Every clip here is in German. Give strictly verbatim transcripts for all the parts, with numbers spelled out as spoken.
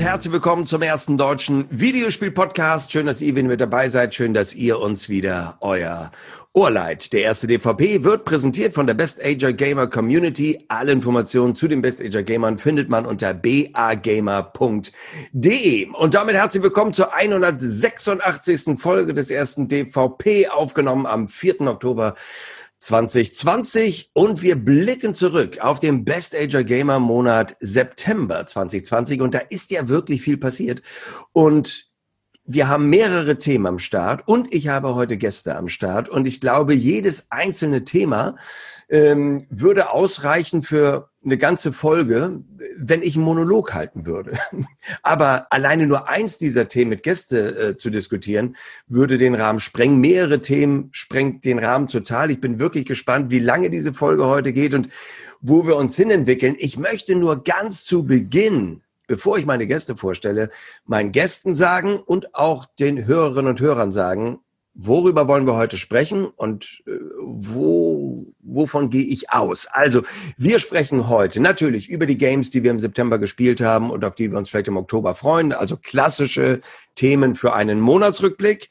herzlich willkommen zum ersten deutschen Videospiel-Podcast. Schön, dass ihr wieder mit dabei seid. Schön, dass ihr uns wieder euer Ohr leiht. Der erste D V P wird präsentiert von der Best Ager Gamer Community. Alle Informationen zu den Best Ager Gamern findet man unter b a gamer punkt d e. Und damit herzlich willkommen zur hundertsechsundachtzigsten Folge des ersten D V P, aufgenommen am vierten Oktober zwanzig zwanzig, und wir blicken zurück auf den Best Ager Gamer Monat September zwanzig zwanzig, und da ist ja wirklich viel passiert und wir haben mehrere Themen am Start und ich habe heute Gäste am Start und ich glaube, jedes einzelne Thema ähm, würde ausreichen für eine ganze Folge, wenn ich einen Monolog halten würde. Aber alleine nur eins dieser Themen mit Gäste äh, zu diskutieren, würde den Rahmen sprengen. Mehrere Themen sprengt den Rahmen total. Ich bin wirklich gespannt, wie lange diese Folge heute geht und wo wir uns hinentwickeln. Ich möchte nur ganz zu Beginn, bevor ich meine Gäste vorstelle, meinen Gästen sagen und auch den Hörerinnen und Hörern sagen, worüber wollen wir heute sprechen und äh, wo, wovon gehe ich aus? Also, wir sprechen heute natürlich über die Games, die wir im September gespielt haben und auf die wir uns vielleicht im Oktober freuen. Also klassische Themen für einen Monatsrückblick.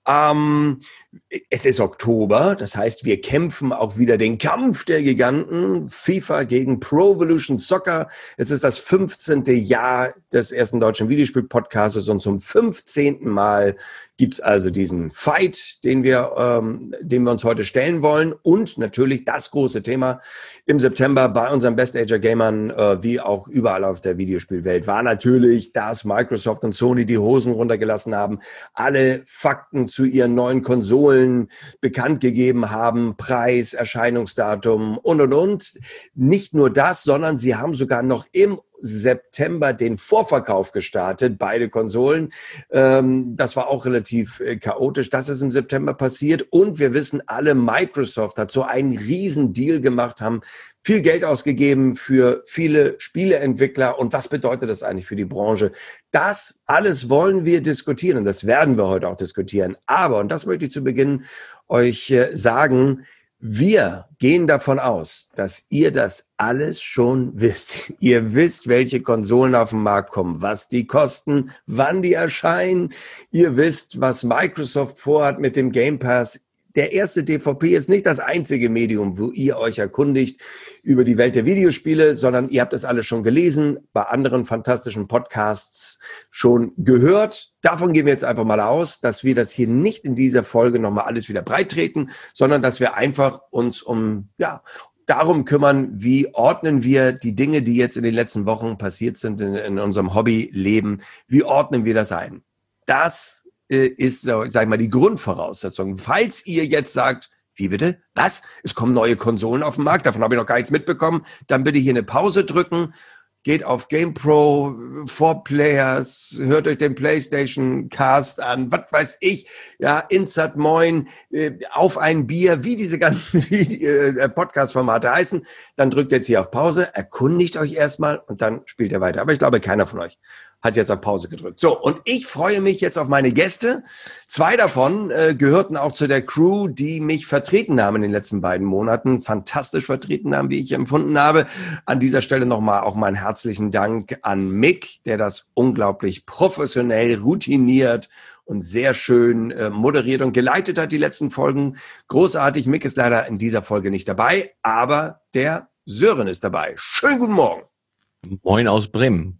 Ähm, es ist Oktober, das heißt, wir kämpfen auch wieder den Kampf der Giganten. FIFA gegen Pro Evolution Soccer. Es ist das fünfzehnte Jahr des ersten deutschen Videospiel-Podcasts und zum fünfzehnten Mal gibt's also diesen Fight, den wir, ähm, den wir uns heute stellen wollen. Und natürlich das große Thema im September bei unseren Best Ager Gamern, äh, wie auch überall auf der Videospielwelt, war natürlich, dass Microsoft und Sony die Hosen runtergelassen haben, alle Fakten zu ihren neuen Konsolen bekannt gegeben haben, Preis, Erscheinungsdatum und, und, und. Nicht nur das, sondern sie haben sogar noch im September den Vorverkauf gestartet, beide Konsolen. Ähm, das war auch relativ äh, chaotisch, dass es im September passiert. Und wir wissen alle, Microsoft hat so einen riesen Deal gemacht, haben viel Geld ausgegeben für viele Spieleentwickler. Und was bedeutet das eigentlich für die Branche? Das alles wollen wir diskutieren und das werden wir heute auch diskutieren. Aber, und das möchte ich zu Beginn euch äh, sagen, wir gehen davon aus, dass ihr das alles schon wisst. Ihr wisst, welche Konsolen auf den Markt kommen, was die kosten, wann die erscheinen. Ihr wisst, was Microsoft vorhat mit dem Game Pass. Der erste D V P ist nicht das einzige Medium, wo ihr euch erkundigt über die Welt der Videospiele, sondern ihr habt das alles schon gelesen, bei anderen fantastischen Podcasts schon gehört. Davon gehen wir jetzt einfach mal aus, dass wir das hier nicht in dieser Folge nochmal alles wieder breit treten, sondern dass wir einfach uns um, ja, darum kümmern, wie ordnen wir die Dinge, die jetzt in den letzten Wochen passiert sind in, in unserem Hobbyleben, wie ordnen wir das ein? Das ist, sag ich mal, die Grundvoraussetzung. Falls ihr jetzt sagt, wie bitte? Was? Es kommen neue Konsolen auf den Markt, davon habe ich noch gar nichts mitbekommen, dann bitte hier eine Pause drücken, geht auf GamePro, Four Players, hört euch den PlayStation Cast an, was weiß ich, ja, Insert Moin, äh, auf ein Bier, wie diese ganzen äh, Podcast-Formate heißen, dann drückt jetzt hier auf Pause, erkundigt euch erstmal und dann spielt ihr weiter. Aber ich glaube, keiner von euch hat jetzt auf Pause gedrückt. So, und ich freue mich jetzt auf meine Gäste. Zwei davon äh, gehörten auch zu der Crew, die mich vertreten haben in den letzten beiden Monaten. Fantastisch vertreten haben, wie ich empfunden habe. An dieser Stelle nochmal auch meinen herzlichen Dank an Mick, der das unglaublich professionell, routiniert und sehr schön äh, moderiert und geleitet hat, die letzten Folgen. Großartig. Mick ist leider in dieser Folge nicht dabei, aber der Sören ist dabei. Schönen guten Morgen. Moin aus Bremen.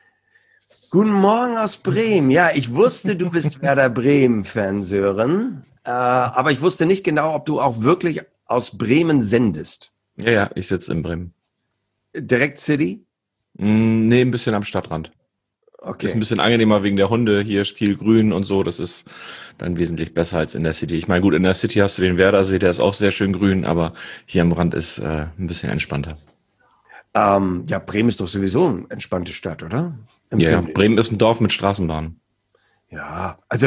Guten Morgen aus Bremen. Ja, ich wusste, du bist Werder Bremen-Fan, Sören. Äh, aber ich wusste nicht genau, ob du auch wirklich aus Bremen sendest. Ja, ja, ich sitze in Bremen. Direkt City? Mm, nee, ein bisschen am Stadtrand. Okay. Ist ein bisschen angenehmer wegen der Hunde. Hier ist viel Grün und so. Das ist dann wesentlich besser als in der City. Ich meine, gut, in der City hast du den Werdersee, der ist auch sehr schön grün, aber hier am Rand ist äh, ein bisschen entspannter. Ähm, ja, Bremen ist doch sowieso eine entspannte Stadt, oder? Ja, ja, Bremen ist ein Dorf mit Straßenbahn. Ja, also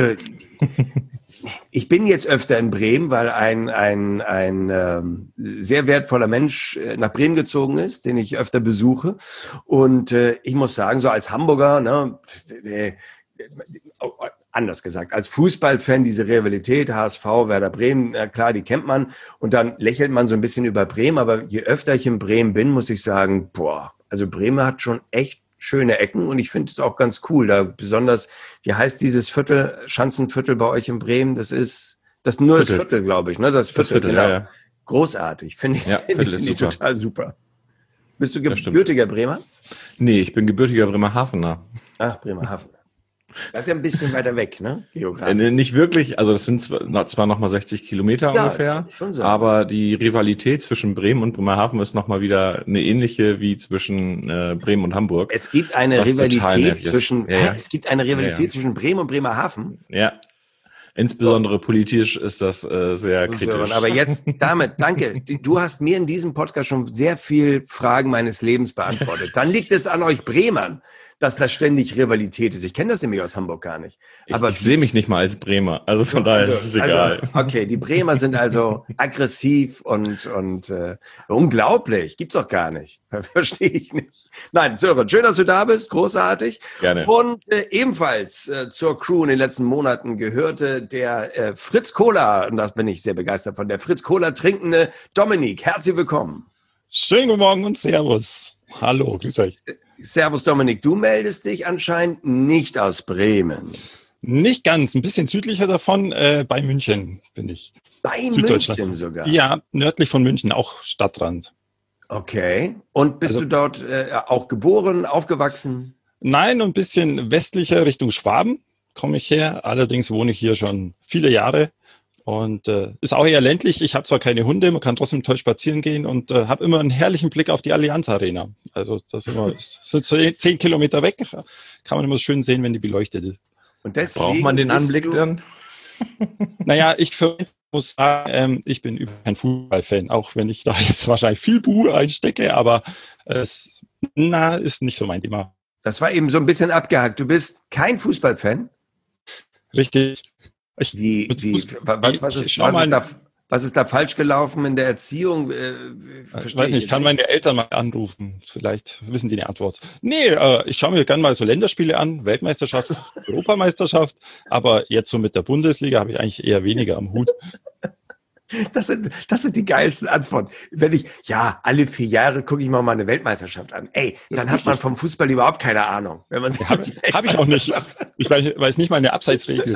ich bin jetzt öfter in Bremen, weil ein, ein, ein ähm, sehr wertvoller Mensch nach Bremen gezogen ist, den ich öfter besuche. Und äh, ich muss sagen, so als Hamburger, ne, äh, anders gesagt, als Fußballfan diese Rivalität, H S V, Werder Bremen, na klar, die kennt man. Und dann lächelt man so ein bisschen über Bremen. Aber je öfter ich in Bremen bin, muss ich sagen, boah, also Bremen hat schon echt schöne Ecken und ich finde es auch ganz cool. Da besonders, wie heißt dieses Viertel, Schanzenviertel bei euch in Bremen? Das ist das nur Viertel. Das Viertel, glaube ich, ne? Das Viertel, das Viertel genau. Ja, ja. Großartig, finde ich, ja, find ich, find ich total super. Bist du gebürtiger Bremer? Nee, ich bin gebürtiger Bremerhavener. Ach, Bremerhavener. Das ist ja ein bisschen weiter weg, ne? Geografisch. Äh, nicht wirklich, also das sind zwar, zwar nochmal sechzig Kilometer ja, ungefähr, schon so. Aber die Rivalität zwischen Bremen und Bremerhaven ist nochmal wieder eine ähnliche wie zwischen äh, Bremen und Hamburg. Es gibt eine Rivalität zwischen, ja, ja. es gibt eine Rivalität ja, ja. zwischen Bremen und Bremerhaven. Ja. Insbesondere so. Politisch ist das äh, sehr so kritisch. Hören. Aber jetzt damit, danke. Du hast mir in diesem Podcast schon sehr viel Fragen meines Lebens beantwortet. Dann liegt es an euch Bremern, dass da ständig Rivalität ist. Ich kenne das nämlich aus Hamburg gar nicht. Aber ich, ich sehe mich nicht mal als Bremer, also von so, daher also, ist es egal. Also, okay, die Bremer sind also aggressiv und und äh, unglaublich. Gibt's doch gar nicht. Verstehe ich nicht. Nein, Sören, schön, dass du da bist. Großartig. Gerne. Und äh, ebenfalls äh, zur Crew in den letzten Monaten gehörte der äh, Fritz Cola, und das bin ich sehr begeistert von, der Fritz Cola trinkende Dominik. Herzlich willkommen. Schönen guten Morgen und Servus. Hallo, grüß euch. Servus Dominik, du meldest dich anscheinend nicht aus Bremen. Nicht ganz, ein bisschen südlicher davon, äh, bei München bin ich. Bei München sogar? Ja, nördlich von München, auch Stadtrand. Okay, und bist also, du dort äh, auch geboren, aufgewachsen? Nein, ein bisschen westlicher Richtung Schwaben komme ich her, allerdings wohne ich hier schon viele Jahre. Und äh, ist auch eher ländlich. Ich habe zwar keine Hunde, man kann trotzdem toll spazieren gehen und äh, habe immer einen herrlichen Blick auf die Allianz Arena. Also das ist immer, sind so zehn Kilometer weg, kann man immer schön sehen, wenn die beleuchtet ist. Und deswegen braucht man den Anblick dann? Naja, ich für, muss sagen, ähm, ich bin überhaupt kein Fußballfan, auch wenn ich da jetzt wahrscheinlich viel Buh einstecke, aber es na, ist nicht so mein Thema. Das war eben so ein bisschen abgehakt. Du bist kein Fußballfan? Richtig. Ich, wie, wie, was, was, ist, was, ist da, was ist da falsch gelaufen in der Erziehung? Äh, ich weiß nicht, ich kann meine Eltern mal anrufen. Vielleicht wissen die eine Antwort. Nee, äh, ich schaue mir gerne mal so Länderspiele an, Weltmeisterschaft, Europameisterschaft, aber jetzt so mit der Bundesliga habe ich eigentlich eher weniger am Hut. Das sind, das sind die geilsten Antworten. Wenn ich, ja, alle vier Jahre gucke ich mal meine Weltmeisterschaft an. Ey, dann hat man vom Fußball überhaupt keine Ahnung. Wenn man sich ja, habe hab ich auch nicht. Ich weiß, weiß nicht mal eine Abseitsregel.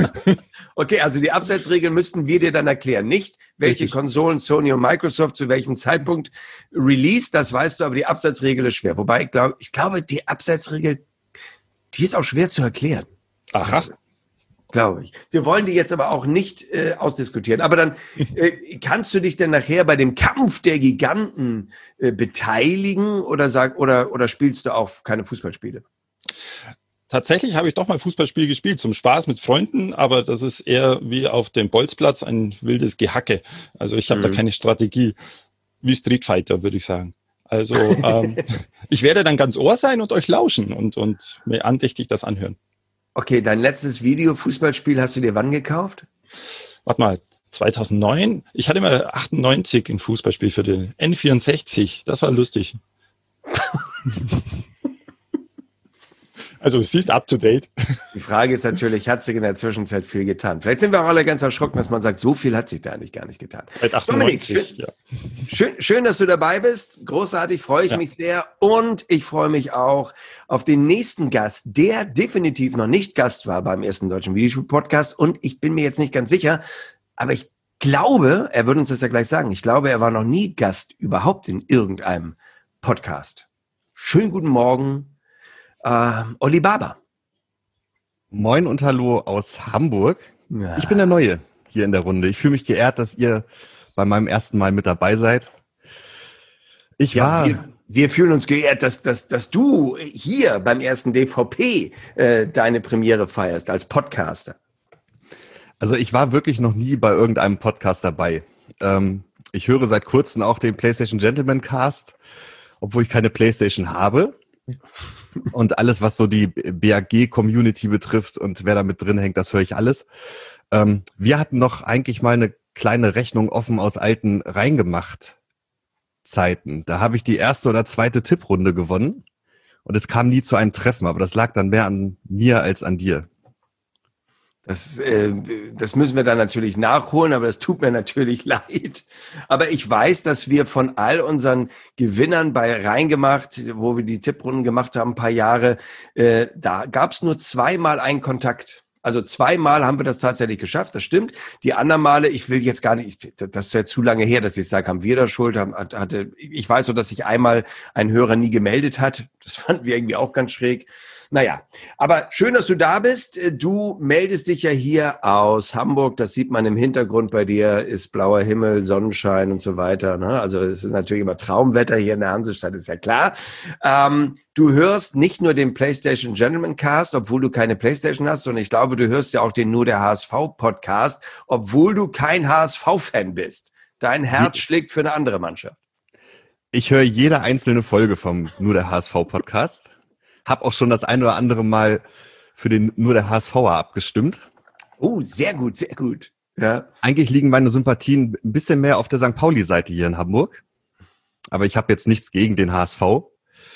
Okay, also die Abseitsregeln müssten wir dir dann erklären. Nicht, welche Richtig. Konsolen Sony und Microsoft zu welchem Zeitpunkt release, das weißt du, aber die Abseitsregel ist schwer. Wobei, ich glaube, ich glaube, die Abseitsregel, die ist auch schwer zu erklären. Aha. Glaube ich. Wir wollen die jetzt aber auch nicht äh, ausdiskutieren. Aber dann äh, kannst du dich denn nachher bei dem Kampf der Giganten äh, beteiligen oder sag oder oder spielst du auch keine Fußballspiele? Tatsächlich habe ich doch mal Fußballspiel gespielt, zum Spaß mit Freunden, aber das ist eher wie auf dem Bolzplatz ein wildes Gehacke. Also ich habe mhm. da keine Strategie, wie Street Fighter, würde ich sagen. Also ähm, ich werde dann ganz Ohr sein und euch lauschen und, und mir andächtig das anhören. Okay, dein letztes Video-Fußballspiel hast du dir wann gekauft? Warte mal, zweitausendneun? Ich hatte mal achtundneunzig ein Fußballspiel für den N vierundsechzig. Das war lustig. Also, es ist up to date. Die Frage ist natürlich, hat sich in der Zwischenzeit viel getan? Vielleicht sind wir auch alle ganz erschrocken, dass man sagt, so viel hat sich da eigentlich gar nicht getan. Seit achtundneunzig, Dominik, schön, ja. schön, schön, dass du dabei bist. Großartig, freue ich ja. mich sehr. Und ich freue mich auch auf den nächsten Gast, der definitiv noch nicht Gast war beim ersten deutschen Videospiel-Podcast. Und ich bin mir jetzt nicht ganz sicher, aber ich glaube, er wird uns das ja gleich sagen, ich glaube, er war noch nie Gast überhaupt in irgendeinem Podcast. Schönen guten Morgen. Uh, Olli Baba. Moin und hallo aus Hamburg. Ja. Ich bin der Neue hier in der Runde. Ich fühle mich geehrt, dass ihr bei meinem ersten Mal mit dabei seid. Ich ja, war. Wir, wir fühlen uns geehrt, dass, dass, dass du hier beim ersten D V P äh, deine Premiere feierst als Podcaster. Also ich war wirklich noch nie bei irgendeinem Podcast dabei. Ähm, ich höre seit kurzem auch den PlayStation Gentleman Cast, obwohl ich keine PlayStation habe. Und alles, was so die B A G-Community betrifft und wer da mit drin hängt, das höre ich alles. Ähm, wir hatten noch eigentlich mal eine kleine Rechnung offen aus alten Reingemacht-Zeiten. Da habe ich die erste oder zweite Tipprunde gewonnen und es kam nie zu einem Treffen, aber das lag dann mehr an mir als an dir. Das, äh, das müssen wir dann natürlich nachholen, aber es tut mir natürlich leid. Aber ich weiß, dass wir von all unseren Gewinnern bei Reingemacht, wo wir die Tipprunden gemacht haben, ein paar Jahre, äh, da gab es nur zweimal einen Kontakt. Also zweimal haben wir das tatsächlich geschafft, das stimmt. Die anderen Male, ich will jetzt gar nicht, das ist ja zu lange her, dass ich sage, haben wir da Schuld? Haben, hatte, ich weiß so, dass sich einmal ein Hörer nie gemeldet hat. Das fanden wir irgendwie auch ganz schräg. Naja, aber schön, dass du da bist. Du meldest dich ja hier aus Hamburg. Das sieht man im Hintergrund bei dir, ist blauer Himmel, Sonnenschein und so weiter. Ne? Also es ist natürlich immer Traumwetter hier in der Hansestadt, ist ja klar. Ähm, du hörst nicht nur den PlayStation Gentleman Cast, obwohl du keine PlayStation hast, sondern ich glaube, du hörst ja auch den Nur der H S V Podcast, obwohl du kein H S V-Fan bist. Dein Herz schlägt für eine andere Mannschaft. Ich höre jede einzelne Folge vom Nur der H S V Podcast. Hab auch schon das ein oder andere Mal für den Nur der HSVer abgestimmt. Oh, sehr gut, sehr gut. Ja. Eigentlich liegen meine Sympathien ein bisschen mehr auf der Sankt Pauli-Seite hier in Hamburg. Aber ich habe jetzt nichts gegen den H S V.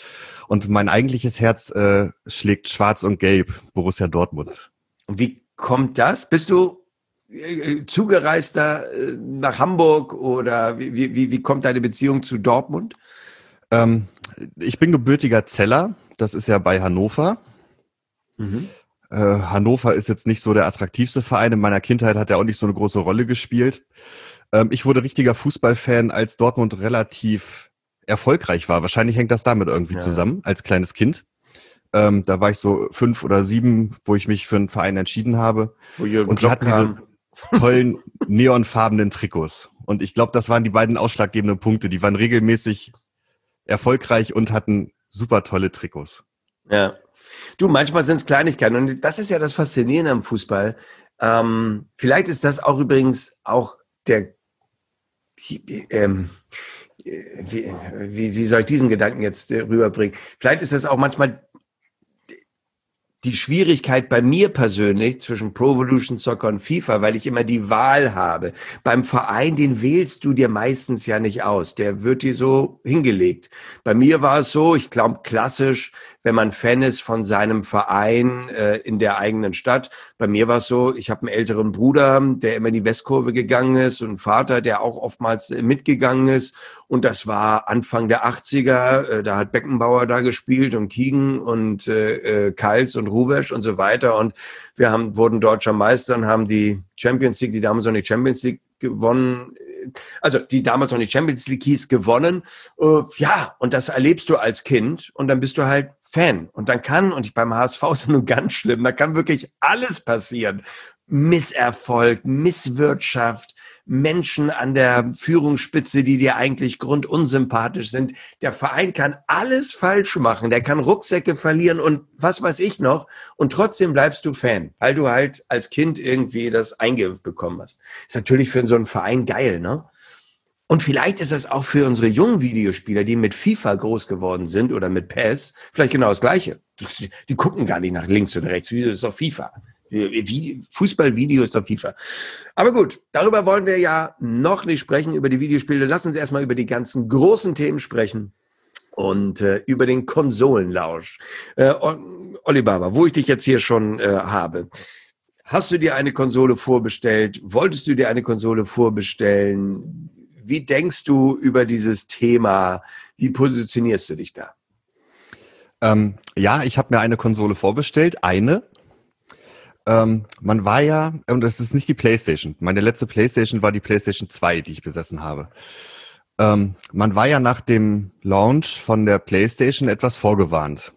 Und mein eigentliches Herz äh, schlägt schwarz und gelb, Borussia Dortmund. Und wie kommt das? Bist du äh, zugereister äh, nach Hamburg oder wie, wie, wie kommt deine Beziehung zu Dortmund? Ähm, ich bin gebürtiger Zeller. Das ist ja bei Hannover. Mhm. Äh, Hannover ist jetzt nicht so der attraktivste Verein. In meiner Kindheit hat er auch nicht so eine große Rolle gespielt. Ähm, ich wurde richtiger Fußballfan, als Dortmund relativ erfolgreich war. Wahrscheinlich hängt das damit irgendwie ja. zusammen, als kleines Kind. Ähm, da war ich so fünf oder sieben, wo ich mich für einen Verein entschieden habe. Wo Jürgen Und die hatten kam. diese tollen neonfarbenen Trikots. Und ich glaube, das waren die beiden ausschlaggebenden Punkte. Die waren regelmäßig erfolgreich und hatten super tolle Trikots. Ja. Du, manchmal sind es Kleinigkeiten und das ist ja das Faszinierende am Fußball. Ähm, vielleicht ist das auch übrigens auch der, ähm, wie, wie, wie soll ich diesen Gedanken jetzt äh, rüberbringen? Vielleicht ist das auch manchmal die Schwierigkeit bei mir persönlich zwischen Pro Evolution Soccer und FIFA, weil ich immer die Wahl habe. Beim Verein, den wählst du dir meistens ja nicht aus. Der wird dir so hingelegt. Bei mir war es so, ich glaube klassisch, wenn man Fan ist von seinem Verein äh, in der eigenen Stadt. Bei mir war es so, ich habe einen älteren Bruder, der immer in die Westkurve gegangen ist und einen Vater, der auch oftmals äh, mitgegangen ist. Und das war Anfang der achtziger. Äh, da hat Beckenbauer da gespielt und Kiegen und äh, äh, Kals und Rubesch und so weiter. Und wir haben, wurden deutscher Meister und haben die Champions League, die damals noch nicht Champions League gewonnen, also die damals noch nicht Champions League hieß, gewonnen. Uh, ja, und das erlebst du als Kind und dann bist du halt Fan. Und dann kann, und ich beim H S V ist ja nur ganz schlimm, da kann wirklich alles passieren. Misserfolg, Misswirtschaft, Menschen an der Führungsspitze, die dir eigentlich grundunsympathisch sind. Der Verein kann alles falsch machen, der kann Rucksäcke verlieren und was weiß ich noch. Und trotzdem bleibst du Fan, weil du halt als Kind irgendwie das eingeimpft bekommen hast. Ist natürlich für so einen Verein geil, ne? Und vielleicht ist das auch für unsere jungen Videospieler, die mit FIFA groß geworden sind oder mit P E S, vielleicht genau das Gleiche. Die, die gucken gar nicht nach links oder rechts, das ist doch FIFA. Fußballvideo ist doch FIFA. Aber gut, darüber wollen wir ja noch nicht sprechen, über die Videospiele. Lass uns erstmal über die ganzen großen Themen sprechen und äh, über den Konsolenlausch. Äh, Olli Baba, wo ich dich jetzt hier schon äh, habe. Hast du dir eine Konsole vorbestellt? Wolltest du dir eine Konsole vorbestellen? Wie denkst du über dieses Thema? Wie positionierst du dich da? Ähm, ja, ich habe mir eine Konsole vorbestellt, eine. Ähm, man war ja, und das ist nicht die PlayStation. Meine letzte PlayStation war die PlayStation zwei, die ich besessen habe. Ähm, man war ja nach dem Launch von der PlayStation etwas vorgewarnt.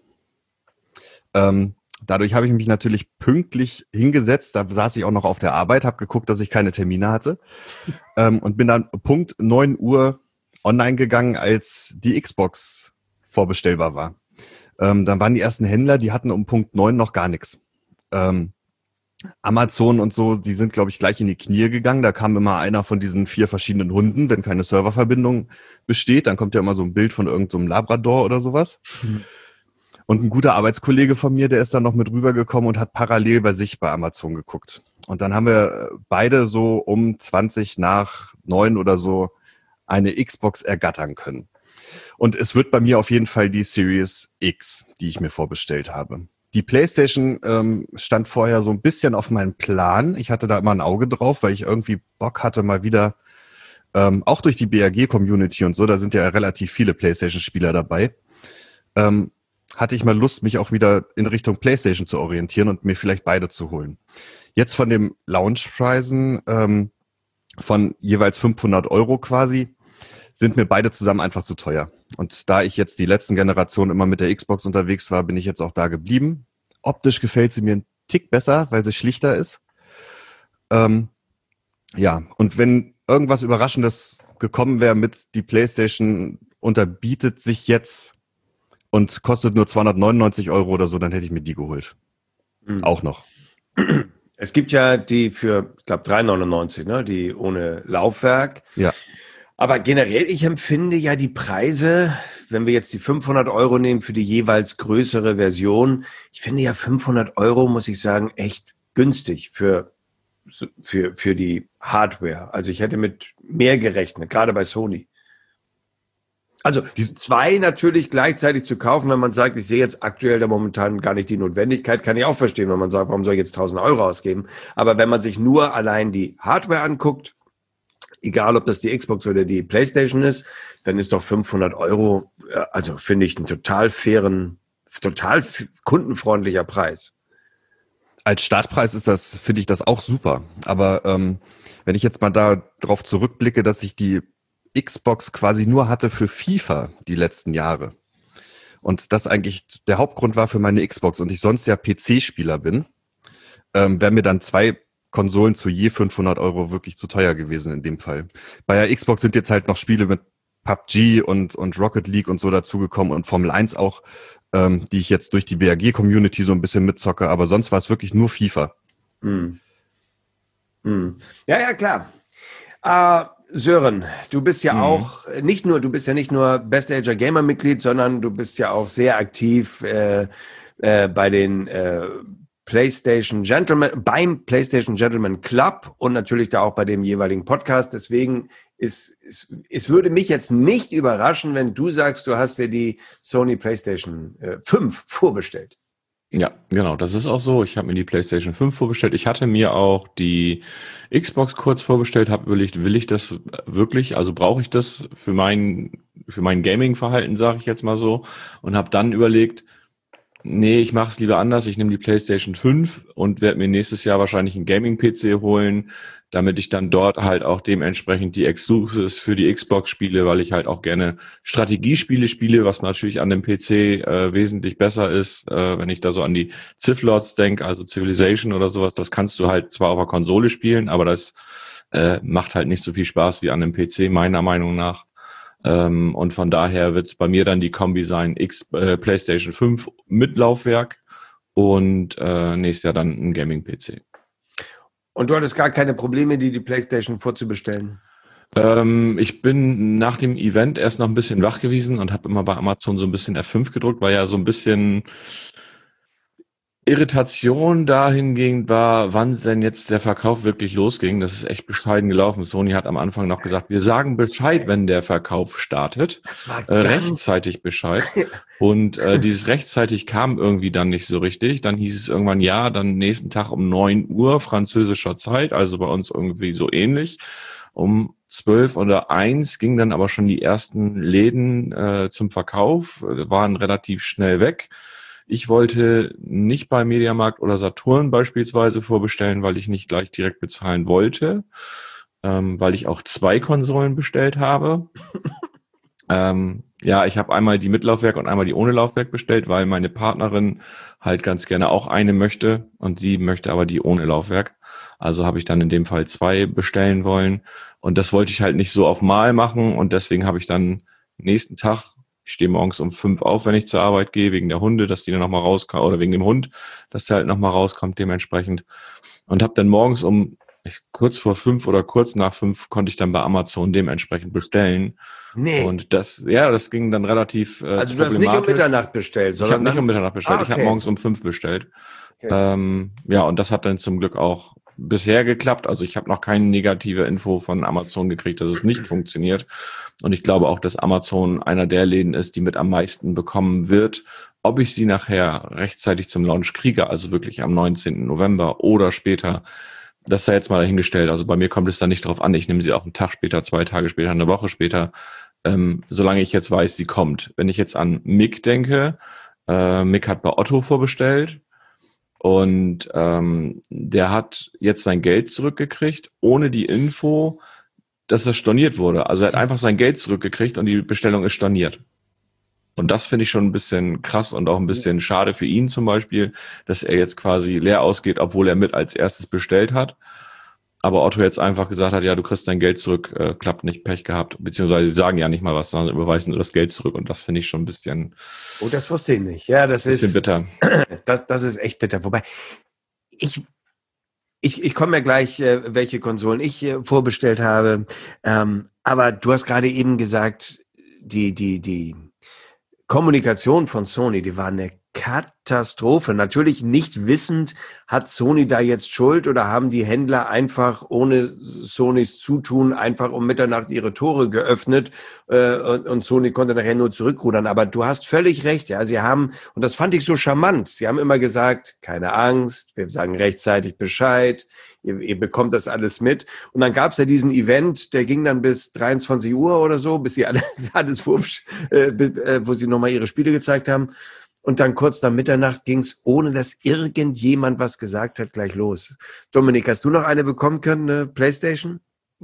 Ähm, dadurch habe ich mich natürlich pünktlich hingesetzt. Da saß ich auch noch auf der Arbeit, habe geguckt, dass ich keine Termine hatte ähm, und bin dann Punkt neun Uhr online gegangen, als die Xbox vorbestellbar war. Ähm, dann waren die ersten Händler, die hatten um Punkt neun noch gar nichts. Ähm, Amazon und so, die sind, glaube ich, gleich in die Knie gegangen. Da kam immer einer von diesen vier verschiedenen Hunden, wenn keine Serververbindung besteht. Dann kommt ja immer so ein Bild von irgendeinem so Labrador oder sowas. Mhm. Und ein guter Arbeitskollege von mir, der ist dann noch mit rübergekommen und hat parallel bei sich bei Amazon geguckt. Und dann haben wir beide so um zwanzig nach neun oder so eine Xbox ergattern können. Und es wird bei mir auf jeden Fall die Series X, die ich mir vorbestellt habe. die PlayStation ähm, stand vorher so ein bisschen auf meinem Plan. Ich hatte da immer ein Auge drauf, weil ich irgendwie Bock hatte, mal wieder, ähm, auch durch die B R G-Community und so, da sind ja relativ viele PlayStation-Spieler dabei, ähm, hatte ich mal Lust, mich auch wieder in Richtung PlayStation zu orientieren und mir vielleicht beide zu holen. Jetzt von den Launchpreisen ähm, von jeweils fünfhundert Euro quasi, sind mir beide zusammen einfach zu teuer. Und da ich jetzt die letzten Generationen immer mit der Xbox unterwegs war, bin ich jetzt auch da geblieben. Optisch gefällt sie mir einen Tick besser, weil sie schlichter ist. Ähm, ja, und wenn irgendwas Überraschendes gekommen wäre mit die PlayStation unterbietet sich jetzt und kostet nur zweihundertneunundneunzig Euro oder so, dann hätte ich mir die geholt. Mhm. Auch noch. Es gibt ja die für, ich glaube, drei neunundneunzig, ne? Die ohne Laufwerk. Ja. Aber generell, ich empfinde ja die Preise, wenn wir jetzt die fünfhundert Euro nehmen für die jeweils größere Version, ich finde ja fünfhundert Euro, muss ich sagen, echt günstig für, für, für die Hardware. Also ich hätte mit mehr gerechnet, gerade bei Sony. Also die zwei natürlich gleichzeitig zu kaufen, wenn man sagt, ich sehe jetzt aktuell da momentan gar nicht die Notwendigkeit, kann ich auch verstehen, wenn man sagt, warum soll ich jetzt tausend Euro ausgeben? Aber wenn man sich nur allein die Hardware anguckt, egal ob das die Xbox oder die PlayStation ist, dann ist doch fünfhundert Euro, also finde ich einen total fairen, total kundenfreundlicher Preis. Als Startpreis ist das, finde ich das auch super. Aber ähm, wenn ich jetzt mal da drauf zurückblicke, dass ich die Xbox quasi nur hatte für FIFA die letzten Jahre und das eigentlich der Hauptgrund war für meine Xbox und ich sonst ja P C-Spieler bin, ähm, wäre mir dann zwei Konsolen zu je fünfhundert Euro wirklich zu teuer gewesen in dem Fall. Bei der Xbox sind jetzt halt noch Spiele mit P U B G und, und Rocket League und so dazugekommen und Formel eins auch, ähm, die ich jetzt durch die B R G-Community so ein bisschen mitzocke, aber sonst war es wirklich nur FIFA. Hm. Hm. Ja, ja, klar. Äh, Sören, du bist ja hm. auch nicht nur, du bist ja nicht nur Best Ager Gamer Mitglied, sondern du bist ja auch sehr aktiv äh, äh, bei den äh, PlayStation Gentleman, beim PlayStation Gentleman Club und natürlich da auch bei dem jeweiligen Podcast. Deswegen ist, ist, es würde mich jetzt nicht überraschen, wenn du sagst, du hast dir die Sony PlayStation äh, fünf vorbestellt. Ja, genau, das ist auch so. Ich habe mir die PlayStation fünf vorbestellt. Ich hatte mir auch die Xbox kurz vorbestellt, habe überlegt, will ich das wirklich, also brauche ich das für mein, für mein Gaming-Verhalten, sage ich jetzt mal so, und habe dann überlegt, nee, ich mache es lieber anders. Ich nehme die PlayStation fünf und werde mir nächstes Jahr wahrscheinlich einen Gaming-P C holen, damit ich dann dort halt auch dementsprechend die Exclusives für die Xbox spiele, weil ich halt auch gerne Strategiespiele spiele, was natürlich an dem P C äh, wesentlich besser ist, äh, wenn ich da so an die Civ-Lords denke, also Civilization oder sowas. Das kannst du halt zwar auf der Konsole spielen, aber das äh, macht halt nicht so viel Spaß wie an dem P C, meiner Meinung nach. Ähm, und von daher wird bei mir dann die Kombi sein X, äh, PlayStation fünf mit Laufwerk und äh, nächstes Jahr dann ein Gaming-P C. Und du hattest gar keine Probleme, die die PlayStation vorzubestellen? Ähm, ich bin nach dem Event erst noch ein bisschen wach gewesen und habe immer bei Amazon so ein bisschen F fünf gedrückt, weil ja so ein bisschen Irritation dahingehend war, wann denn jetzt der Verkauf wirklich losging. Das ist echt bescheiden gelaufen. Sony hat am Anfang noch gesagt, wir sagen Bescheid, wenn der Verkauf startet. Das war äh, rechtzeitig Bescheid. Und äh, dieses rechtzeitig kam irgendwie dann nicht so richtig. Dann hieß es irgendwann, ja, dann nächsten Tag um neun Uhr französischer Zeit, also bei uns irgendwie so ähnlich. Um zwölf oder eins gingen dann aber schon die ersten Läden äh, zum Verkauf, waren relativ schnell weg. Ich wollte nicht bei Mediamarkt oder Saturn beispielsweise vorbestellen, weil ich nicht gleich direkt bezahlen wollte, ähm, weil ich auch zwei Konsolen bestellt habe. ähm, ja, ich habe einmal die mit Laufwerk und einmal die ohne Laufwerk bestellt, weil meine Partnerin halt ganz gerne auch eine möchte und sie möchte aber die ohne Laufwerk. Also habe ich dann in dem Fall zwei bestellen wollen und das wollte ich halt nicht so auf Mal machen und deswegen habe ich dann nächsten Tag, ich stehe morgens um fünf auf, wenn ich zur Arbeit gehe, wegen der Hunde, dass die dann nochmal rauskommt, oder wegen dem Hund, dass der halt nochmal rauskommt dementsprechend. Und habe dann morgens um, ich, kurz vor fünf oder kurz nach fünf, konnte ich dann bei Amazon dementsprechend bestellen. Nee. Und das, ja, das ging dann relativ äh, Also du hast nicht um Mitternacht bestellt, sondern Ich habe nicht um Mitternacht bestellt, ah, okay. Ich habe morgens um fünf bestellt. Okay. Ähm, ja, und das hat dann zum Glück auch bisher geklappt. Also ich habe noch keine negative Info von Amazon gekriegt, dass es nicht funktioniert. Und ich glaube auch, dass Amazon einer der Läden ist, die mit am meisten bekommen wird. Ob ich sie nachher rechtzeitig zum Launch kriege, also wirklich am neunzehnten November oder später, das sei jetzt mal dahingestellt. Also bei mir kommt es da nicht drauf an. Ich nehme sie auch einen Tag später, zwei Tage später, eine Woche später, ähm, solange ich jetzt weiß, sie kommt. Wenn ich jetzt an Mick denke, äh, Mick hat bei Otto vorbestellt. Und ähm, der hat jetzt sein Geld zurückgekriegt, ohne die Info, dass das storniert wurde. Also er hat einfach sein Geld zurückgekriegt und die Bestellung ist storniert. Und das finde ich schon ein bisschen krass und auch ein bisschen schade für ihn zum Beispiel, dass er jetzt quasi leer ausgeht, obwohl er mit als erstes bestellt hat. Aber Otto jetzt einfach gesagt hat, ja, du kriegst dein Geld zurück, äh, klappt nicht, Pech gehabt. Beziehungsweise sie sagen ja nicht mal was, sondern überweisen nur das Geld zurück. Und das finde ich schon ein bisschen... Oh, das wusste ich nicht. Ja, das bisschen ist... bitter. Das, das ist echt bitter. Wobei, ich... Ich, ich komme ja gleich, äh, welche Konsolen ich äh, vorbestellt habe. Ähm, aber du hast gerade eben gesagt, die, die, die Kommunikation von Sony, die war eine Katastrophe. Natürlich nicht wissend, hat Sony da jetzt Schuld oder haben die Händler einfach ohne Sonys Zutun einfach um Mitternacht ihre Tore geöffnet äh, und, und Sony konnte nachher nur zurückrudern. Aber du hast völlig recht, ja. Sie haben, und das fand ich so charmant, sie haben immer gesagt, keine Angst, wir sagen rechtzeitig Bescheid, ihr, ihr bekommt das alles mit. Und dann gab es ja diesen Event, der ging dann bis dreiundzwanzig Uhr oder so, bis sie alle, alles vor, äh, wo sie nochmal ihre Spiele gezeigt haben. Und dann kurz nach Mitternacht ging es, ohne dass irgendjemand was gesagt hat, gleich los. Dominik, hast du noch eine bekommen können, eine PlayStation?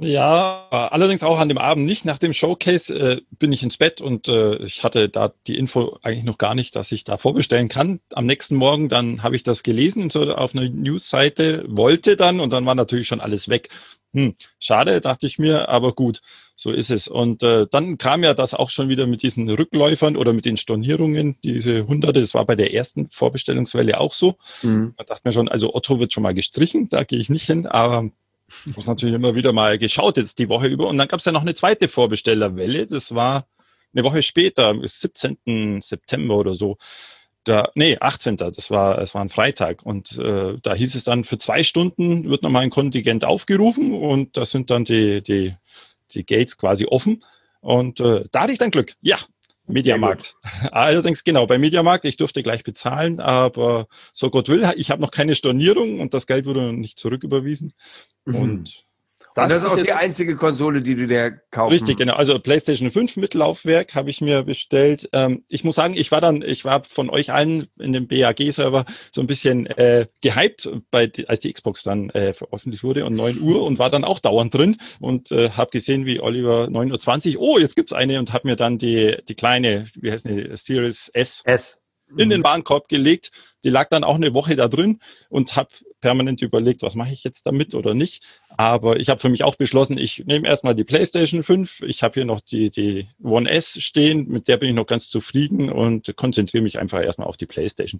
Ja, allerdings auch an dem Abend nicht. Nach dem Showcase äh, bin ich ins Bett und äh, ich hatte da die Info eigentlich noch gar nicht, dass ich da vorbestellen kann. Am nächsten Morgen dann habe ich das gelesen so auf einer Newsseite, wollte dann und dann war natürlich schon alles weg. Hm, schade, dachte ich mir, aber gut, so ist es. Und äh, dann kam ja das auch schon wieder mit diesen Rückläufern oder mit den Stornierungen, diese Hunderte, das war bei der ersten Vorbestellungswelle auch so. Mhm. Man dachte mir schon, also Otto wird schon mal gestrichen, da gehe ich nicht hin, aber ich muss natürlich immer wieder mal geschaut jetzt die Woche über. Und dann gab es ja noch eine zweite Vorbestellerwelle, das war eine Woche später, siebzehnten September oder so. Da, nee, achtzehnten Das war, es war ein Freitag und äh, da hieß es dann, für zwei Stunden wird nochmal ein Kontingent aufgerufen und da sind dann die, die, die Gates quasi offen und äh, da hatte ich dann Glück. Ja, Mediamarkt. Allerdings genau, bei Mediamarkt, ich durfte gleich bezahlen, aber so Gott will, ich habe noch keine Stornierung und das Geld wurde noch nicht zurücküberwiesen. Mhm. Und Das, und das ist auch die einzige Konsole, die du dir kaufen. Richtig, genau. Also PlayStation fünf mit Laufwerk habe ich mir bestellt. Ähm, ich muss sagen, ich war dann, ich war von euch allen in dem B A G-Server so ein bisschen äh, gehypt, bei, als die Xbox dann äh, veröffentlicht wurde um neun Uhr und war dann auch dauernd drin und äh, habe gesehen, wie Oliver neun Uhr zwanzig, oh, jetzt gibt's eine und habe mir dann die, die kleine, wie heißt die, Series S, S. in den Warenkorb gelegt. Die lag dann auch eine Woche da drin und habe permanent überlegt, was mache ich jetzt damit oder nicht. Aber ich habe für mich auch beschlossen, ich nehme erstmal die PlayStation fünf. Ich habe hier noch die, die One S stehen, mit der bin ich noch ganz zufrieden und konzentriere mich einfach erstmal auf die PlayStation.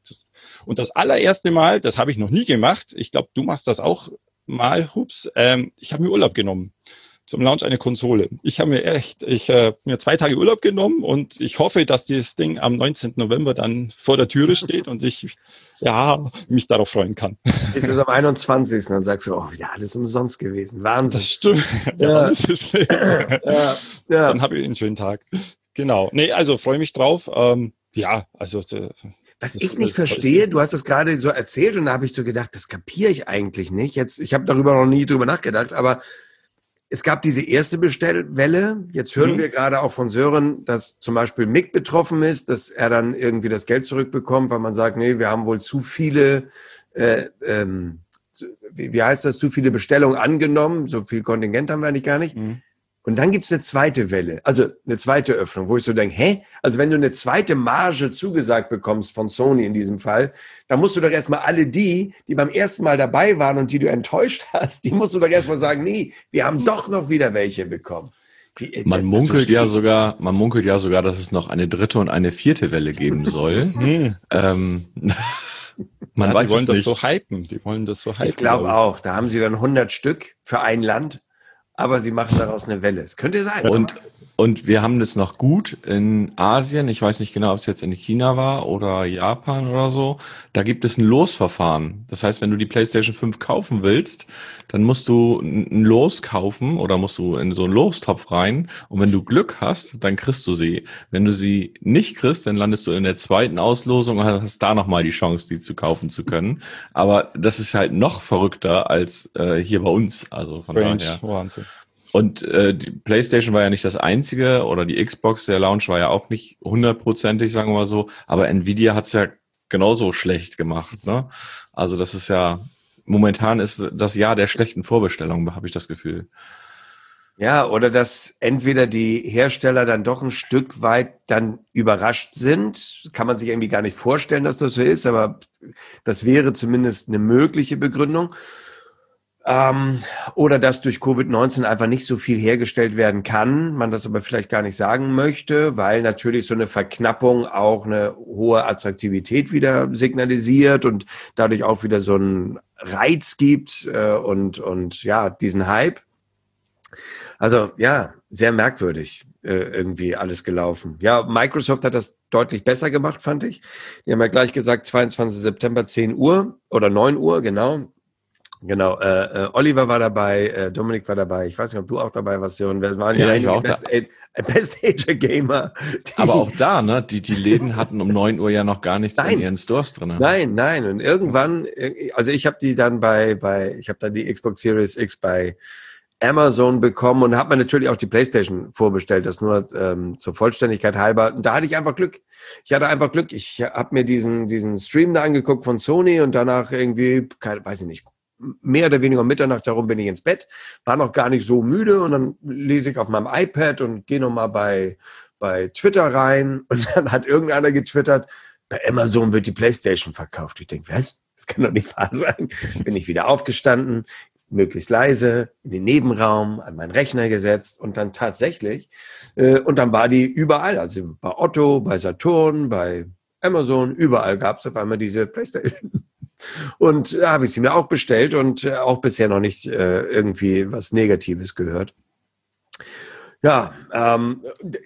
Und das allererste Mal, das habe ich noch nie gemacht, ich glaube, du machst das auch mal, Hups, ähm, ich habe mir Urlaub genommen. Zum Launch eine Konsole. Ich habe mir echt, ich habe mir zwei Tage Urlaub genommen und ich hoffe, dass dieses Ding am neunzehnten November dann vor der Türe steht und ich ja mich darauf freuen kann. Ist es am einundzwanzigsten Dann sagst du, oh, wieder alles umsonst gewesen. Wahnsinn. Das stimmt. Ja. Ja. Ja. Dann habe ich einen schönen Tag. Genau. Nee, also freue mich drauf. Ähm, ja, also äh, was ich nicht verstehe, du hast es gerade so erzählt und da habe ich so gedacht, das kapiere ich eigentlich nicht. Jetzt, ich habe darüber noch nie drüber nachgedacht, aber es gab diese erste Bestellwelle. Jetzt hören mhm. wir gerade auch von Sören, dass zum Beispiel Mick betroffen ist, dass er dann irgendwie das Geld zurückbekommt, weil man sagt, nee, wir haben wohl zu viele, äh, ähm, wie, wie heißt das, zu viele Bestellungen angenommen. So viel Kontingent haben wir eigentlich gar nicht. Mhm. Und dann gibt's eine zweite Welle, also eine zweite Öffnung, wo ich so denke, hä? Also wenn du eine zweite Marge zugesagt bekommst von Sony in diesem Fall, dann musst du doch erstmal alle die, die beim ersten Mal dabei waren und die du enttäuscht hast, die musst du doch erstmal sagen, nee, wir haben doch noch wieder welche bekommen. Wie, man das, munkelt das ja sogar, man munkelt ja sogar, dass es noch eine dritte und eine vierte Welle geben soll. ähm, man ja, weiß die wollen es das nicht. so hypen, die wollen das so hypen. Ich glaube auch, da haben sie dann hundert Stück für ein Land. aber sie machen daraus eine Welle. Es könnte sein. Und, und wir haben das noch gut in Asien. Ich weiß nicht genau, ob es jetzt in China war oder Japan oder so. Da gibt es ein Losverfahren. Das heißt, wenn du die PlayStation fünf kaufen willst, dann musst du ein Los kaufen oder musst du in so einen Lostopf rein. Und wenn du Glück hast, dann kriegst du sie. Wenn du sie nicht kriegst, dann landest du in der zweiten Auslosung und hast da nochmal die Chance, die zu kaufen zu können. Aber das ist halt noch verrückter als äh, hier bei uns. Also von Strange. daher. Wahnsinn. Und äh, die PlayStation war ja nicht das einzige oder die Xbox, der Launch war ja auch nicht hundertprozentig, sagen wir mal so. Aber Nvidia hat's ja genauso schlecht gemacht, ne? Also das ist ja, momentan ist das Jahr der schlechten Vorbestellungen, habe ich das Gefühl. Ja, oder dass entweder die Hersteller dann doch ein Stück weit dann überrascht sind. Kann man sich irgendwie gar nicht vorstellen, dass das so ist, aber das wäre zumindest eine mögliche Begründung. Ähm, oder dass durch Covid neunzehn einfach nicht so viel hergestellt werden kann, man das aber vielleicht gar nicht sagen möchte, weil natürlich so eine Verknappung auch eine hohe Attraktivität wieder signalisiert und dadurch auch wieder so einen Reiz gibt äh, und, und ja, diesen Hype. Also ja, sehr merkwürdig äh, irgendwie alles gelaufen. Ja, Microsoft hat das deutlich besser gemacht, fand ich. Die haben ja gleich gesagt, zweiundzwanzigsten September, zehn Uhr oder neun Uhr, genau. Genau, äh, äh, Oliver war dabei, äh, Dominik war dabei, ich weiß nicht, ob du auch dabei warst, Jörn. Wir waren ja, ich war auch Best, da. Best Age Gamer. Aber auch da, ne, die, die Läden hatten um neun Uhr ja noch gar nichts nein. in ihren Stores drin. Nein, nein, und irgendwann, also ich habe die dann bei, bei, ich habe dann die Xbox Series X bei Amazon bekommen und habe mir natürlich auch die PlayStation vorbestellt, das nur ähm, zur Vollständigkeit halber. Und da hatte ich einfach Glück. Ich hatte einfach Glück. Ich habe mir diesen diesen Stream da angeguckt von Sony und danach irgendwie, keine, weiß ich nicht, mehr oder weniger um Mitternacht herum bin ich ins Bett, war noch gar nicht so müde und dann lese ich auf meinem iPad und gehe nochmal bei, bei Twitter rein und dann hat irgendeiner getwittert, bei Amazon wird die PlayStation verkauft. Ich denke, was? Das kann doch nicht wahr sein. Bin ich wieder aufgestanden, möglichst leise, in den Nebenraum, an meinen Rechner gesetzt und dann tatsächlich, äh, und dann war die überall, also bei Otto, bei Saturn, bei Amazon, überall gab es auf einmal diese PlayStation. Und da habe ich sie mir auch bestellt und äh, auch bisher noch nicht äh, irgendwie was Negatives gehört. Ja, ähm,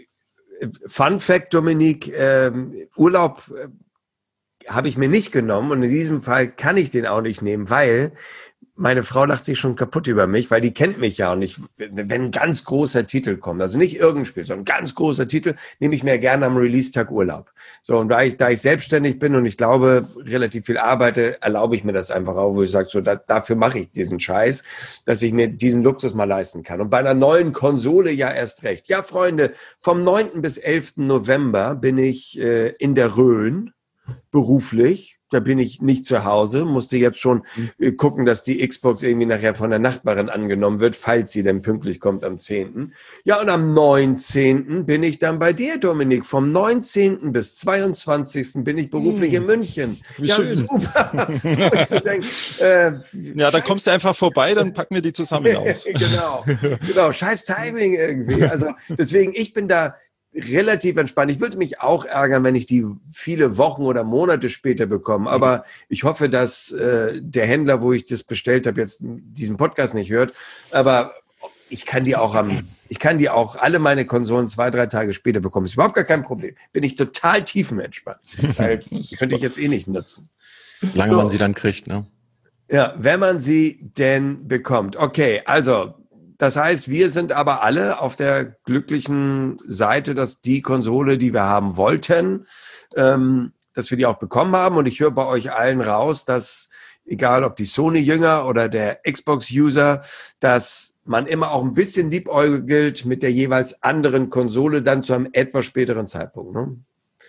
Fun Fact, Dominik, ähm, Urlaub äh, habe ich mir nicht genommen und in diesem Fall kann ich den auch nicht nehmen, weil meine Frau lacht sich schon kaputt über mich, weil die kennt mich ja und ich, wenn ein ganz großer Titel kommt, also nicht irgendein Spiel, sondern ein ganz großer Titel, nehme ich mir gerne am Release-Tag Urlaub. So, und da ich, da ich selbstständig bin und ich glaube, relativ viel arbeite, erlaube ich mir das einfach auch, wo ich sage, so, da, dafür mache ich diesen Scheiß, dass ich mir diesen Luxus mal leisten kann. Und bei einer neuen Konsole ja erst recht. Ja, Freunde, vom neunten bis elften November bin ich äh, in der Rhön, beruflich. Da bin ich nicht zu Hause, musste jetzt schon äh, gucken, dass die Xbox irgendwie nachher von der Nachbarin angenommen wird, falls sie denn pünktlich kommt am zehnten Ja, und am neunzehnten bin ich dann bei dir, Dominik. Vom neunzehnten bis zweiundzwanzigsten bin ich beruflich mm. in München. Wie ja, schön. Super. so denk, äh, ja, dann kommst du einfach vorbei, dann packen wir die zusammen aus. genau, genau. Scheiß Timing irgendwie. Also deswegen, ich bin da relativ entspannt. Ich würde mich auch ärgern, wenn ich die viele Wochen oder Monate später bekomme. Aber ich hoffe, dass äh, der Händler, wo ich das bestellt habe, jetzt diesen Podcast nicht hört. Aber ich kann die auch am, ich kann die auch alle meine Konsolen zwei, drei Tage später bekommen. Ist überhaupt gar kein Problem. Bin ich total tiefenentspannt. Weil könnte ich jetzt eh nicht nutzen. Solange so. man sie dann kriegt, ne? Ja, wenn man sie denn bekommt. Okay, also das heißt, wir sind aber alle auf der glücklichen Seite, dass die Konsole, die wir haben wollten, ähm, dass wir die auch bekommen haben. Und ich höre bei euch allen raus, dass, egal ob die Sony-Jünger oder der Xbox-User, dass man immer auch ein bisschen liebäugelt mit der jeweils anderen Konsole dann zu einem etwas späteren Zeitpunkt, ne?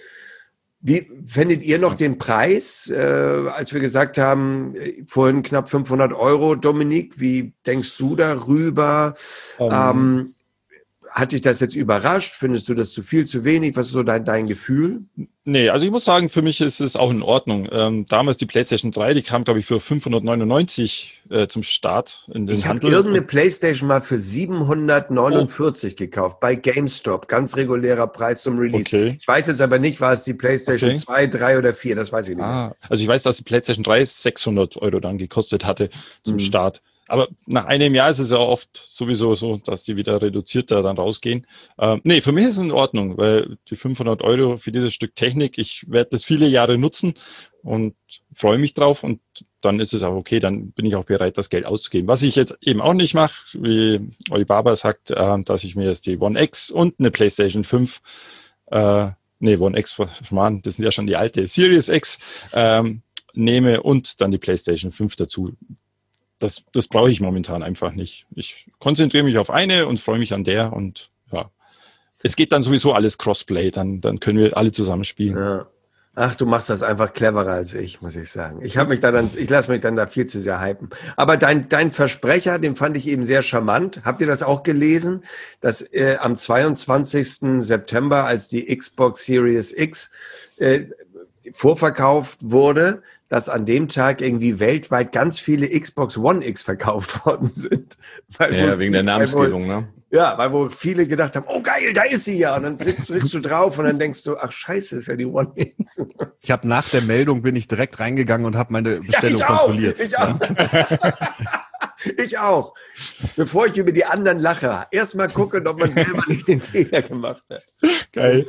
Wie findet ihr noch den Preis, äh, als wir gesagt haben, vorhin knapp fünfhundert Euro, Dominik, wie denkst du darüber? Um. Ähm, hat dich das jetzt überrascht? Findest du das zu viel, zu wenig? Was ist so dein, dein Gefühl? Nee, also ich muss sagen, für mich ist es auch in Ordnung. Ähm, damals die PlayStation drei, die kam, glaube ich, für fünfhundertneunundneunzig äh, zum Start in den ich Handel. Ich habe irgendeine PlayStation mal für siebenhundertneunundvierzig oh. gekauft, bei GameStop. Ganz regulärer Preis zum Release. Okay. Ich weiß jetzt aber nicht, war es die PlayStation okay. zwei, drei oder vier, das weiß ich nicht ah, mehr. Also ich weiß, dass die PlayStation drei sechshundert Euro dann gekostet hatte zum mhm. Start. Aber nach einem Jahr ist es ja oft sowieso so, dass die wieder reduzierter dann rausgehen. Ähm, nee, für mich ist es in Ordnung, weil die fünfhundert Euro für dieses Stück Technik, ich werde das viele Jahre nutzen und freue mich drauf und dann ist es auch okay, dann bin ich auch bereit, das Geld auszugeben. Was ich jetzt eben auch nicht mache, wie Alibaba sagt, äh, dass ich mir jetzt die One X und eine PlayStation fünf, äh, nee, One X, Mann, das sind ja schon die alte, Series X, ähm, nehme und dann die PlayStation fünf dazu. Das, das brauche ich momentan einfach nicht. Ich konzentriere mich auf eine und freue mich an der und ja, es geht dann sowieso alles Crossplay, dann, dann können wir alle zusammen spielen. Ja. Ach, du machst das einfach cleverer als ich, muss ich sagen. Ich habe mich da dann, ich lasse mich dann da viel zu sehr hypen. Aber dein, dein Versprecher, den fand ich eben sehr charmant. Habt ihr das auch gelesen, dass äh, am zweiundzwanzigsten September, als die Xbox Series X äh, vorverkauft wurde, dass an dem Tag irgendwie weltweit ganz viele Xbox One X verkauft worden sind. Weil ja, wohl, wegen der Namensgebung, wohl, ne? Ja, weil wo viele gedacht haben, oh geil, da ist sie ja. Und dann drückst, drückst du drauf und dann denkst du, ach scheiße, ist ja die One X. Ich habe nach der Meldung bin ich direkt reingegangen und habe meine Bestellung ja, ich kontrolliert. Auch, ich auch. Ich auch. Bevor ich über die anderen lache, erstmal gucken, ob man selber nicht den Fehler gemacht hat. Geil.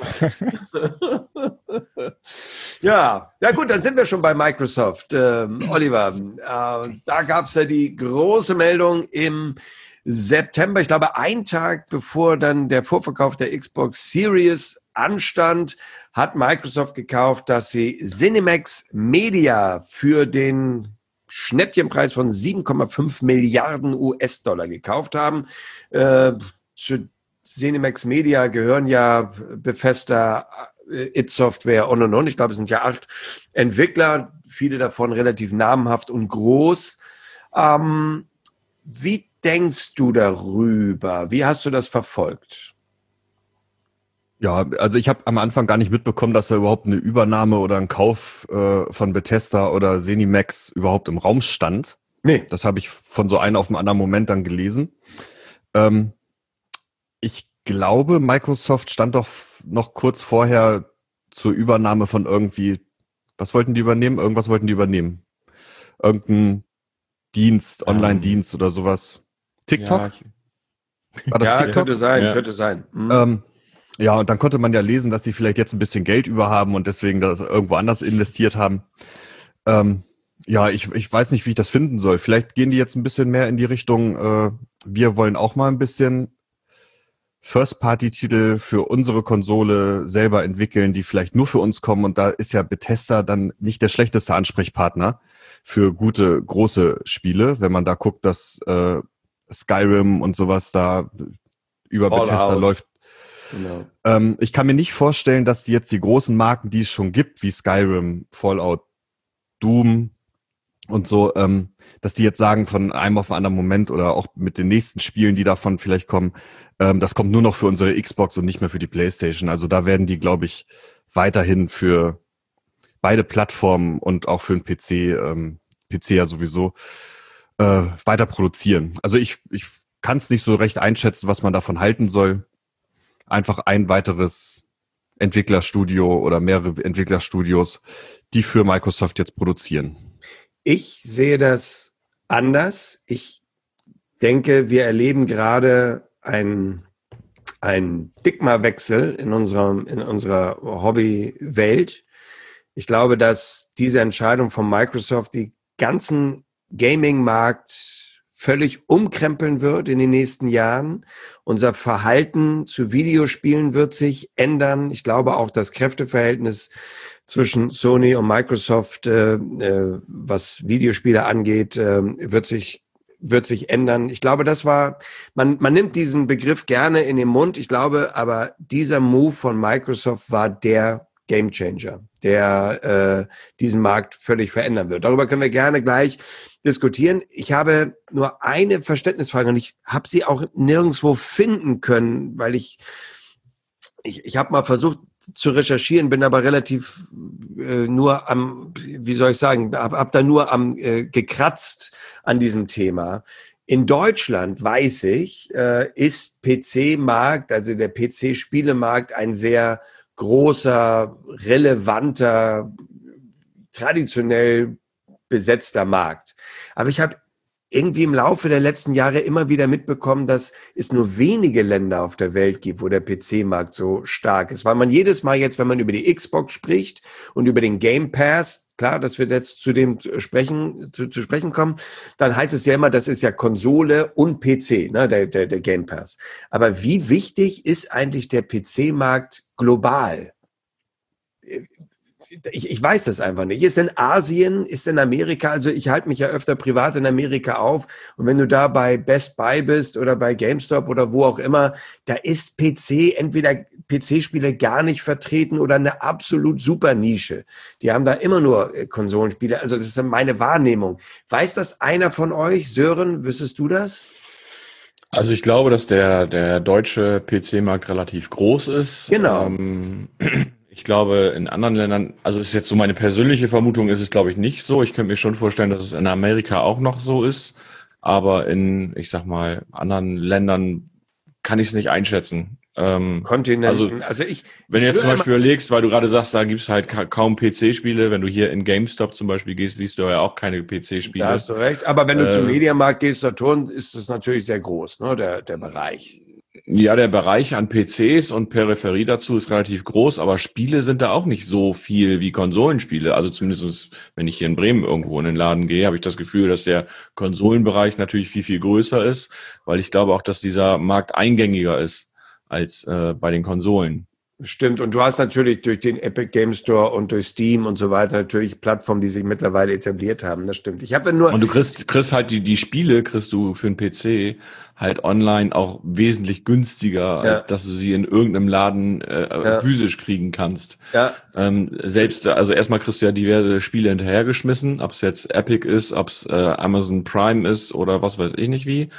Ja, ja gut, dann sind wir schon bei Microsoft. Ähm, Oliver, äh, da gab es ja die große Meldung im September, ich glaube, ein Tag bevor dann der Vorverkauf der Xbox Series anstand, hat Microsoft gekauft, dass sie ZeniMax Media für den Schnäppchenpreis von sieben Komma fünf Milliarden U S-Dollar gekauft haben. Äh, zu ZeniMax Media gehören ja Bethesda, id Software und und und. Ich glaube, es sind ja acht Entwickler, viele davon relativ namhaft und groß. Ähm, wie denkst du darüber? Wie hast du das verfolgt? Ja, also ich habe am Anfang gar nicht mitbekommen, dass da überhaupt eine Übernahme oder ein Kauf äh, von Bethesda oder ZeniMax überhaupt im Raum stand. Nee. Das habe ich von so einem auf den anderen Moment dann gelesen. Ähm, ich glaube, Microsoft stand doch noch kurz vorher zur Übernahme von irgendwie, was wollten die übernehmen? Irgendwas wollten die übernehmen. Irgendein Dienst, Online-Dienst oder sowas. TikTok? Ja, ich, War das ja TikTok? könnte sein, Ja. könnte sein. Mhm. Ähm, ja, und dann konnte man ja lesen, dass die vielleicht jetzt ein bisschen Geld über haben und deswegen das irgendwo anders investiert haben. Ähm, ja, ich, ich weiß nicht, wie ich das finden soll. Vielleicht gehen die jetzt ein bisschen mehr in die Richtung, äh, wir wollen auch mal ein bisschen First-Party-Titel für unsere Konsole selber entwickeln, die vielleicht nur für uns kommen. Und da ist ja Bethesda dann nicht der schlechteste Ansprechpartner für gute, große Spiele. Wenn man da guckt, dass äh, Skyrim und sowas da über All Bethesda out. läuft. Genau. Ähm, ich kann mir nicht vorstellen, dass die jetzt die großen Marken, die es schon gibt, wie Skyrim, Fallout, Doom und so, ähm, dass die jetzt sagen von einem auf den anderen Moment oder auch mit den nächsten Spielen, die davon vielleicht kommen, ähm, das kommt nur noch für unsere Xbox und nicht mehr für die PlayStation. Also da werden die, glaube ich, weiterhin für beide Plattformen und auch für den P C, ähm, P C ja sowieso, äh, weiter produzieren. Also ich, ich kann es nicht so recht einschätzen, was man davon halten soll. Einfach ein weiteres Entwicklerstudio oder mehrere Entwicklerstudios, die für Microsoft jetzt produzieren. Ich sehe das anders. Ich denke, wir erleben gerade einen, einen Stigmawechsel in unserer, in unserer Hobbywelt. Ich glaube, dass diese Entscheidung von Microsoft die ganzen Gaming-Markt völlig umkrempeln wird in den nächsten Jahren. Unser Verhalten zu Videospielen wird sich ändern. Ich glaube auch, das Kräfteverhältnis zwischen Sony und Microsoft, äh, äh, was Videospiele angeht, äh, wird sich wird sich ändern. Ich glaube, das war, man man nimmt diesen Begriff gerne in den Mund. Ich glaube, aber dieser Move von Microsoft war der Gamechanger, der äh, diesen Markt völlig verändern wird. Darüber können wir gerne gleich diskutieren. Ich habe nur eine Verständnisfrage und ich habe sie auch nirgendwo finden können, weil ich ich, ich habe mal versucht zu recherchieren, bin aber relativ äh, nur am, wie soll ich sagen, hab, hab da nur am äh, gekratzt an diesem Thema. In Deutschland, weiß ich, äh, ist P C-Markt, also der P C-Spielemarkt, ein sehr großer, relevanter, traditionell besetzter Markt. Aber ich habe irgendwie im Laufe der letzten Jahre immer wieder mitbekommen, dass es nur wenige Länder auf der Welt gibt, wo der P C-Markt so stark ist. Weil man jedes Mal jetzt, wenn man über die Xbox spricht und über den Game Pass, klar, dass wir jetzt zu dem sprechen, zu, zu sprechen kommen, dann heißt es ja immer, das ist ja Konsole und P C, ne, der, der, der Game Pass. Aber wie wichtig ist eigentlich der P C-Markt global? Ich, ich weiß das einfach nicht. Ist in Asien, ist in Amerika, also ich halte mich ja öfter privat in Amerika auf und wenn du da bei Best Buy bist oder bei GameStop oder wo auch immer, da ist P C, entweder P C-Spiele gar nicht vertreten oder eine absolut super Nische. Die haben da immer nur Konsolenspiele, also das ist meine Wahrnehmung. Weiß das einer von euch? Sören, wüsstest du das? Also ich glaube, dass der, der deutsche P C-Markt relativ groß ist. Genau. Ähm, Ich glaube, in anderen Ländern, also ist jetzt so meine persönliche Vermutung, ist es, glaube ich, nicht so. Ich könnte mir schon vorstellen, dass es in Amerika auch noch so ist. Aber in, ich sag mal, anderen Ländern kann ich es nicht einschätzen. Ähm, Kontinenten. Also, also ich, wenn ich du jetzt zum würde Beispiel überlegst, weil du gerade sagst, da gibt's halt ka kaum P C-Spiele. Wenn du hier in GameStop zum Beispiel gehst, siehst du ja auch keine P C-Spiele. Da hast du recht. Aber wenn du Äh, zum Mediamarkt gehst, Saturn, ist das natürlich sehr groß, ne, der, der Bereich. Ja, der Bereich an P Cs und Peripherie dazu ist relativ groß, aber Spiele sind da auch nicht so viel wie Konsolenspiele. Also zumindest, wenn ich hier in Bremen irgendwo in den Laden gehe, habe ich das Gefühl, dass der Konsolenbereich natürlich viel, viel größer ist, weil ich glaube auch, dass dieser Markt eingängiger ist als äh, bei den Konsolen. Stimmt. Und du hast natürlich durch den Epic Game Store und durch Steam und so weiter natürlich Plattformen, die sich mittlerweile etabliert haben. Das stimmt. Ich habe nur. Und du kriegst, kriegst halt die, die Spiele, kriegst du für einen P C halt online auch wesentlich günstiger, Ja. als dass du sie in irgendeinem Laden äh, Ja. physisch kriegen kannst. Ja. Ähm, selbst, also erstmal kriegst du ja diverse Spiele hinterhergeschmissen, ob es jetzt Epic ist, ob es äh, Amazon Prime ist oder was weiß ich nicht wie.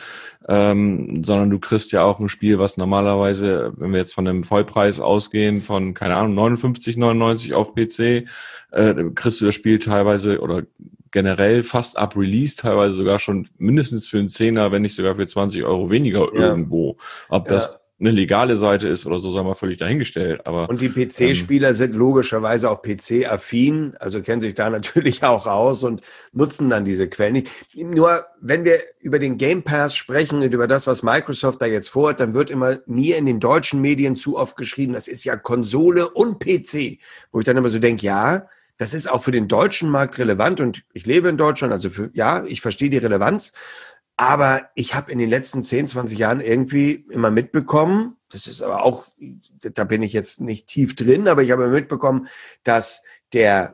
Ähm, sondern du kriegst ja auch ein Spiel, was normalerweise, wenn wir jetzt von einem Vollpreis ausgehen, von, keine Ahnung, neunundfünfzig neunundneunzig auf P C, äh, kriegst du das Spiel teilweise oder generell fast ab Release, teilweise sogar schon mindestens für einen Zehner, wenn nicht sogar für zwanzig Euro weniger Ja. irgendwo. Ob Ja. das eine legale Seite ist oder so, sagen wir völlig dahingestellt. Aber Und die P C-Spieler ähm, sind logischerweise auch P C-affin, also kennen sich da natürlich auch aus und nutzen dann diese Quellen. Nur wenn wir über den Game Pass sprechen und über das, was Microsoft da jetzt vorhat, dann wird immer mir in den deutschen Medien zu oft geschrieben, das ist ja Konsole und P C. Wo ich dann immer so denke, ja, das ist auch für den deutschen Markt relevant und ich lebe in Deutschland, also für, ja, ich verstehe die Relevanz. Aber ich habe in den letzten zehn, zwanzig Jahren irgendwie immer mitbekommen, das ist aber auch, da bin ich jetzt nicht tief drin, aber ich habe mitbekommen, dass der,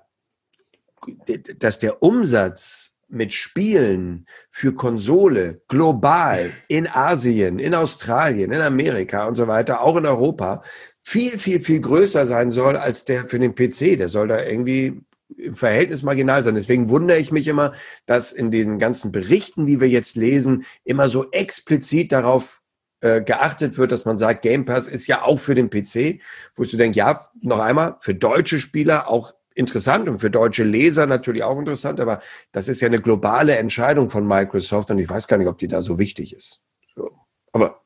dass der Umsatz mit Spielen für Konsole global in Asien, in Australien, in Amerika und so weiter, auch in Europa, viel, viel, viel größer sein soll als der für den P C. Der soll da irgendwie im Verhältnis marginal sein. Deswegen wundere ich mich immer, dass in diesen ganzen Berichten, die wir jetzt lesen, immer so explizit darauf äh, geachtet wird, dass man sagt, Game Pass ist ja auch für den P C, wo ich so denke, ja, noch einmal, für deutsche Spieler auch interessant und für deutsche Leser natürlich auch interessant, aber das ist ja eine globale Entscheidung von Microsoft und ich weiß gar nicht, ob die da so wichtig ist. So. Aber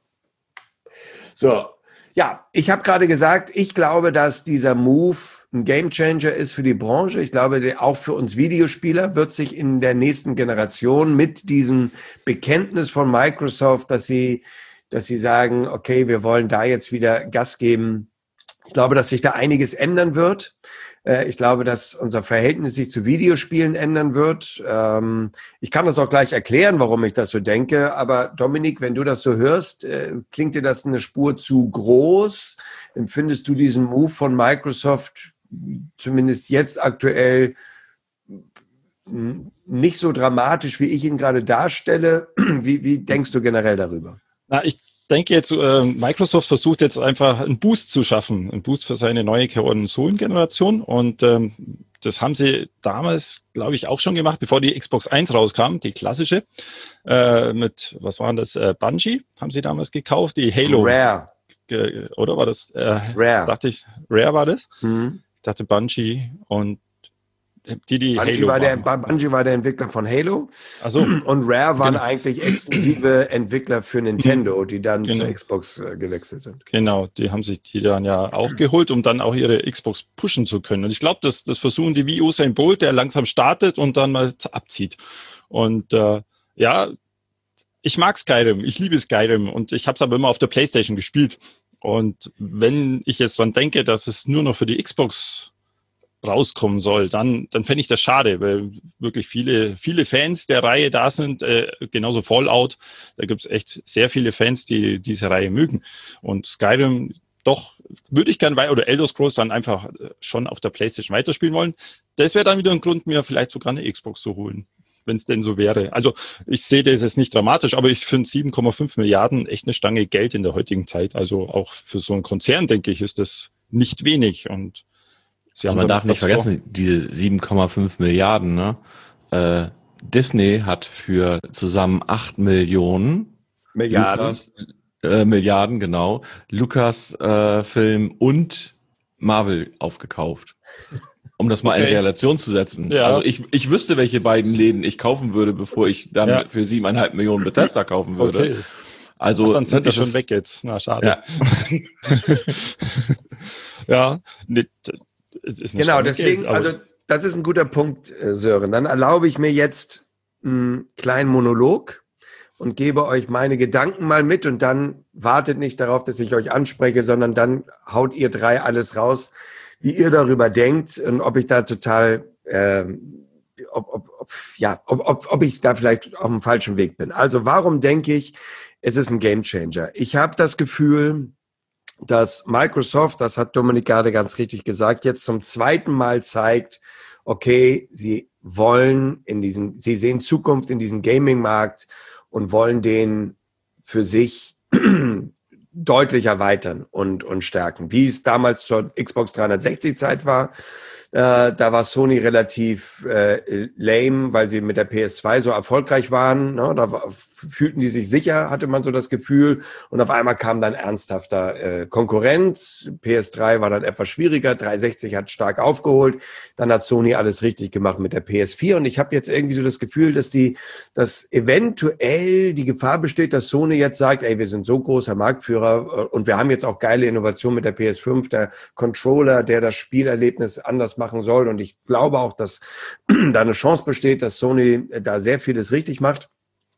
so. Ja, ich habe gerade gesagt, ich glaube, dass dieser Move ein Gamechanger ist für die Branche. Ich glaube, auch für uns Videospieler wird sich in der nächsten Generation mit diesem Bekenntnis von Microsoft, dass sie, dass sie sagen, okay, wir wollen da jetzt wieder Gas geben. Ich glaube, dass sich da einiges ändern wird. Ich glaube, dass unser Verhältnis sich zu Videospielen ändern wird. Ich kann das auch gleich erklären, warum ich das so denke. Aber Dominik, wenn du das so hörst, klingt dir das eine Spur zu groß? Empfindest du diesen Move von Microsoft zumindest jetzt aktuell nicht so dramatisch, wie ich ihn gerade darstelle? Wie, wie denkst du generell darüber? Na, ich denke jetzt, äh, Microsoft versucht jetzt einfach einen Boost zu schaffen, einen Boost für seine neue Konsolengeneration und ähm, das haben sie damals, glaube ich, auch schon gemacht, bevor die Xbox eins rauskam, die klassische, äh, mit, was waren das, äh, Bungie haben sie damals gekauft, die Halo. Rare. Ge- oder war das? Äh, Rare. Dachte ich, Rare war das? Mhm. Ich dachte Bungie und die, die Bungie Halo war, der, machen. Bungie war der Entwickler von Halo. Ach so. Und Rare waren Genau. eigentlich exklusive Entwickler für Nintendo, die dann Genau. zur Xbox äh, gewechselt sind. Genau, die haben sich die dann ja auch geholt, um dann auch ihre Xbox pushen zu können. Und ich glaube, das, das versuchen die wie Usain Bolt, der langsam startet und dann mal abzieht. Und äh, Ja, ich mag Skyrim, ich liebe Skyrim und ich habe es aber immer auf der PlayStation gespielt. Und wenn ich jetzt dran denke, dass es nur noch für die Xbox rauskommen soll, dann, dann fände ich das schade, weil wirklich viele, viele Fans der Reihe da sind, äh, genauso Fallout, da gibt es echt sehr viele Fans, die diese Reihe mögen. Und Skyrim, doch, würde ich gerne weiter, oder Elder Scrolls dann einfach schon auf der PlayStation weiterspielen wollen. Das wäre dann wieder ein Grund, mir vielleicht sogar eine Xbox zu holen, wenn es denn so wäre. Also ich sehe das jetzt nicht dramatisch, aber ich finde sieben Komma fünf Milliarden echt eine Stange Geld in der heutigen Zeit. Also auch für so einen Konzern, denke ich, ist das nicht wenig. Und Sie also man darf nicht vergessen, vor. diese sieben Komma fünf Milliarden, ne? Äh, Disney hat für zusammen acht Millionen Milliarden, Lucas, äh, Milliarden, genau, Lucas äh, Film und Marvel aufgekauft. Um das mal okay. in Relation zu setzen. Ja. Also ich, ich wüsste, welche beiden Läden ich kaufen würde, bevor ich dann ja. für siebeneinhalb Millionen Bethesda kaufen würde. Okay. Also ach, dann sind die schon weg jetzt. Na, schade. Ja, ja nicht, genau, deswegen, Geld, also das ist ein guter Punkt, Sören. Dann erlaube ich mir jetzt einen kleinen Monolog und gebe euch meine Gedanken mal mit und dann wartet nicht darauf, dass ich euch anspreche, sondern dann haut ihr drei alles raus, wie ihr darüber denkt und ob ich da total, äh, ob, ob, ob, ja, ob, ob, ob ich da vielleicht auf dem falschen Weg bin. Also warum denke ich, es ist ein Gamechanger? Ich habe das Gefühl, dass Microsoft, das hat Dominik gerade ganz richtig gesagt, jetzt zum zweiten Mal zeigt, okay, sie wollen in diesen, sie sehen Zukunft in diesem Gaming-Markt und wollen den für sich deutlich erweitern und, und stärken. Wie es damals zur Xbox dreihundertsechzig Zeit war, äh, da war Sony relativ äh, lame, weil sie mit der P S zwei so erfolgreich waren. Ne? Da war, fühlten die sich sicher, hatte man so das Gefühl. Und auf einmal kam dann ernsthafter äh, Konkurrent. P S drei war dann etwas schwieriger. dreihundertsechzig hat stark aufgeholt. Dann hat Sony alles richtig gemacht mit der P S vier. Und ich habe jetzt irgendwie so das Gefühl, dass die, dass eventuell die Gefahr besteht, dass Sony jetzt sagt, ey, wir sind so großer Marktführer und wir haben jetzt auch geile Innovationen mit der P S fünf, der Controller, der das Spielerlebnis anders machen soll. Und ich glaube auch, dass da eine Chance besteht, dass Sony da sehr vieles richtig macht.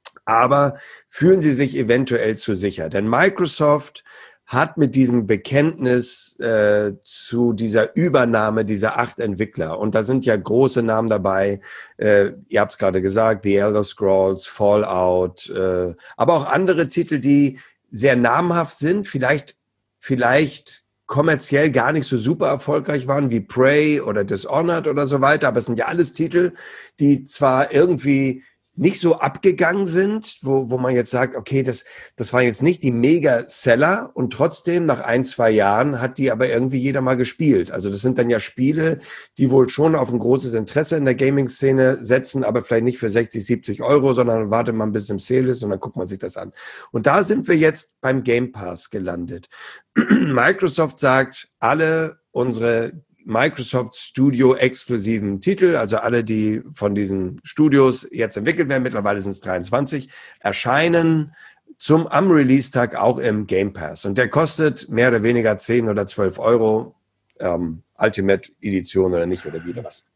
Aber fühlen sie sich eventuell zu sicher? Denn Microsoft hat mit diesem Bekenntnis äh, zu dieser Übernahme dieser acht Entwickler, und da sind ja große Namen dabei, äh, ihr habt es gerade gesagt, The Elder Scrolls, Fallout, äh, aber auch andere Titel, die sehr namhaft sind, vielleicht, vielleicht kommerziell gar nicht so super erfolgreich waren wie Prey oder Dishonored oder so weiter, aber es sind ja alles Titel, die zwar irgendwie nicht so abgegangen sind, wo, wo man jetzt sagt, okay, das, das waren jetzt nicht die Mega-Seller und trotzdem nach ein, zwei Jahren hat die aber irgendwie jeder mal gespielt. Also das sind dann ja Spiele, die wohl schon auf ein großes Interesse in der Gaming-Szene setzen, aber vielleicht nicht für sechzig, siebzig Euro, sondern wartet man bis im Sale ist und dann guckt man sich das an. Und da sind wir jetzt beim Game Pass gelandet. Microsoft sagt, alle unsere Microsoft Studio exklusiven Titel, also alle, die von diesen Studios jetzt entwickelt werden, mittlerweile sind es dreiundzwanzig, erscheinen zum am Release-Tag auch im Game Pass. Und der kostet mehr oder weniger zehn oder zwölf Euro, ähm, Ultimate Edition oder nicht oder wieder was.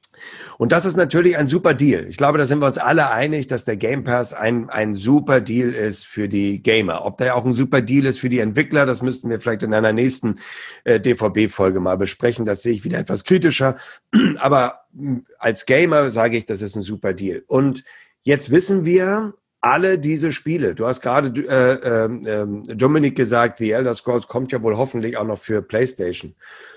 Und das ist natürlich ein super Deal. Ich glaube, da sind wir uns alle einig, dass der Game Pass ein, ein super Deal ist für die Gamer. Ob der auch ein super Deal ist für die Entwickler, das müssten wir vielleicht in einer nächsten äh, D V B-Folge mal besprechen. Das sehe ich wieder etwas kritischer. Aber als Gamer sage ich, das ist ein super Deal. Und jetzt wissen wir, alle diese Spiele, du hast gerade äh, äh, Dominik gesagt, The Elder Scrolls kommt ja wohl hoffentlich auch noch für PlayStation.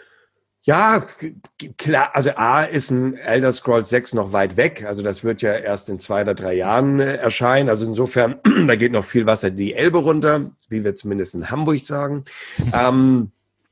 Ja, klar, also A ist ein Elder Scrolls sechs noch weit weg, also das wird ja erst in zwei oder drei Jahren äh, erscheinen, also insofern, da geht noch viel Wasser die Elbe runter, wie wir zumindest in Hamburg sagen. ähm,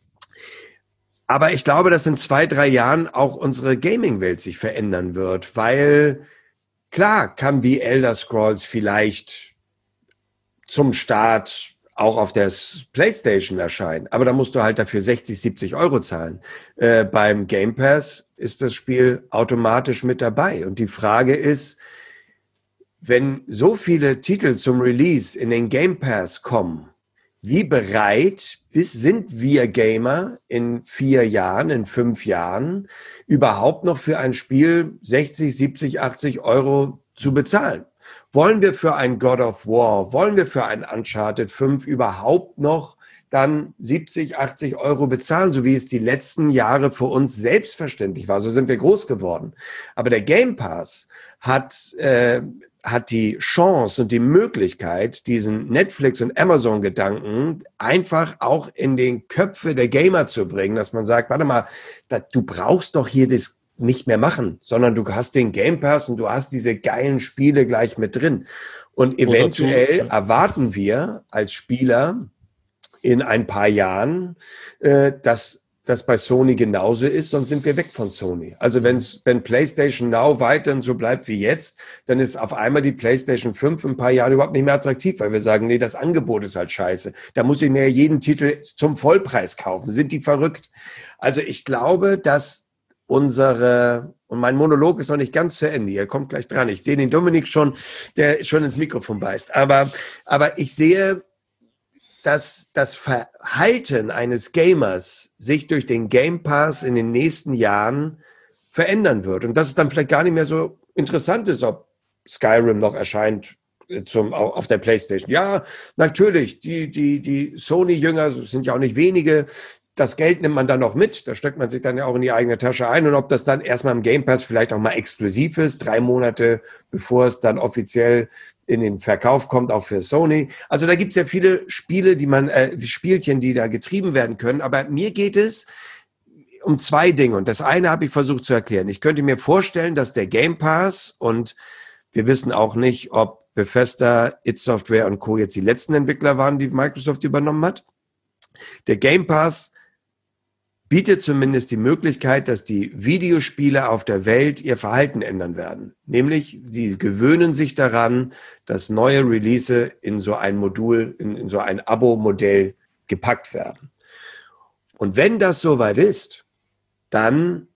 aber ich glaube, dass in zwei, drei Jahren auch unsere Gaming-Welt sich verändern wird, weil klar kann die Elder Scrolls vielleicht zum Start auch auf der PlayStation erscheinen. Aber da musst du halt dafür sechzig, siebzig Euro zahlen. Äh, beim Game Pass ist das Spiel automatisch mit dabei. Und die Frage ist, wenn so viele Titel zum Release in den Game Pass kommen, wie bereit bis sind wir Gamer in vier Jahren, in fünf Jahren, überhaupt noch für ein Spiel sechzig, siebzig, achtzig Euro zu bezahlen? wollen wir für ein God of War, wollen wir für ein Uncharted fünf überhaupt noch dann siebzig, achtzig Euro bezahlen, so wie es die letzten Jahre für uns selbstverständlich war. So sind wir groß geworden. Aber der Game Pass hat, äh, hat die Chance und die Möglichkeit, diesen Netflix- und Amazon-Gedanken einfach auch in den Köpfe der Gamer zu bringen, dass man sagt, warte mal, du brauchst doch hier das nicht mehr machen, sondern du hast den Game Pass und du hast diese geilen Spiele gleich mit drin. Und eventuell dazu, erwarten wir als Spieler in ein paar Jahren, äh, dass das bei Sony genauso ist, sonst sind wir weg von Sony. Also wenn's, wenn PlayStation Now weiterhin so bleibt wie jetzt, dann ist auf einmal die PlayStation fünf in ein paar Jahren überhaupt nicht mehr attraktiv, weil wir sagen, nee, das Angebot ist halt scheiße. Da muss ich mir jeden Titel zum Vollpreis kaufen. Sind die verrückt? Also ich glaube, dass unsere, und mein Monolog ist noch nicht ganz zu Ende, ihr kommt gleich dran. Ich sehe den Dominik schon, der schon ins Mikrofon beißt. Aber, aber ich sehe, dass das Verhalten eines Gamers sich durch den Game Pass in den nächsten Jahren verändern wird. Und dass es dann vielleicht gar nicht mehr so interessant ist, ob Skyrim noch erscheint zum, auf der PlayStation. Ja, natürlich, die, die, die Sony-Jünger, das sind ja auch nicht wenige, das Geld nimmt man dann noch mit, da steckt man sich dann ja auch in die eigene Tasche ein. Und ob das dann erstmal im Game Pass vielleicht auch mal exklusiv ist, drei Monate bevor es dann offiziell in den Verkauf kommt, auch für Sony. Also da gibt es ja viele Spiele, die man, äh, Spielchen, die da getrieben werden können. Aber mir geht es um zwei Dinge. Und das eine habe ich versucht zu erklären. Ich könnte mir vorstellen, dass der Game Pass, und wir wissen auch nicht, ob Bethesda, id Software und Co. jetzt die letzten Entwickler waren, die Microsoft übernommen hat. Der Game Pass bietet zumindest die Möglichkeit, dass die Videospiele auf der Welt ihr Verhalten ändern werden. Nämlich, sie gewöhnen sich daran, dass neue Release in so ein Modul, in, in so ein Abo-Modell gepackt werden. Und wenn das soweit ist, dann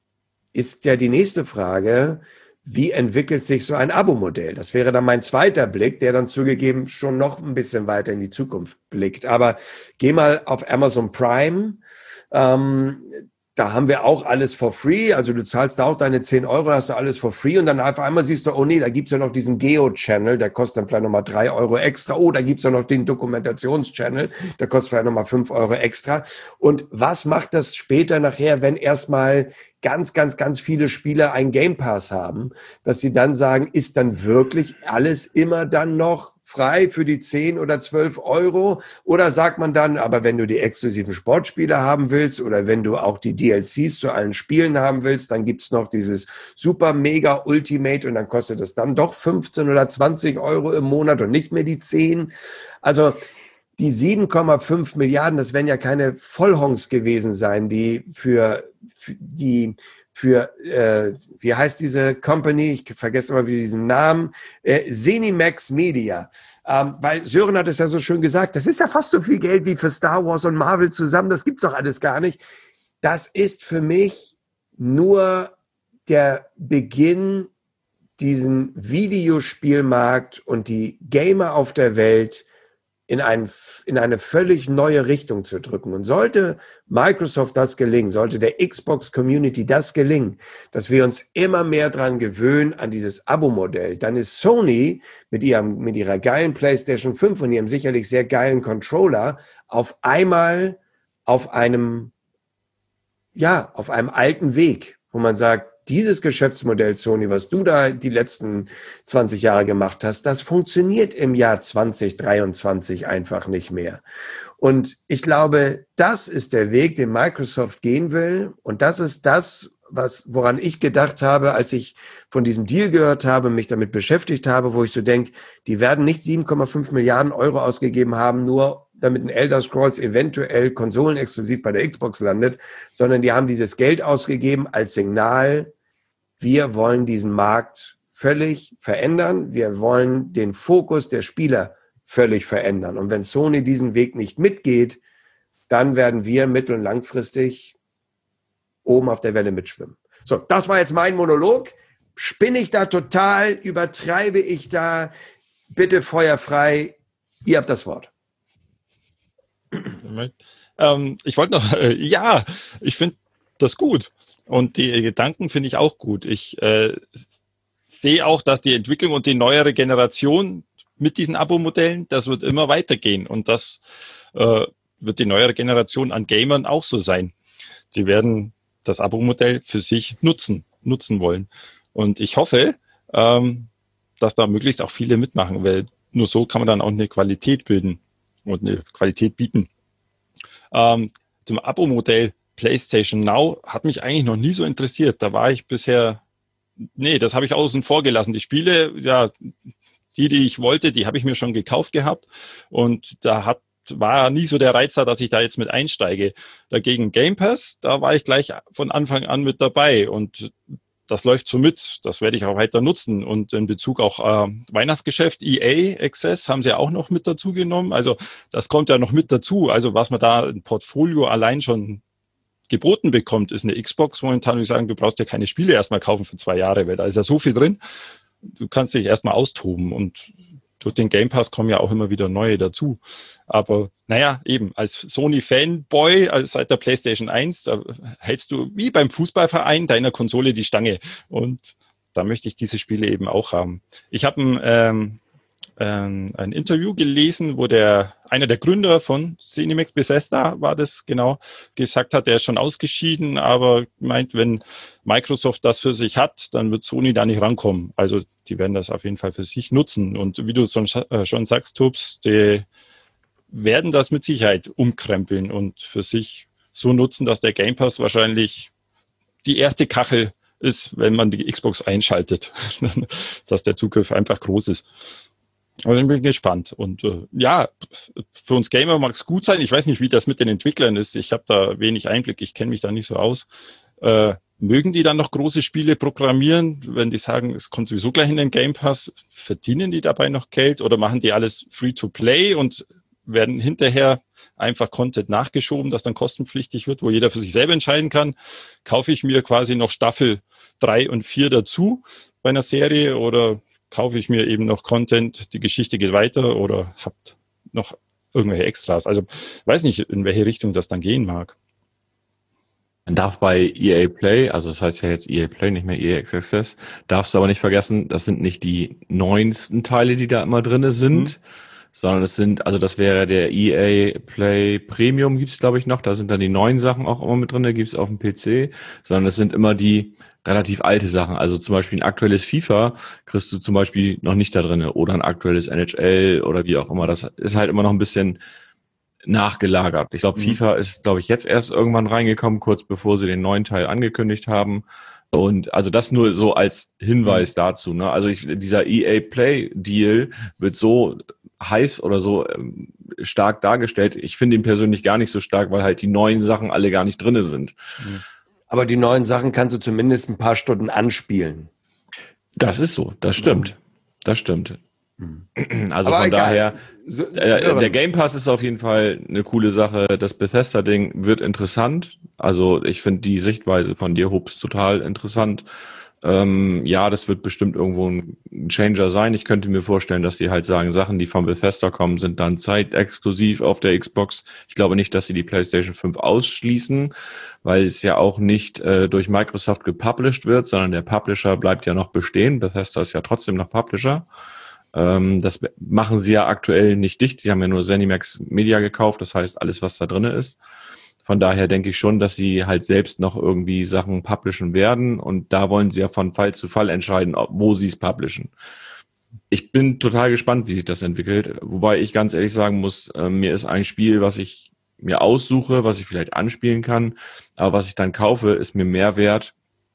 ist ja die nächste Frage, wie entwickelt sich so ein Abo-Modell? Das wäre dann mein zweiter Blick, der dann zugegeben schon noch ein bisschen weiter in die Zukunft blickt. Aber geh mal auf Amazon Prime. Ähm, da haben wir auch alles for free, also du zahlst da auch deine zehn Euro, hast du alles for free und dann auf einmal siehst du, oh nee, da gibt's ja noch diesen Geo-Channel, der kostet dann vielleicht nochmal drei Euro extra, oh, da gibt's ja noch den Dokumentations-Channel, der kostet vielleicht nochmal fünf Euro extra. Und was macht das später nachher, wenn erstmal ganz, ganz, ganz viele Spieler einen Game Pass haben, dass sie dann sagen, ist dann wirklich alles immer dann noch frei für die zehn oder zwölf Euro? Oder sagt man dann, aber wenn du die exklusiven Sportspiele haben willst oder wenn du auch die D L Cs zu allen Spielen haben willst, dann gibt's noch dieses Super Mega Ultimate und dann kostet es dann doch fünfzehn oder zwanzig Euro im Monat und nicht mehr die zehn. Also die sieben Komma fünf Milliarden, das werden ja keine Vollhongs gewesen sein, die für, für die für, äh, wie heißt diese Company? Ich vergesse immer wieder diesen Namen. Äh, Zenimax Media. Ähm, weil Sören hat es ja so schön gesagt, das ist ja fast so viel Geld wie für Star Wars und Marvel zusammen. Das gibt's doch alles gar nicht. Das ist für mich nur der Beginn, diesen Videospielmarkt und die Gamer auf der Welt in, ein, in eine völlig neue Richtung zu drücken. Und sollte Microsoft das gelingen, sollte der Xbox-Community das gelingen, dass wir uns immer mehr dran gewöhnen an dieses Abo-Modell, dann ist Sony mit, ihrem, mit ihrer geilen PlayStation fünf und ihrem sicherlich sehr geilen Controller auf einmal auf einem, ja, auf einem alten Weg, wo man sagt, dieses Geschäftsmodell, Sony, was du da die letzten zwanzig Jahre gemacht hast, das funktioniert im Jahr zwanzig dreiundzwanzig einfach nicht mehr. Und ich glaube, das ist der Weg, den Microsoft gehen will. Und das ist das, was, woran ich gedacht habe, als ich von diesem Deal gehört habe, mich damit beschäftigt habe, wo ich so denke, die werden nicht sieben Komma fünf Milliarden Euro ausgegeben haben, nur damit ein Elder Scrolls eventuell konsolenexklusiv bei der Xbox landet, sondern die haben dieses Geld ausgegeben als Signal, wir wollen diesen Markt völlig verändern, wir wollen den Fokus der Spieler völlig verändern. Und wenn Sony diesen Weg nicht mitgeht, dann werden wir mittel- und langfristig oben auf der Welle mitschwimmen. So, das war jetzt mein Monolog. Spinne ich da total? Übertreibe ich da? Bitte feuerfrei. Ihr habt das Wort. Ähm, ich wollte noch, äh, ja, ich finde das gut. Und die Gedanken finde ich auch gut. Ich äh, sehe auch, dass die Entwicklung und die neuere Generation mit diesen Abo-Modellen, das wird immer weitergehen. Und das äh, wird die neuere Generation an Gamern auch so sein. Die werden das Abo-Modell für sich nutzen, nutzen wollen. Und ich hoffe, ähm, dass da möglichst auch viele mitmachen, weil nur so kann man dann auch eine Qualität bilden und eine Qualität bieten. Ähm, zum Abo-Modell PlayStation Now hat mich eigentlich noch nie so interessiert. Da war ich bisher, nee, das habe ich außen vor gelassen. Die Spiele, ja, die, die ich wollte, die habe ich mir schon gekauft gehabt. Und da hat, war nie so der Reiz da, dass ich da jetzt mit einsteige. Dagegen Game Pass, da war ich gleich von Anfang an mit dabei. Und das läuft so mit. Das werde ich auch weiter nutzen. Und in Bezug auch äh, Weihnachtsgeschäft, E A Access haben sie auch noch mit dazu genommen. Also das kommt ja noch mit dazu. Also was man da im Portfolio allein schon geboten bekommt, ist eine Xbox momentan. Und ich sagen, du brauchst ja keine Spiele erstmal kaufen für zwei Jahre, weil da ist ja so viel drin. Du kannst dich erstmal austoben. Und durch den Game Pass kommen ja auch immer wieder neue dazu. Aber naja, eben als Sony-Fanboy, als seit der PlayStation eins, da hältst du wie beim Fußballverein deiner Konsole die Stange. Und da möchte ich diese Spiele eben auch haben. Ich habe ein, ähm, ähm, ein Interview gelesen, wo der einer der Gründer von ZeniMax, Bethesda war das genau, gesagt hat, der ist schon ausgeschieden, aber meint, wenn Microsoft das für sich hat, dann wird Sony da nicht rankommen. Also die werden das auf jeden Fall für sich nutzen. Und wie du schon, äh, schon sagst, Tubbs, die werden das mit Sicherheit umkrempeln und für sich so nutzen, dass der Game Pass wahrscheinlich die erste Kachel ist, wenn man die Xbox einschaltet, dass der Zugriff einfach groß ist. Aber ich bin gespannt. Und äh, ja, für uns Gamer mag es gut sein. Ich weiß nicht, wie das mit den Entwicklern ist. Ich habe da wenig Einblick. Ich kenne mich da nicht so aus. Äh, mögen die dann noch große Spiele programmieren, wenn die sagen, es kommt sowieso gleich in den Game Pass? Verdienen die dabei noch Geld oder machen die alles Free-to-Play und werden hinterher einfach Content nachgeschoben, das dann kostenpflichtig wird, wo jeder für sich selber entscheiden kann? Kaufe ich mir quasi noch Staffel drei und vier dazu bei einer Serie oder kaufe ich mir eben noch Content, die Geschichte geht weiter oder habt noch irgendwelche Extras? Also weiß nicht, in welche Richtung das dann gehen mag. Man darf bei E A Play, also das heißt ja jetzt E A Play, nicht mehr E A Access, darfst du aber nicht vergessen, das sind nicht die neuesten Teile, die da immer drin sind, mhm. sondern es sind, also das wäre der E A Play Premium, gibt's glaube ich noch, da sind dann die neuen Sachen auch immer mit drin, gibt's auf dem P C, sondern es sind immer die relativ alte Sachen. Also zum Beispiel ein aktuelles FIFA kriegst du zum Beispiel noch nicht da drin oder ein aktuelles N H L oder wie auch immer. Das ist halt immer noch ein bisschen nachgelagert. Ich glaube, mhm. FIFA ist, glaube ich, jetzt erst irgendwann reingekommen, kurz bevor sie den neuen Teil angekündigt haben. Und also das nur so als Hinweis mhm. dazu. Ne? Also ich, dieser E A Play Deal wird so heiß oder so ähm, stark dargestellt. Ich finde ihn persönlich gar nicht so stark, weil halt die neuen Sachen alle gar nicht drinne sind. Mhm. Aber die neuen Sachen kannst du zumindest ein paar Stunden anspielen. Das ist so, das stimmt. Das stimmt. Mhm. Also aber von egal. daher, so, so, äh, der Game Pass ist auf jeden Fall eine coole Sache. Das Bethesda-Ding wird interessant. Also ich finde die Sichtweise von dir, Hubs, total interessant. Ähm, ja, das wird bestimmt irgendwo ein Changer sein. Ich könnte mir vorstellen, dass die halt sagen, Sachen, die von Bethesda kommen, sind dann zeitexklusiv auf der Xbox. Ich glaube nicht, dass sie die PlayStation fünf ausschließen, weil es ja auch nicht äh, durch Microsoft gepublished wird, sondern der Publisher bleibt ja noch bestehen. Bethesda ist ja trotzdem noch Publisher. Ähm, das machen sie ja aktuell nicht dicht. Die haben ja nur ZeniMax Media gekauft, das heißt alles, was da drin ist. Von daher denke ich schon, dass sie halt selbst noch irgendwie Sachen publishen werden und da wollen sie ja von Fall zu Fall entscheiden, wo sie es publishen. Ich bin total gespannt, wie sich das entwickelt, wobei ich ganz ehrlich sagen muss, äh, mir ist ein Spiel, was ich mir aussuche, was ich vielleicht anspielen kann, aber was ich dann kaufe, ist mir mehr wert,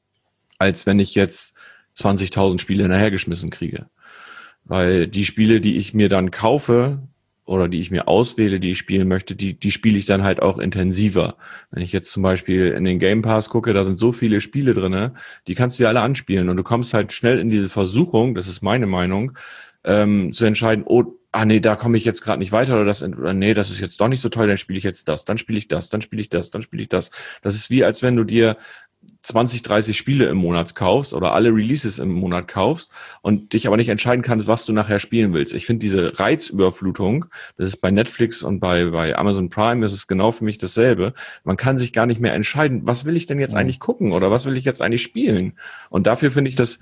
als wenn ich jetzt zwanzigtausend Spiele hinterhergeschmissen kriege. Weil die Spiele, die ich mir dann kaufe, oder die ich mir auswähle, die ich spielen möchte, die die spiele ich dann halt auch intensiver. Wenn ich jetzt zum Beispiel in den Game Pass gucke, da sind so viele Spiele drinne, die kannst du ja alle anspielen und du kommst halt schnell in diese Versuchung, das ist meine Meinung, ähm, zu entscheiden, oh, ah nee, da komme ich jetzt gerade nicht weiter oder das, oder nee, das ist jetzt doch nicht so toll, dann spiele ich jetzt das, dann spiele ich das, dann spiele ich das, dann spiele ich das. Das ist wie, als wenn du dir zwanzig, dreißig Spiele im Monat kaufst oder alle Releases im Monat kaufst und dich aber nicht entscheiden kannst, was du nachher spielen willst. Ich finde diese Reizüberflutung, das ist bei Netflix und bei bei Amazon Prime, das ist genau für mich dasselbe. Man kann sich gar nicht mehr entscheiden, was will ich denn jetzt eigentlich gucken oder was will ich jetzt eigentlich spielen? Und dafür finde ich das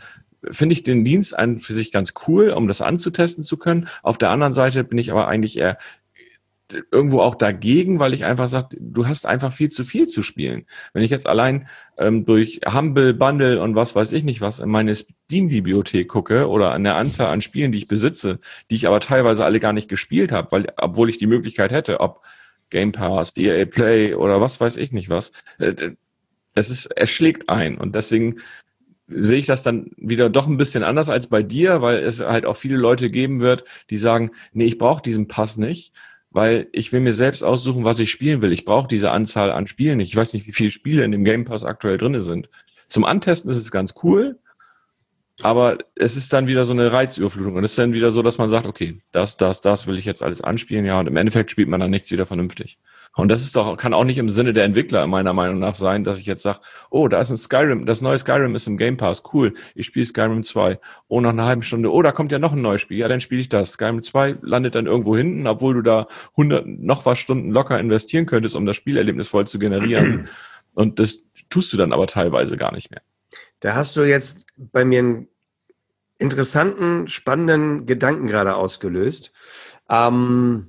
finde ich den Dienst an für sich ganz cool, um das anzutesten zu können. Auf der anderen Seite bin ich aber eigentlich eher irgendwo auch dagegen, weil ich einfach sage, du hast einfach viel zu viel zu spielen. Wenn ich jetzt allein ähm, durch Humble Bundle und was weiß ich nicht was in meine Steam-Bibliothek gucke oder an der Anzahl an Spielen, die ich besitze, die ich aber teilweise alle gar nicht gespielt habe, weil obwohl ich die Möglichkeit hätte, ob Game Pass, E A Play oder was weiß ich nicht was, äh, es ist, es schlägt ein und deswegen sehe ich das dann wieder doch ein bisschen anders als bei dir, weil es halt auch viele Leute geben wird, die sagen, nee, ich brauche diesen Pass nicht, weil ich will mir selbst aussuchen, was ich spielen will. Ich brauche diese Anzahl an Spielen nicht. Ich weiß nicht, wie viele Spiele in dem Game Pass aktuell drin sind. Zum Antesten ist es ganz cool, aber es ist dann wieder so eine Reizüberflutung. Und es ist dann wieder so, dass man sagt, okay, das, das, das will ich jetzt alles anspielen. Ja, und im Endeffekt spielt man dann nichts wieder vernünftig. Und das ist doch, kann auch nicht im Sinne der Entwickler meiner Meinung nach sein, dass ich jetzt sage, oh, da ist ein Skyrim, das neue Skyrim ist im Game Pass, cool, ich spiele Skyrim zwei. Oh, nach einer halben Stunde, oh, da kommt ja noch ein neues Spiel, ja, dann spiele ich das. Skyrim zwei landet dann irgendwo hinten, obwohl du da hundert noch was Stunden locker investieren könntest, um das Spielerlebnis voll zu generieren. Und das tust du dann aber teilweise gar nicht mehr. Da hast du jetzt bei mir einen interessanten, spannenden Gedanken gerade ausgelöst. Ähm,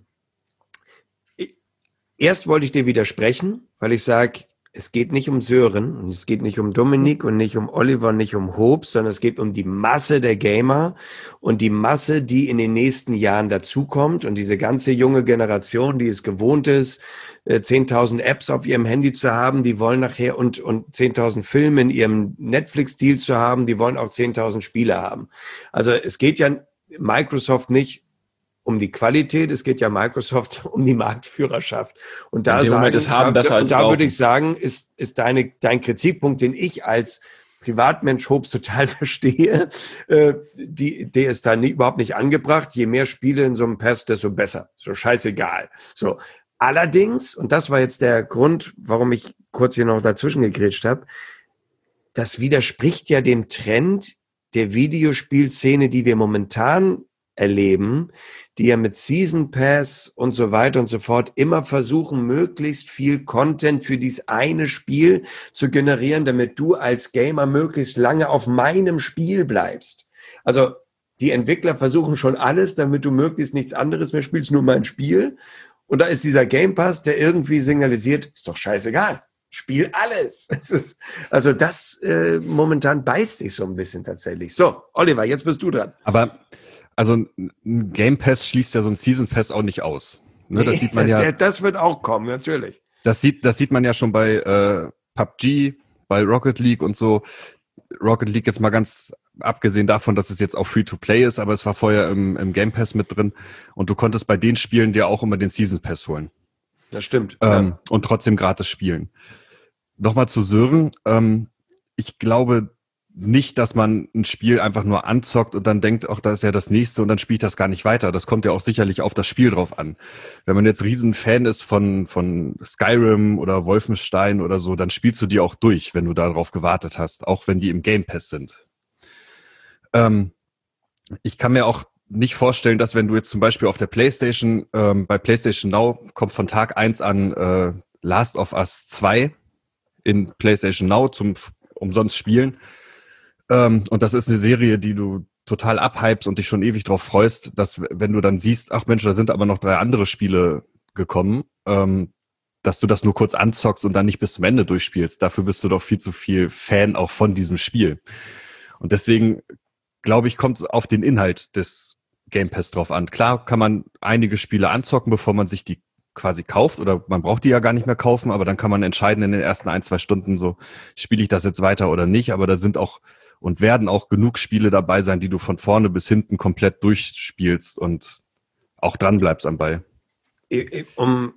Erst wollte ich dir widersprechen, weil ich sage, es geht nicht um Sören und es geht nicht um Dominik und nicht um Oliver und nicht um Hobbs, sondern es geht um die Masse der Gamer und die Masse, die in den nächsten Jahren dazukommt und diese ganze junge Generation, die es gewohnt ist, zehntausend Apps auf ihrem Handy zu haben, die wollen nachher und, und zehntausend Filme in ihrem Netflix-Deal zu haben, die wollen auch zehntausend Spiele haben. Also es geht ja Microsoft nicht um die Qualität, es geht ja Microsoft um die Marktführerschaft. Und da, sagen, haben, da, und da würde ich sagen, ist, ist deine, dein Kritikpunkt, den ich als Privatmensch Hobbs total verstehe, äh, die, der ist da nie, überhaupt nicht angebracht. Je mehr Spiele in so einem Pass, desto besser. So scheißegal. So. Allerdings, und das war jetzt der Grund, warum ich kurz hier noch dazwischen gegrätscht habe, das widerspricht ja dem Trend der Videospielszene, die wir momentan erleben, die ja mit Season Pass und so weiter und so fort immer versuchen, möglichst viel Content für dieses eine Spiel zu generieren, damit du als Gamer möglichst lange auf meinem Spiel bleibst. Also die Entwickler versuchen schon alles, damit du möglichst nichts anderes mehr spielst, nur mein Spiel. Und da ist dieser Game Pass, der irgendwie signalisiert, ist doch scheißegal, spiel alles. Das ist, also das äh, momentan beißt sich so ein bisschen tatsächlich. So, Oliver, jetzt bist du dran. Aber also ein Game Pass schließt ja so ein Season Pass auch nicht aus. Ne, das sieht man ja. Das wird auch kommen, natürlich. Das sieht, das sieht man ja schon bei äh, P U B G, bei Rocket League und so. Rocket League jetzt mal ganz abgesehen davon, dass es jetzt auch Free-to-Play ist, aber es war vorher im, im Game Pass mit drin und du konntest bei den Spielen dir auch immer den Season Pass holen. Das stimmt. Ähm, ja. Und trotzdem gratis spielen. Nochmal zu Sören. Ähm, ich glaube nicht, dass man ein Spiel einfach nur anzockt und dann denkt, ach, das ist ja das nächste und dann spielt das gar nicht weiter. Das kommt ja auch sicherlich auf das Spiel drauf an. Wenn man jetzt riesen Fan ist von, von Skyrim oder Wolfenstein oder so, dann spielst du die auch durch, wenn du darauf gewartet hast, auch wenn die im Game Pass sind. Ähm, ich kann mir auch nicht vorstellen, dass wenn du jetzt zum Beispiel auf der PlayStation, ähm, bei PlayStation Now kommt von Tag eins an äh, Last of Us zwei in PlayStation Now zum umsonst spielen. Ähm, und das ist eine Serie, die du total abhypst und dich schon ewig drauf freust, dass wenn du dann siehst, ach Mensch, da sind aber noch drei andere Spiele gekommen, ähm, dass du das nur kurz anzockst und dann nicht bis zum Ende durchspielst. Dafür bist du doch viel zu viel Fan auch von diesem Spiel. Und deswegen, glaube ich, kommt es auf den Inhalt des Game Pass drauf an. Klar kann man einige Spiele anzocken, bevor man sich die quasi kauft, oder man braucht die ja gar nicht mehr kaufen, aber dann kann man entscheiden in den ersten ein, zwei Stunden so, spiele ich das jetzt weiter oder nicht, aber da sind auch und werden auch genug Spiele dabei sein, die du von vorne bis hinten komplett durchspielst und auch dran bleibst am Ball. Um,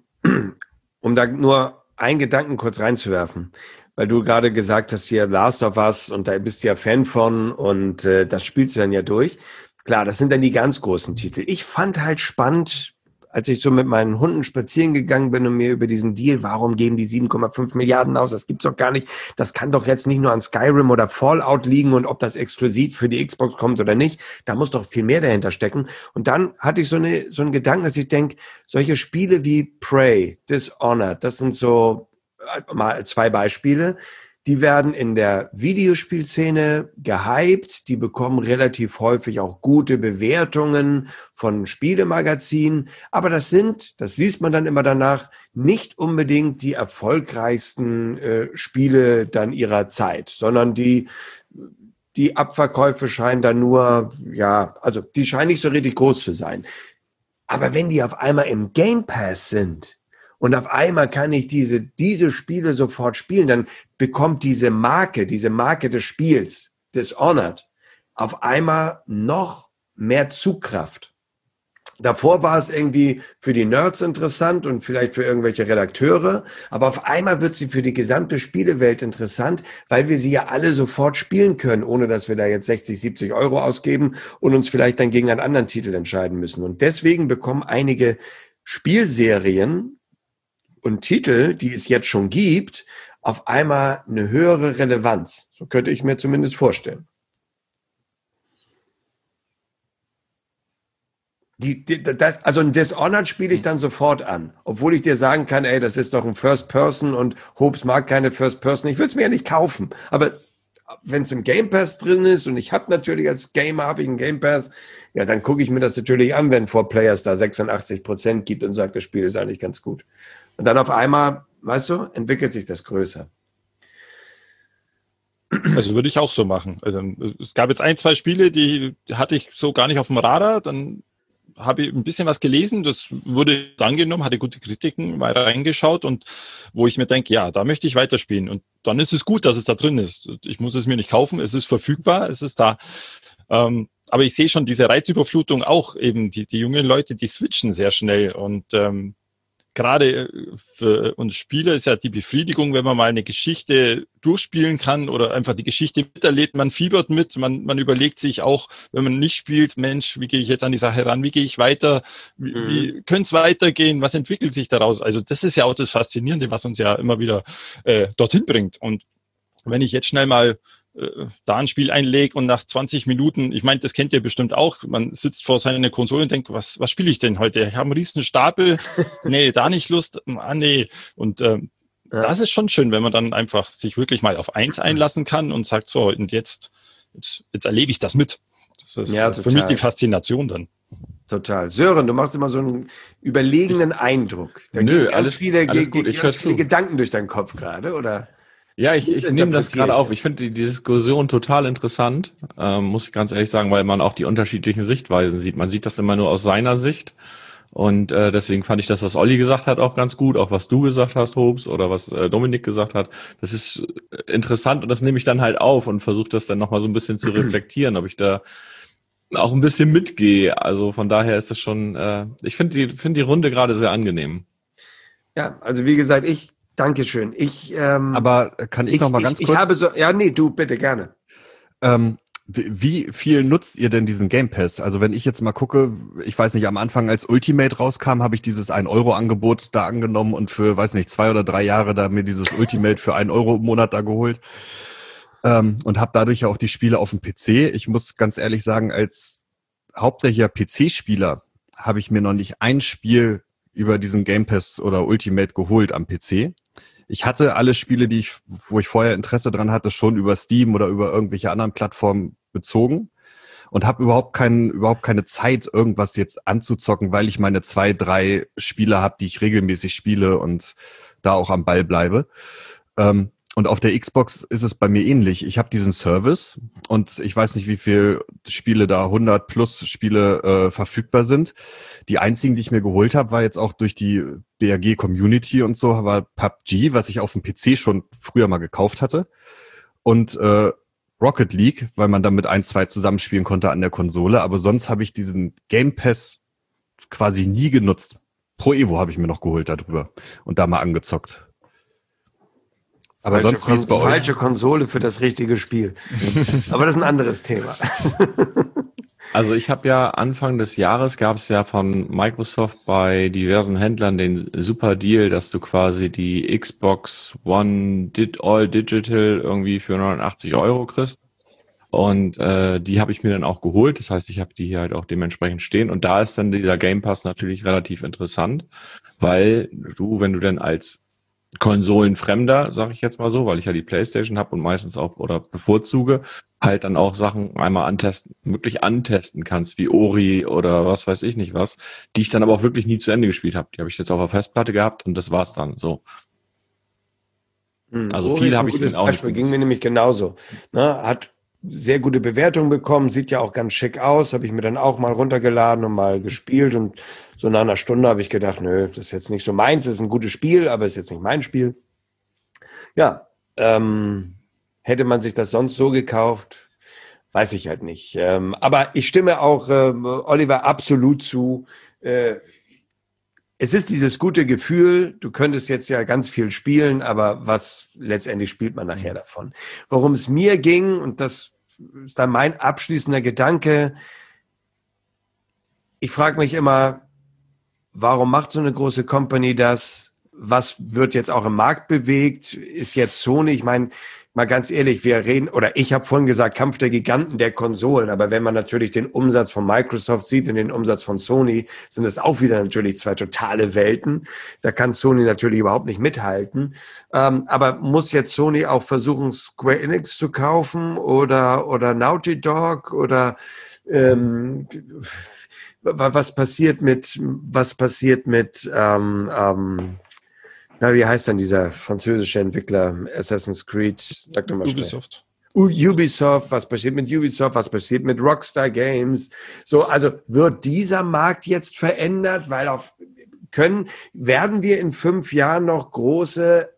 um da nur einen Gedanken kurz reinzuwerfen, weil du gerade gesagt hast, hier Last of Us und da bist du ja Fan von und äh, das spielst du dann ja durch. Klar, das sind dann die ganz großen Titel. Ich fand halt spannend, als ich so mit meinen Hunden spazieren gegangen bin und mir über diesen Deal, warum geben die sieben Komma fünf Milliarden aus, das gibt's doch gar nicht, das kann doch jetzt nicht nur an Skyrim oder Fallout liegen und ob das exklusiv für die Xbox kommt oder nicht, da muss doch viel mehr dahinter stecken. Und dann hatte ich so eine so einen Gedanken, dass ich denke, solche Spiele wie Prey, Dishonored, das sind so mal zwei Beispiele, Die werden in der Videospielszene gehypt, die bekommen relativ häufig auch gute Bewertungen von Spielemagazinen, aber das sind, das liest man dann immer danach, nicht unbedingt die erfolgreichsten äh, Spiele dann ihrer Zeit, sondern die Die Abverkäufe scheinen da nur, ja, also die scheinen nicht so richtig groß zu sein. Aber wenn die auf einmal im Game Pass sind und auf einmal kann ich diese, diese Spiele sofort spielen, dann bekommt diese Marke, diese Marke des Spiels, Dishonored, auf einmal noch mehr Zugkraft. Davor war es irgendwie für die Nerds interessant und vielleicht für irgendwelche Redakteure, aber auf einmal wird sie für die gesamte Spielewelt interessant, weil wir sie ja alle sofort spielen können, ohne dass wir da jetzt sechzig, siebzig Euro ausgeben und uns vielleicht dann gegen einen anderen Titel entscheiden müssen. Und deswegen bekommen einige Spielserien und Titel, die es jetzt schon gibt, auf einmal eine höhere Relevanz. So könnte ich mir zumindest vorstellen. Die, die, das, also ein Dishonored spiele ich dann sofort an, obwohl ich dir sagen kann, ey, das ist doch ein First Person und Hobbs mag keine First Person. Ich würde es mir ja nicht kaufen, aber wenn es im Game Pass drin ist und ich habe natürlich als Gamer habe ich einen Game Pass, ja, dann gucke ich mir das natürlich an, wenn four Players da sechsundachtzig Prozent gibt und sagt, das Spiel ist eigentlich ganz gut. Und dann auf einmal, weißt du, entwickelt sich das größer. Also würde ich auch so machen. Also es gab jetzt ein, zwei Spiele, die hatte ich so gar nicht auf dem Radar, dann habe ich ein bisschen was gelesen, das wurde angenommen, hatte gute Kritiken, mal reingeschaut und wo ich mir denke, ja, da möchte ich weiterspielen. Und dann ist es gut, dass es da drin ist. Ich muss es mir nicht kaufen, es ist verfügbar, es ist da. Ähm, aber ich sehe schon diese Reizüberflutung auch eben, die, die jungen Leute, die switchen sehr schnell und ähm, gerade für uns Spieler ist ja die Befriedigung, wenn man mal eine Geschichte durchspielen kann oder einfach die Geschichte miterlebt, man fiebert mit, man, man überlegt sich auch, wenn man nicht spielt, Mensch, wie gehe ich jetzt an die Sache ran, wie gehe ich weiter, wie, mhm. wie könnte es weitergehen, was entwickelt sich daraus? Also das ist ja auch das Faszinierende, was uns ja immer wieder äh, dorthin bringt. Und wenn ich jetzt schnell mal da ein Spiel einlege und nach zwanzig Minuten, ich meine, das kennt ihr bestimmt auch, man sitzt vor seiner Konsole und denkt, was, was spiele ich denn heute? Ich habe einen riesen Stapel, nee, da nicht Lust, ah nee. Und ähm, ja. Das ist schon schön, wenn man dann einfach sich wirklich mal auf eins einlassen kann und sagt, so, und jetzt, jetzt, jetzt erlebe ich das mit. Das ist ja, für mich die Faszination dann. Total. Sören, du machst immer so einen überlegenen ich, Eindruck. Da nö, gehen ganz alles, viele, alles gut, ganz viele Gedanken durch deinen Kopf gerade, oder? Ja, ich, ich nehme das gerade auf. Ich finde die, die Diskussion total interessant, ähm, muss ich ganz ehrlich sagen, weil man auch die unterschiedlichen Sichtweisen sieht. Man sieht das immer nur aus seiner Sicht und äh, deswegen fand ich das, was Olli gesagt hat, auch ganz gut, auch was du gesagt hast, Hobbs, oder was äh, Dominik gesagt hat. Das ist interessant und das nehme ich dann halt auf und versuche das dann nochmal so ein bisschen zu reflektieren, ob ich da auch ein bisschen mitgehe. Also von daher ist das schon, äh, ich finde die, finde die Runde gerade sehr angenehm. Ja, also wie gesagt, ich Dankeschön. Ich, ähm, Aber kann ich, ich noch mal ganz ich, kurz? Ich habe so, ja, nee, du bitte gerne. Ähm, wie viel nutzt ihr denn diesen Game Pass? Also wenn ich jetzt mal gucke, ich weiß nicht, am Anfang als Ultimate rauskam, habe ich dieses ein Euro Angebot da angenommen und für, weiß nicht, zwei oder drei Jahre da mir dieses Ultimate für ein Euro im Monat da geholt ähm, und habe dadurch ja auch die Spiele auf dem P C. Ich muss ganz ehrlich sagen, als hauptsächlicher P C-Spieler habe ich mir noch nicht ein Spiel über diesen Game Pass oder Ultimate geholt am P C. Ich hatte alle Spiele, die ich, wo ich vorher Interesse dran hatte, schon über Steam oder über irgendwelche anderen Plattformen bezogen und habe überhaupt keinen, überhaupt keine Zeit, irgendwas jetzt anzuzocken, weil ich meine zwei, drei Spiele habe, die ich regelmäßig spiele und da auch am Ball bleibe. Ähm, und auf der Xbox ist es bei mir ähnlich. Ich habe diesen Service und ich weiß nicht, wie viele Spiele da, hundert plus Spiele äh, verfügbar sind. Die einzigen, die ich mir geholt habe, war jetzt auch durch die B R G-Community und so, war P U B G, was ich auf dem P C schon früher mal gekauft hatte. Und äh, Rocket League, weil man damit ein, zwei zusammenspielen konnte an der Konsole. Aber sonst habe ich diesen Game Pass quasi nie genutzt. Pro Evo habe ich mir noch geholt darüber und da mal angezockt. Aber falsche sonst wie es bei euch? Falsche Konsole für das richtige Spiel. Aber das ist ein anderes Thema. Also ich habe ja Anfang des Jahres gab es ja von Microsoft bei diversen Händlern den super Deal, dass du quasi die Xbox One Did All Digital irgendwie für neunundachtzig Euro kriegst. Und äh, die habe ich mir dann auch geholt. Das heißt, ich habe die hier halt auch dementsprechend stehen. Und da ist dann dieser Game Pass natürlich relativ interessant, weil du, wenn du dann als konsolenfremder, sage ich jetzt mal so, weil ich ja die PlayStation habe und meistens auch oder bevorzuge, halt dann auch Sachen einmal antesten, wirklich antesten kannst, wie Ori oder was weiß ich nicht was, die ich dann aber auch wirklich nie zu Ende gespielt habe. Die habe ich jetzt auf der Festplatte gehabt und das war's dann so. Hm, Also Ori viel ist ein habe ich gutes den auch Beispiel, nicht ging mir nämlich genauso. Ne, hat sehr gute Bewertungen bekommen, sieht ja auch ganz schick aus, habe ich mir dann auch mal runtergeladen und mal gespielt und so nach einer Stunde habe ich gedacht, nö, das ist jetzt nicht so meins, das ist ein gutes Spiel, aber ist jetzt nicht mein Spiel. Ja, ähm, hätte man sich das sonst so gekauft, weiß ich halt nicht. Ähm, aber ich stimme auch ähm, Oliver absolut zu. Äh, es ist dieses gute Gefühl, du könntest jetzt ja ganz viel spielen, aber was letztendlich spielt man nachher davon? Worum es mir ging, und das ist dann mein abschließender Gedanke, ich frage mich immer, warum macht so eine große Company das? Was wird jetzt auch im Markt bewegt? Ist jetzt Sony, ich meine, mal ganz ehrlich, wir reden, oder ich habe vorhin gesagt, Kampf der Giganten der Konsolen, aber wenn man natürlich den Umsatz von Microsoft sieht und den Umsatz von Sony, sind das auch wieder natürlich zwei totale Welten. Da kann Sony natürlich überhaupt nicht mithalten. Ähm, aber muss jetzt Sony auch versuchen, Square Enix zu kaufen oder, oder Naughty Dog oder ähm, was passiert mit, was passiert mit, ähm, ähm, na, wie heißt dann dieser französische Entwickler, Assassin's Creed? Sag doch mal schnell. Ubisoft. Ubisoft, was passiert mit Ubisoft, was passiert mit Rockstar Games? So, also wird dieser Markt jetzt verändert, weil auf können, werden wir in fünf Jahren noch große,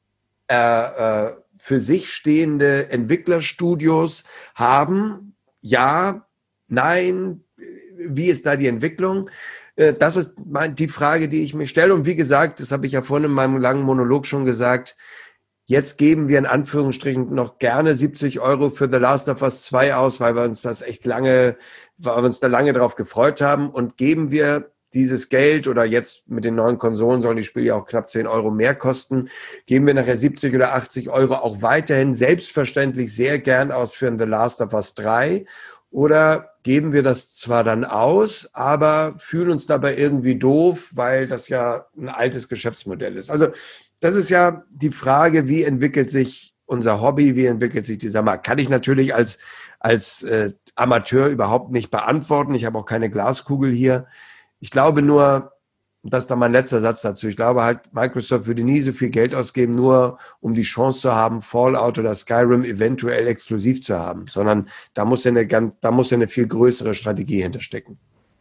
äh, äh, für sich stehende Entwicklerstudios haben? Ja, nein, wie ist da die Entwicklung? Das ist die Frage, die ich mir stelle. Und wie gesagt, das habe ich ja vorhin in meinem langen Monolog schon gesagt, jetzt geben wir in Anführungsstrichen noch gerne siebzig Euro für The Last of Us zwei aus, weil wir uns das echt lange, weil wir uns da lange drauf gefreut haben. Und geben wir dieses Geld, oder jetzt mit den neuen Konsolen sollen die Spiele ja auch knapp zehn Euro mehr kosten, geben wir nachher siebzig oder achtzig Euro auch weiterhin selbstverständlich sehr gern aus für ein The Last of Us drei. Oder geben wir das zwar dann aus, aber fühlen uns dabei irgendwie doof, weil das ja ein altes Geschäftsmodell ist. Also das ist ja die Frage, wie entwickelt sich unser Hobby, wie entwickelt sich dieser Markt? Kann ich natürlich als, als äh, Amateur überhaupt nicht beantworten. Ich habe auch keine Glaskugel hier. Ich glaube nur, das ist dann mein letzter Satz dazu, ich glaube halt, Microsoft würde nie so viel Geld ausgeben, nur um die Chance zu haben, Fallout oder Skyrim eventuell exklusiv zu haben, sondern da muss ja eine ganz, da muss ja eine viel größere Strategie hinterstecken.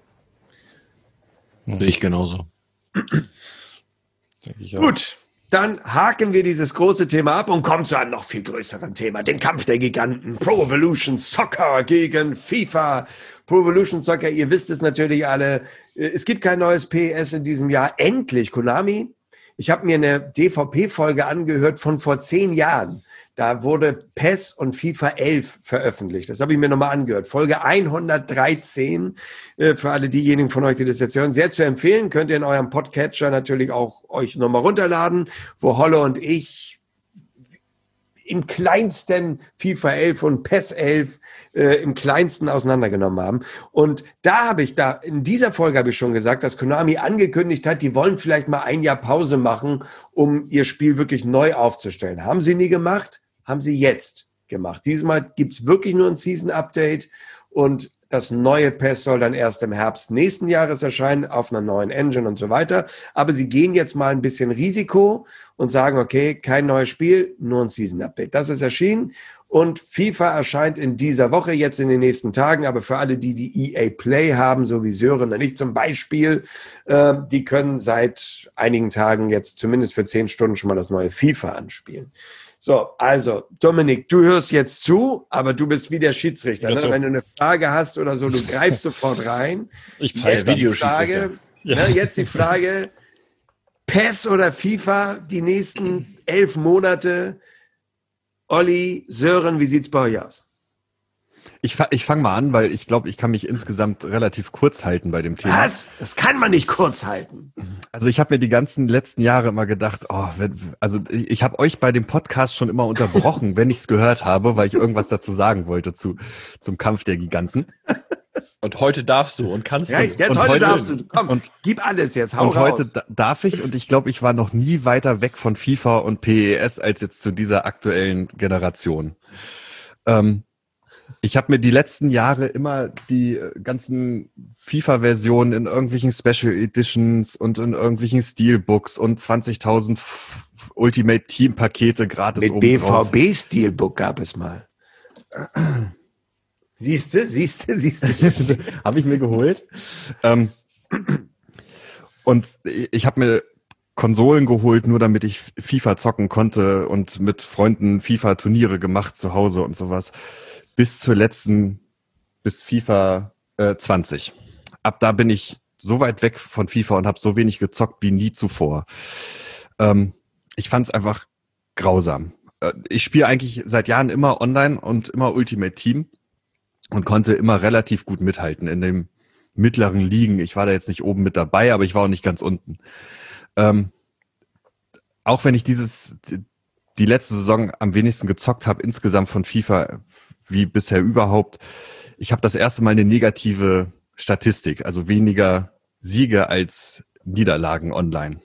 Sehe ich genauso. Denke ich auch. Gut, dann haken wir dieses große Thema ab und kommen zu einem noch viel größeren Thema, den Kampf der Giganten, Pro Evolution Soccer gegen FIFA. Pro Evolution Soccer, ihr wisst es natürlich alle, es gibt kein neues P S in diesem Jahr. Endlich, Konami. Ich habe mir eine D V P-Folge angehört von vor zehn Jahren. Da wurde P E S und FIFA elf veröffentlicht. Das habe ich mir nochmal angehört. Folge hundertdreizehn, äh, für alle diejenigen von euch, die das jetzt hören, sehr zu empfehlen. Könnt ihr in eurem Podcatcher natürlich auch euch nochmal runterladen, wo Holle und ich im kleinsten FIFA elf und P E S elf äh, im kleinsten auseinandergenommen haben. Und da habe ich da, in dieser Folge habe ich schon gesagt, dass Konami angekündigt hat, die wollen vielleicht mal ein Jahr Pause machen, um ihr Spiel wirklich neu aufzustellen. Haben sie nie gemacht, haben sie jetzt gemacht. Diesmal gibt's wirklich nur ein Season-Update und das neue P E S soll dann erst im Herbst nächsten Jahres erscheinen, auf einer neuen Engine und so weiter. Aber sie gehen jetzt mal ein bisschen Risiko und sagen, okay, kein neues Spiel, nur ein Season-Update. Das ist erschienen und FIFA erscheint in dieser Woche, jetzt in den nächsten Tagen. Aber für alle, die die E A Play haben, so wie Sören und ich zum Beispiel, äh, die können seit einigen Tagen jetzt zumindest für zehn Stunden schon mal das neue FIFA anspielen. So, also Dominik, du hörst jetzt zu, aber du bist wie der Schiedsrichter. Ne? Wenn du eine Frage hast oder so, du greifst sofort rein. Ich pfeife Videoschiedsrichter. Ja. Ne, jetzt die Frage, P E S oder FIFA die nächsten elf Monate? Olli, Sören, wie sieht's bei euch aus? Ich, ich fange mal an, weil ich glaube, ich kann mich insgesamt relativ kurz halten bei dem Thema. Was? Das kann man nicht kurz halten. Also ich habe mir die ganzen letzten Jahre immer gedacht, oh, wenn, also ich, ich habe euch bei dem Podcast schon immer unterbrochen, wenn ich es gehört habe, weil ich irgendwas dazu sagen wollte zu zum Kampf der Giganten. Und heute darfst du und kannst ja, du. Jetzt und heute, heute darfst du. Komm, und, gib alles jetzt, hau und raus. heute da- darf ich und ich glaube, ich war noch nie weiter weg von FIFA und P E S als jetzt zu dieser aktuellen Generation. Ähm, ich habe mir die letzten Jahre immer die ganzen FIFA-Versionen in irgendwelchen Special Editions und in irgendwelchen Steelbooks und zwanzigtausend Ultimate Team-Pakete gratis Mit obendrauf. B V B-Steelbook gab es mal. Siehste, siehste, siehste. Habe ich mir geholt. Ähm, und ich habe mir Konsolen geholt, nur damit ich FIFA zocken konnte und mit Freunden FIFA-Turniere gemacht zu Hause und sowas. Bis zur letzten, bis FIFA äh, zwanzig. Ab da bin ich so weit weg von FIFA und habe so wenig gezockt wie nie zuvor. Ähm, ich fand es einfach grausam. Äh, ich spiele eigentlich seit Jahren immer online und immer Ultimate Team und konnte immer relativ gut mithalten in den mittleren Ligen. Ich war da jetzt nicht oben mit dabei, aber ich war auch nicht ganz unten. Ähm, auch wenn ich dieses die letzte Saison am wenigsten gezockt habe, insgesamt von FIFA wie bisher überhaupt, ich habe das erste Mal eine negative Statistik, also weniger Siege als Niederlagen online.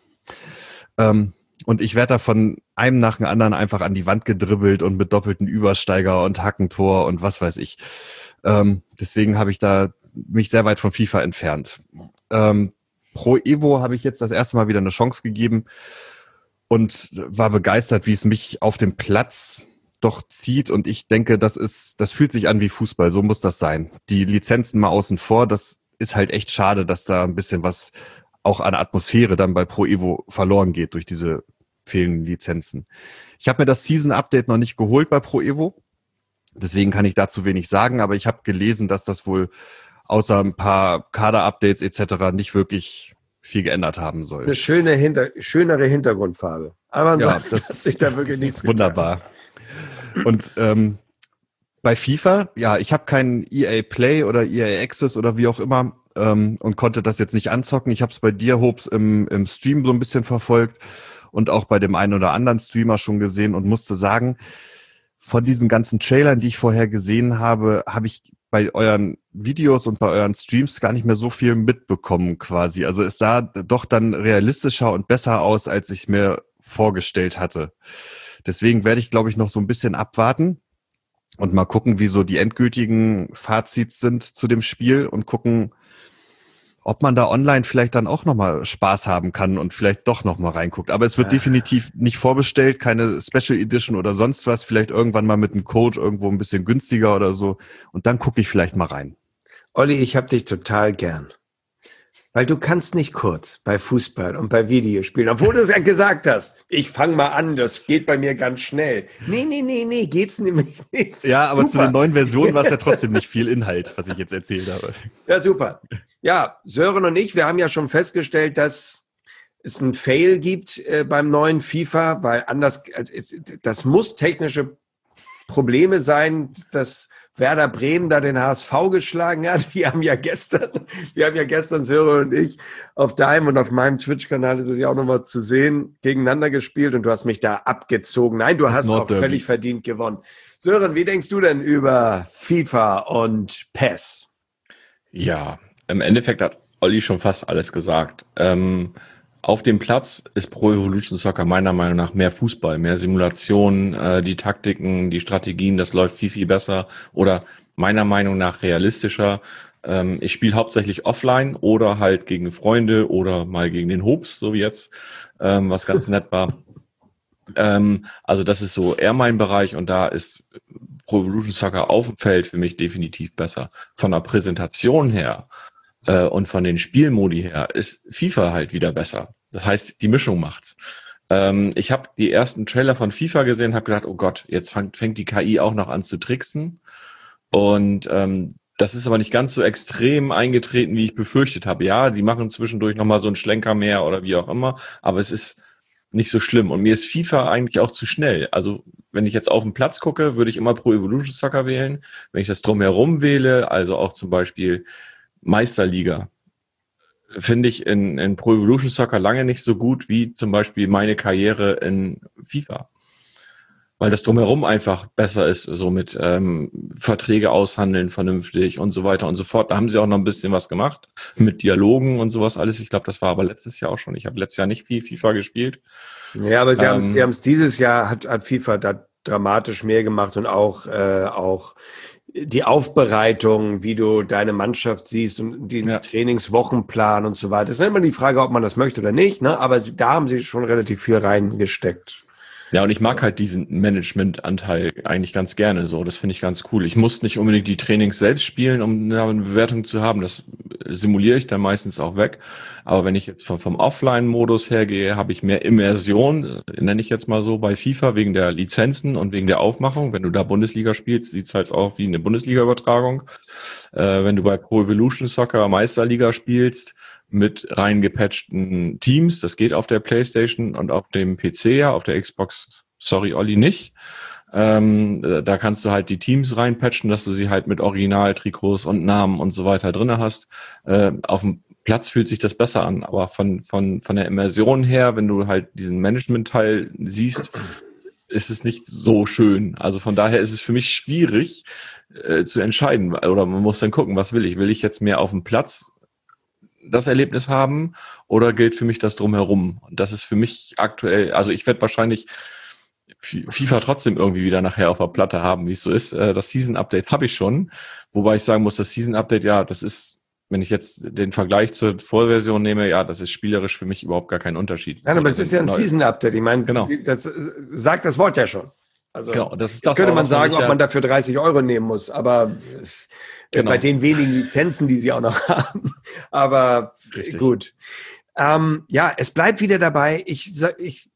Ähm, und ich werde da von einem nach dem anderen einfach an die Wand gedribbelt und mit doppelten Übersteiger und Hackentor und was weiß ich. Ähm, deswegen habe ich da mich sehr weit von FIFA entfernt. Ähm, Pro Evo habe ich jetzt das erste Mal wieder eine Chance gegeben und war begeistert, wie es mich auf dem Platz doch zieht. Und ich denke, das ist, das fühlt sich an wie Fußball. So muss das sein. Die Lizenzen mal außen vor. Das ist halt echt schade, dass da ein bisschen was auch an Atmosphäre dann bei Pro Evo verloren geht durch diese fehlenden Lizenzen. Ich habe mir das Season Update noch nicht geholt bei Pro Evo. Deswegen kann ich dazu wenig sagen. Aber ich habe gelesen, dass das wohl außer ein paar Kader-Updates et cetera nicht wirklich viel geändert haben soll. Eine schöne Hinter schönere Hintergrundfarbe. Aber ansonsten ja, das hat sich da wirklich nichts wunderbar. getan. Und ähm, bei FIFA, ja, ich habe keinen E A Play oder E A Access oder wie auch immer ähm, und konnte das jetzt nicht anzocken. Ich habe es bei dir, Hopes, im, im Stream so ein bisschen verfolgt und auch bei dem einen oder anderen Streamer schon gesehen und musste sagen, von diesen ganzen Trailern, die ich vorher gesehen habe, habe ich bei euren Videos und bei euren Streams gar nicht mehr so viel mitbekommen quasi. Also es sah doch dann realistischer und besser aus, als ich mir vorgestellt hatte. Deswegen werde ich, glaube ich, noch so ein bisschen abwarten und mal gucken, wie so die endgültigen Fazits sind zu dem Spiel und gucken, ob man da online vielleicht dann auch nochmal Spaß haben kann und vielleicht doch nochmal reinguckt. Aber es wird ja. definitiv nicht vorbestellt, keine Special Edition oder sonst was. Vielleicht irgendwann mal mit einem Code irgendwo ein bisschen günstiger oder so. Und dann gucke ich vielleicht mal rein. Olli, ich hab dich total gern. Weil du kannst nicht kurz bei Fußball und bei Videospielen, obwohl du es ja gesagt hast, ich fange mal an, das geht bei mir ganz schnell. Nee, nee, nee, nee, geht's nämlich nicht. Ja, aber super. Zu der neuen Version war es ja trotzdem nicht viel Inhalt, was ich jetzt erzählt habe. Ja, super. Ja, Sören und ich, wir haben ja schon festgestellt, dass es einen Fail gibt äh, beim neuen FIFA, weil anders, also es, das muss technische Probleme sein, dass Werder Bremen da den H S V geschlagen hat. Wir haben ja gestern, wir haben ja gestern, Sören und ich, auf deinem und auf meinem Twitch-Kanal ist es ja auch nochmal zu sehen, gegeneinander gespielt und du hast mich da abgezogen. Nein, du das hast auch völlig verdient gewonnen. Sören, wie denkst du denn über FIFA und P E S? Ja, im Endeffekt hat Olli schon fast alles gesagt. Ähm, auf dem Platz ist Pro Evolution Soccer meiner Meinung nach mehr Fußball, mehr Simulation, äh, die Taktiken, die Strategien, das läuft viel, viel besser oder meiner Meinung nach realistischer. Ähm, ich spiele hauptsächlich offline oder halt gegen Freunde oder mal gegen den Hopes, so wie jetzt, ähm, was ganz nett war. Ähm, also das ist so eher mein Bereich und da ist Pro Evolution Soccer auf dem Feld für mich definitiv besser. Von der Präsentation her äh, und von den Spielmodi her ist FIFA halt wieder besser. Das heißt, die Mischung macht's. Ähm, ich habe die ersten Trailer von FIFA gesehen, habe gedacht, oh Gott, jetzt fängt, fängt die K I auch noch an zu tricksen. Und ähm, das ist aber nicht ganz so extrem eingetreten, wie ich befürchtet habe. Ja, die machen zwischendurch nochmal so einen Schlenker mehr oder wie auch immer, aber es ist nicht so schlimm. Und mir ist FIFA eigentlich auch zu schnell. Also wenn ich jetzt auf den Platz gucke, würde ich immer Pro Evolution Soccer wählen. Wenn ich das drumherum wähle, also auch zum Beispiel Meisterliga, finde ich in, in Pro Evolution Soccer lange nicht so gut wie zum Beispiel meine Karriere in FIFA. Weil das drumherum einfach besser ist, so mit ähm, Verträge aushandeln vernünftig und so weiter und so fort. Da haben sie auch noch ein bisschen was gemacht mit Dialogen und sowas alles. Ich glaube, das war aber letztes Jahr auch schon. Ich habe letztes Jahr nicht viel FIFA gespielt. Ja, aber sie Ähm, haben es sie haben's dieses Jahr, hat, hat FIFA da dramatisch mehr gemacht und auch, äh, auch die Aufbereitung, wie du deine Mannschaft siehst und den Ja. Trainingswochenplan und so weiter. Das ist immer die Frage, ob man das möchte oder nicht, ne? Aber sie, da haben sie schon relativ viel reingesteckt. Ja, und ich mag halt diesen Management-Anteil eigentlich ganz gerne so. Das finde ich ganz cool. Ich muss nicht unbedingt die Trainings selbst spielen, um eine Bewertung zu haben. Das simuliere ich dann meistens auch weg. Aber wenn ich jetzt vom, vom Offline-Modus hergehe, habe ich mehr Immersion, nenne ich jetzt mal so, bei FIFA wegen der Lizenzen und wegen der Aufmachung. Wenn du da Bundesliga spielst, sieht's halt auch wie eine Bundesliga-Übertragung. Äh, wenn du bei Pro Evolution Soccer Meisterliga spielst, mit reingepatchten Teams. Das geht auf der PlayStation und auf dem P C ja, auf der Xbox, sorry Olli, nicht. Ähm, da kannst du halt die Teams reinpatchen, dass du sie halt mit Originaltrikots und Namen und so weiter drinne hast. Äh, auf dem Platz fühlt sich das besser an, aber von, von, von der Immersion her, wenn du halt diesen Management-Teil siehst, ist es nicht so schön. Also von daher ist es für mich schwierig äh, zu entscheiden, oder man muss dann gucken, was will ich? Will ich jetzt mehr auf dem Platz das Erlebnis haben oder gilt für mich das drumherum? Und das ist für mich aktuell, also ich werde wahrscheinlich FIFA trotzdem irgendwie wieder nachher auf der Platte haben, wie es so ist. Das Season-Update habe ich schon, wobei ich sagen muss, das Season-Update, ja, das ist, wenn ich jetzt den Vergleich zur Vorversion nehme, ja, das ist spielerisch für mich überhaupt gar kein Unterschied. Nein, aber es ist ja ein neu. Season-Update. Ich meine, genau. das sagt das Wort ja schon. Also genau, das ist das könnte auch, man sagen, man ob man dafür dreißig Euro nehmen muss, aber genau. bei den wenigen Lizenzen, die sie auch noch haben. Aber Richtig. Gut. Ähm, ja, es bleibt wieder dabei. Ich, ich,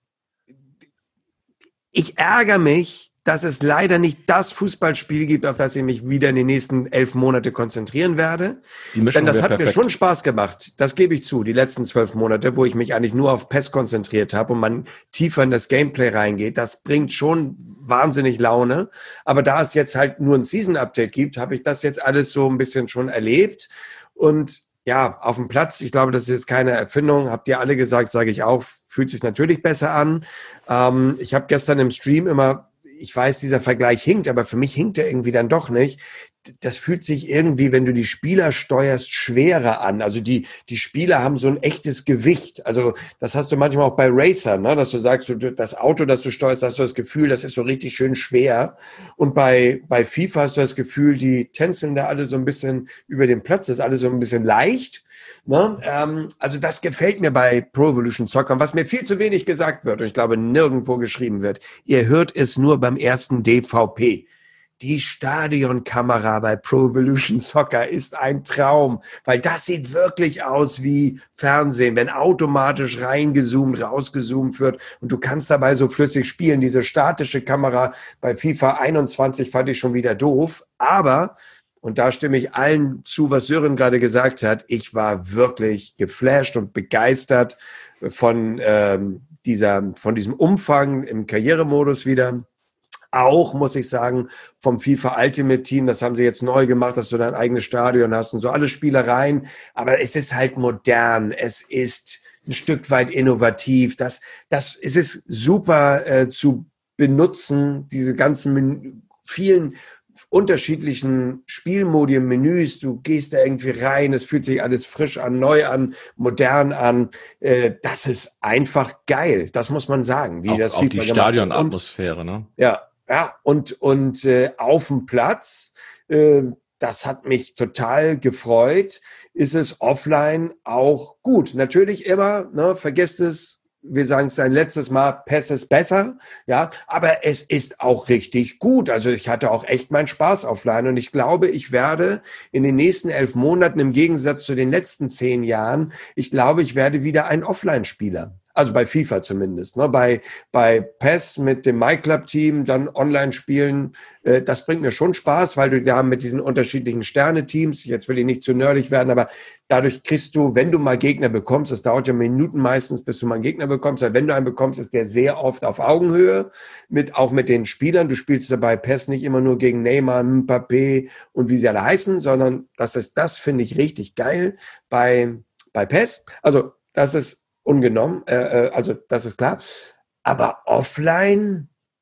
ich ärgere mich, dass es leider nicht das Fußballspiel gibt, auf das ich mich wieder in den nächsten elf Monate konzentrieren werde. Die Mischung Denn das hat perfekt. mir schon Spaß gemacht. Das gebe ich zu, die letzten zwölf Monate, wo ich mich eigentlich nur auf P E S konzentriert habe und man tiefer in das Gameplay reingeht. Das bringt schon wahnsinnig Laune. Aber da es jetzt halt nur ein Season-Update gibt, habe ich das jetzt alles so ein bisschen schon erlebt. Und ja, auf dem Platz, ich glaube, das ist jetzt keine Erfindung, habt ihr alle gesagt, sage ich auch, fühlt sich natürlich besser an. Ähm, ich habe gestern im Stream immer, ich weiß, dieser Vergleich hinkt, aber für mich hinkt er irgendwie dann doch nicht. Das fühlt sich irgendwie, wenn du die Spieler steuerst, schwerer an. Also die, die Spieler haben so ein echtes Gewicht. Also das hast du manchmal auch bei Racern, ne? Dass du sagst, du, das Auto, das du steuerst, hast du das Gefühl, das ist so richtig schön schwer. Und bei, bei FIFA hast du das Gefühl, die tänzeln da alle so ein bisschen über den Platz, das ist alles so ein bisschen leicht. Ne? Ähm, also das gefällt mir bei Pro Evolution Soccer. Und was mir viel zu wenig gesagt wird, und ich glaube nirgendwo geschrieben wird, ihr hört es nur beim ersten D V P. Die Stadionkamera bei Pro Evolution Soccer ist ein Traum, weil das sieht wirklich aus wie Fernsehen, wenn automatisch reingezoomt, rausgezoomt wird und du kannst dabei so flüssig spielen. Diese statische Kamera bei FIFA einundzwanzig fand ich schon wieder doof, aber, und da stimme ich allen zu, was Sören gerade gesagt hat, ich war wirklich geflasht und begeistert von, ähm, dieser, von diesem Umfang im Karrieremodus wieder. Auch, muss ich sagen, vom FIFA Ultimate Team, das haben sie jetzt neu gemacht, dass du dein eigenes Stadion hast und so alle Spielereien. Aber es ist halt modern, es ist ein Stück weit innovativ. Das, das, es ist super äh, zu benutzen, diese ganzen Men- vielen unterschiedlichen Spielmodi, Menüs. Du gehst da irgendwie rein, es fühlt sich alles frisch an, neu an, modern an. Äh, das ist einfach geil, das muss man sagen, wie auch, das auch FIFA die gemacht hat. Stadionatmosphäre, ne? Ja. Ja, und, und äh, auf dem Platz, äh, das hat mich total gefreut, ist es offline auch gut. Natürlich immer, ne, vergesst es, wir sagen es ein letztes Mal, P E S ist besser, ja, aber es ist auch richtig gut. Also ich hatte auch echt meinen Spaß offline und ich glaube, ich werde in den nächsten elf Monaten im Gegensatz zu den letzten zehn Jahren, ich glaube, ich werde wieder ein Offline-Spieler. Also bei FIFA zumindest. Ne? Bei, bei P E S mit dem MyClub-Team dann online spielen, äh, das bringt mir schon Spaß, weil du da mit diesen unterschiedlichen Sterne-Teams, jetzt will ich nicht zu nerdig werden, aber dadurch kriegst du, wenn du mal Gegner bekommst, das dauert ja Minuten meistens, bis du mal einen Gegner bekommst, aber wenn du einen bekommst, ist der sehr oft auf Augenhöhe, mit auch mit den Spielern. Du spielst ja bei P E S nicht immer nur gegen Neymar, Mbappé und wie sie alle heißen, sondern das ist, das finde ich richtig geil bei, bei P E S. Also das ist ungenommen, äh, also das ist klar. Aber offline,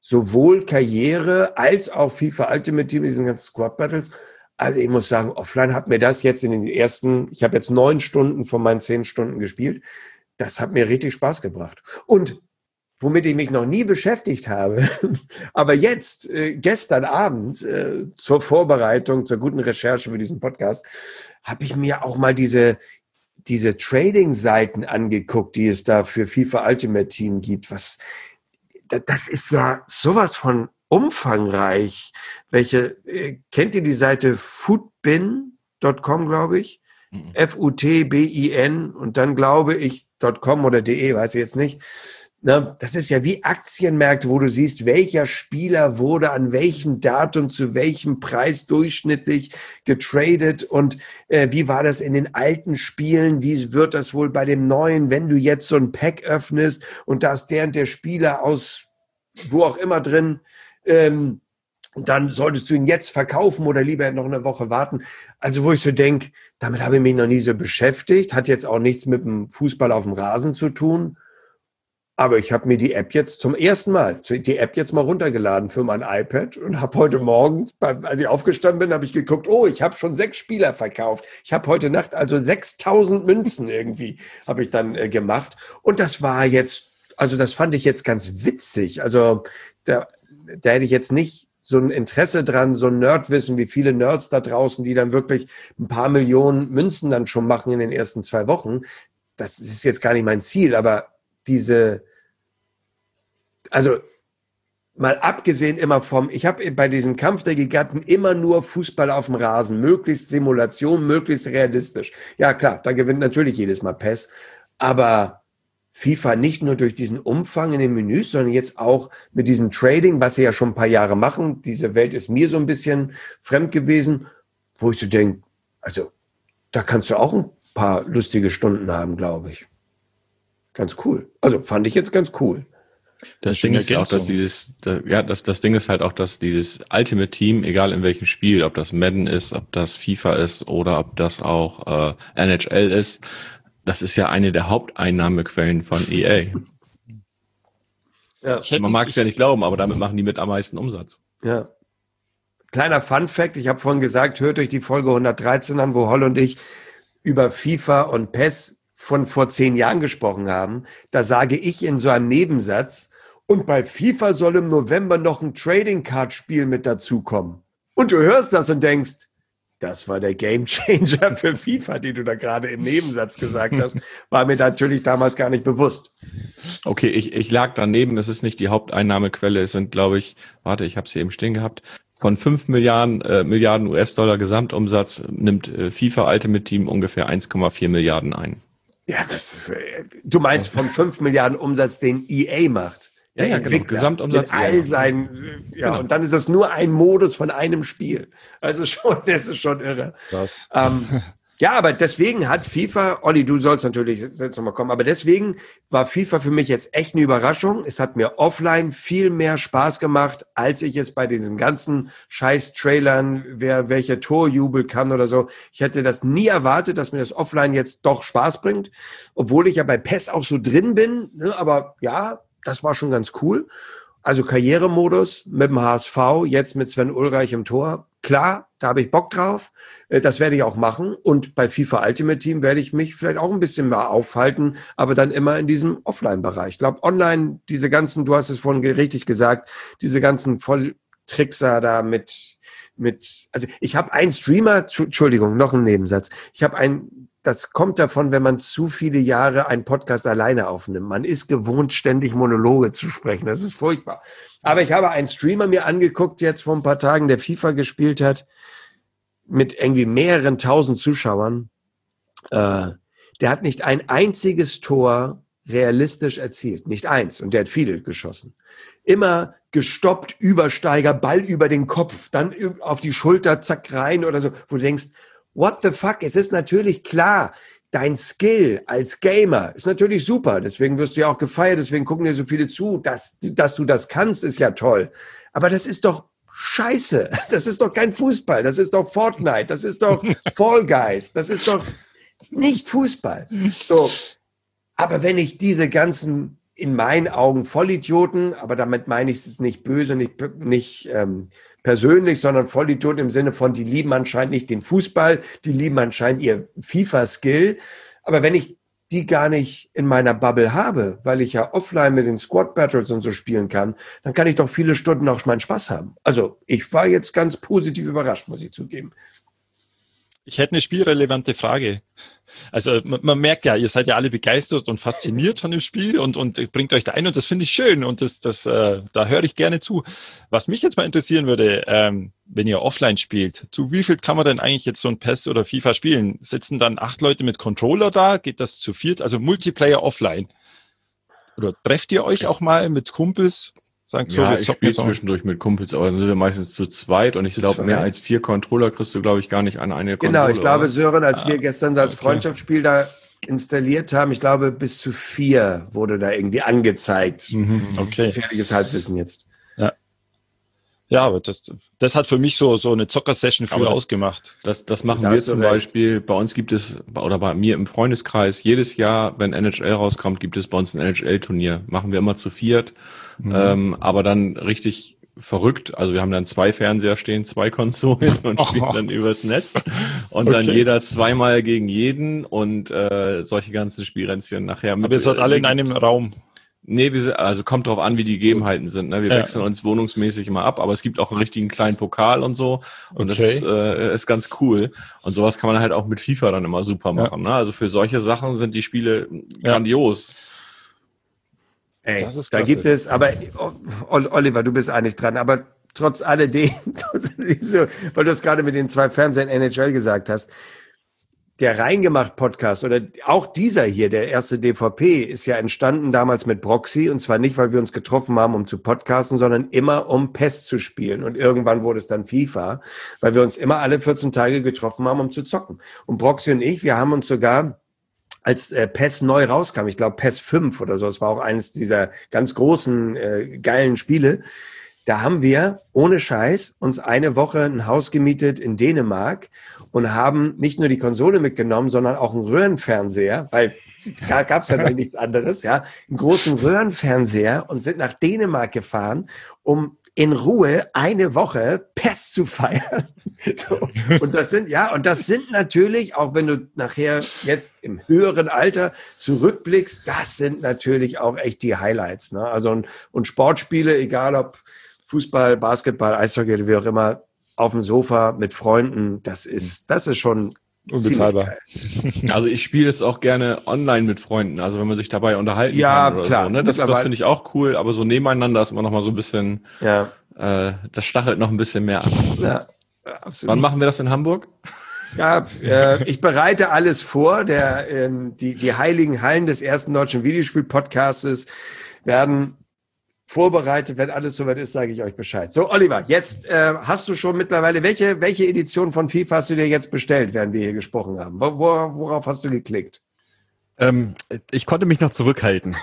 sowohl Karriere als auch FIFA Ultimate Team, diesen ganzen Squad Battles. Also ich muss sagen, offline hat mir das jetzt in den ersten, ich habe jetzt neun Stunden von meinen zehn Stunden gespielt. Das hat mir richtig Spaß gebracht. Und womit ich mich noch nie beschäftigt habe, aber jetzt, äh, gestern Abend, äh, zur Vorbereitung, zur guten Recherche für diesen Podcast, habe ich mir auch mal diese, diese Trading-Seiten angeguckt, die es da für FIFA Ultimate Team gibt. Was, das ist ja sowas von umfangreich. Welche, äh, kennt ihr die Seite foodbin Punkt com, glaube ich? Mhm. F U T B I N und dann glaube ich .com oder .de, weiß ich jetzt nicht. Na, das ist ja wie Aktienmärkte, wo du siehst, welcher Spieler wurde an welchem Datum zu welchem Preis durchschnittlich getradet und äh, wie war das in den alten Spielen, wie wird das wohl bei dem neuen, wenn du jetzt so ein Pack öffnest und da ist der und der Spieler aus wo auch immer drin, ähm, dann solltest du ihn jetzt verkaufen oder lieber noch eine Woche warten. Also wo ich so denke, damit habe ich mich noch nie so beschäftigt, hat jetzt auch nichts mit dem Fußball auf dem Rasen zu tun. Aber ich habe mir die App jetzt zum ersten Mal, die App jetzt mal runtergeladen für mein iPad und habe heute Morgen, als ich aufgestanden bin, habe ich geguckt, oh, ich habe schon sechs Spieler verkauft. Ich habe heute Nacht also sechstausend Münzen irgendwie habe ich dann äh, gemacht. Und das war jetzt, also das fand ich jetzt ganz witzig. Also da, da hätte ich jetzt nicht so ein Interesse dran, so ein Nerdwissen wie viele Nerds da draußen, die dann wirklich ein paar Millionen Münzen dann schon machen in den ersten zwei Wochen. Das ist jetzt gar nicht mein Ziel, aber diese, also mal abgesehen immer vom, ich habe bei diesem Kampf der Giganten immer nur Fußball auf dem Rasen, möglichst Simulation, möglichst realistisch. Ja klar, da gewinnt natürlich jedes Mal P E S, aber FIFA nicht nur durch diesen Umfang in den Menüs, sondern jetzt auch mit diesem Trading, was sie ja schon ein paar Jahre machen. Diese Welt ist mir so ein bisschen fremd gewesen, wo ich so denke, also da kannst du auch ein paar lustige Stunden haben, glaube ich. Ganz cool. Also fand ich jetzt ganz cool. Das Ding ist ja auch, dass dieses, ja, das, das Ding ist halt auch, dass dieses Ultimate Team, egal in welchem Spiel, ob das Madden ist, ob das FIFA ist oder ob das auch äh, N H L ist, das ist ja eine der Haupteinnahmequellen von E A. Ja. Man mag es ja nicht glauben, aber damit machen die mit am meisten Umsatz. Ja. Kleiner Fun-Fact, ich habe vorhin gesagt, hört euch die Folge hundertdreizehn an, wo Holl und ich über FIFA und P E S von vor zehn Jahren gesprochen haben, da sage ich in so einem Nebensatz, und bei FIFA soll im November noch ein Trading Card Spiel mit dazukommen. Und du hörst das und denkst, das war der Game Changer für FIFA, den du da gerade im Nebensatz gesagt hast, war mir natürlich damals gar nicht bewusst. Okay, ich, ich lag daneben, es ist nicht die Haupteinnahmequelle, es sind, glaube ich, warte, ich habe es hier eben stehen gehabt, von fünf Milliarden, äh, Milliarden U S-Dollar Gesamtumsatz nimmt äh, FIFA Ultimate Team ungefähr eins Komma vier Milliarden ein. Ja, das ist, äh, du meinst vom fünf Milliarden Umsatz, den E A macht. Der ja, ja, genau. Gesamtumsatz. Mit all seinen, ja, genau. Und dann ist das nur ein Modus von einem Spiel. Also schon, das ist schon irre. Was? Ähm, ja, aber deswegen hat FIFA, Olli, du sollst natürlich jetzt nochmal kommen, aber deswegen war FIFA für mich jetzt echt eine Überraschung. Es hat mir offline viel mehr Spaß gemacht, als ich es bei diesen ganzen Scheiß-Trailern, wer welcher Torjubel kann oder so. Ich hätte das nie erwartet, dass mir das offline jetzt doch Spaß bringt, obwohl ich ja bei P E S auch so drin bin, ne, aber ja, das war schon ganz cool. Also Karrieremodus mit dem H S V, jetzt mit Sven Ulreich im Tor. Klar, da habe ich Bock drauf. Das werde ich auch machen. Und bei FIFA Ultimate Team werde ich mich vielleicht auch ein bisschen mehr aufhalten, aber dann immer in diesem Offline-Bereich. Ich glaube, online, diese ganzen, du hast es vorhin richtig gesagt, diese ganzen Volltrickser da mit, mit, also ich habe einen Streamer, Entschuldigung, noch ein Nebensatz. Ich habe einen, das kommt davon, wenn man zu viele Jahre einen Podcast alleine aufnimmt. Man ist gewohnt, ständig Monologe zu sprechen. Das ist furchtbar. Aber ich habe einen Streamer mir angeguckt, jetzt vor ein paar Tagen, der FIFA gespielt hat, mit irgendwie mehreren tausend Zuschauern. Äh, der hat nicht ein einziges Tor realistisch erzielt. Nicht eins. Und der hat viele geschossen. Immer gestoppt, Übersteiger, Ball über den Kopf, dann auf die Schulter, zack, rein oder so. Wo du denkst, what the fuck? Es ist natürlich klar, dein Skill als Gamer ist natürlich super. Deswegen wirst du ja auch gefeiert. Deswegen gucken dir so viele zu. Dass, dass du das kannst, ist ja toll. Aber das ist doch Scheiße. Das ist doch kein Fußball. Das ist doch Fortnite. Das ist doch Fall Guys. Das ist doch nicht Fußball. So. Aber wenn ich diese ganzen in meinen Augen Vollidioten, aber damit meine ich es nicht böse, nicht, nicht ähm, persönlich, sondern Vollidioten im Sinne von, die lieben anscheinend nicht den Fußball, die lieben anscheinend ihr FIFA-Skill. Aber wenn ich die gar nicht in meiner Bubble habe, weil ich ja offline mit den Squad-Battles und so spielen kann, dann kann ich doch viele Stunden auch meinen Spaß haben. Also ich war jetzt ganz positiv überrascht, muss ich zugeben. Ich hätte eine spielrelevante Frage. Also man, man merkt ja, ihr seid ja alle begeistert und fasziniert von dem Spiel und, und bringt euch da ein und das finde ich schön und das, das, äh, da höre ich gerne zu. Was mich jetzt mal interessieren würde, ähm, wenn ihr offline spielt, zu wie viel kann man denn eigentlich jetzt so ein P E S oder FIFA spielen? Sitzen dann acht Leute mit Controller da? Geht das zu viert? Also Multiplayer offline? Oder trefft ihr euch auch mal mit Kumpels? Sagt so, ja, ich spiele zwischendurch mit Kumpels, aber dann sind wir meistens zu zweit und ich glaube, mehr als vier Controller kriegst du, glaube ich, gar nicht an eine Controller. Genau, ich glaube, Sören, als ah, wir gestern das okay. Freundschaftsspiel da installiert haben, ich glaube, bis zu vier wurde da irgendwie angezeigt. Mhm, okay. Gefährliches Halbwissen jetzt. Ja, ja, aber das, das hat für mich so, so eine Zocker-Session viel das, ausgemacht. Das, das machen da wir zum recht. Beispiel. Bei uns gibt es, oder bei mir im Freundeskreis, jedes Jahr, wenn N H L rauskommt, gibt es bei uns ein N H L-Turnier. Machen wir immer zu viert. Mhm. Ähm, aber dann richtig verrückt. Also wir haben dann zwei Fernseher stehen, zwei Konsolen und spielen oh. dann übers Netz. Und okay. dann jeder zweimal gegen jeden und äh, solche ganzen Spielränzchen nachher. Mit, aber ihr seid alle in einem Raum. Nee, wir sind, also kommt drauf an, wie die Gegebenheiten sind. Ne? Wir ja. wechseln uns wohnungsmäßig immer ab, aber es gibt auch einen richtigen kleinen Pokal und so. Und okay. das ist, äh, ist ganz cool. Und sowas kann man halt auch mit FIFA dann immer super machen. Ja. Ne? Also für solche Sachen sind die Spiele ja. grandios. Ey, da gibt es, aber Oliver, du bist eigentlich dran, aber trotz alledem, weil du es gerade mit den zwei Fernsehern N H L gesagt hast, der Reingemacht-Podcast oder auch dieser hier, der erste D V P, ist ja entstanden damals mit Broxy und zwar nicht, weil wir uns getroffen haben, um zu podcasten, sondern immer um P E S zu spielen und irgendwann wurde es dann FIFA, weil wir uns immer alle vierzehn Tage getroffen haben, um zu zocken. Und Broxy und ich, wir haben uns sogar als äh, P E S neu rauskam, ich glaube P E S fünf oder so, es war auch eines dieser ganz großen, äh, geilen Spiele, da haben wir ohne Scheiß uns eine Woche ein Haus gemietet in Dänemark und haben nicht nur die Konsole mitgenommen, sondern auch einen Röhrenfernseher, weil da gab es ja noch nichts anderes, ja, einen großen Röhrenfernseher und sind nach Dänemark gefahren, um in Ruhe eine Woche P E S zu feiern. So. Und das sind, ja, und das sind natürlich, auch wenn du nachher jetzt im höheren Alter zurückblickst, das sind natürlich auch echt die Highlights, ne? Also, und, und Sportspiele, egal ob Fußball, Basketball, Eishockey, wie auch immer, auf dem Sofa mit Freunden, das ist, das ist schon unbezahlbar. Also ich spiele es auch gerne online mit Freunden, also wenn man sich dabei unterhalten ja, kann oder klar, so. Ne? Das, das finde ich auch cool, aber so nebeneinander ist immer noch mal so ein bisschen, ja. äh, das stachelt noch ein bisschen mehr an. Ja, absolut. Wann machen wir das in Hamburg? Ja, äh, ich bereite alles vor. Der, äh, die, die heiligen Hallen des ersten deutschen Videospiel-Podcastes werden vorbereitet. Wenn alles soweit ist, sage ich euch Bescheid. So, Oliver, jetzt äh, hast du schon mittlerweile, welche, welche Edition von FIFA hast du dir jetzt bestellt, während wir hier gesprochen haben? Wo, wo, worauf hast du geklickt? Ähm, ich konnte mich noch zurückhalten.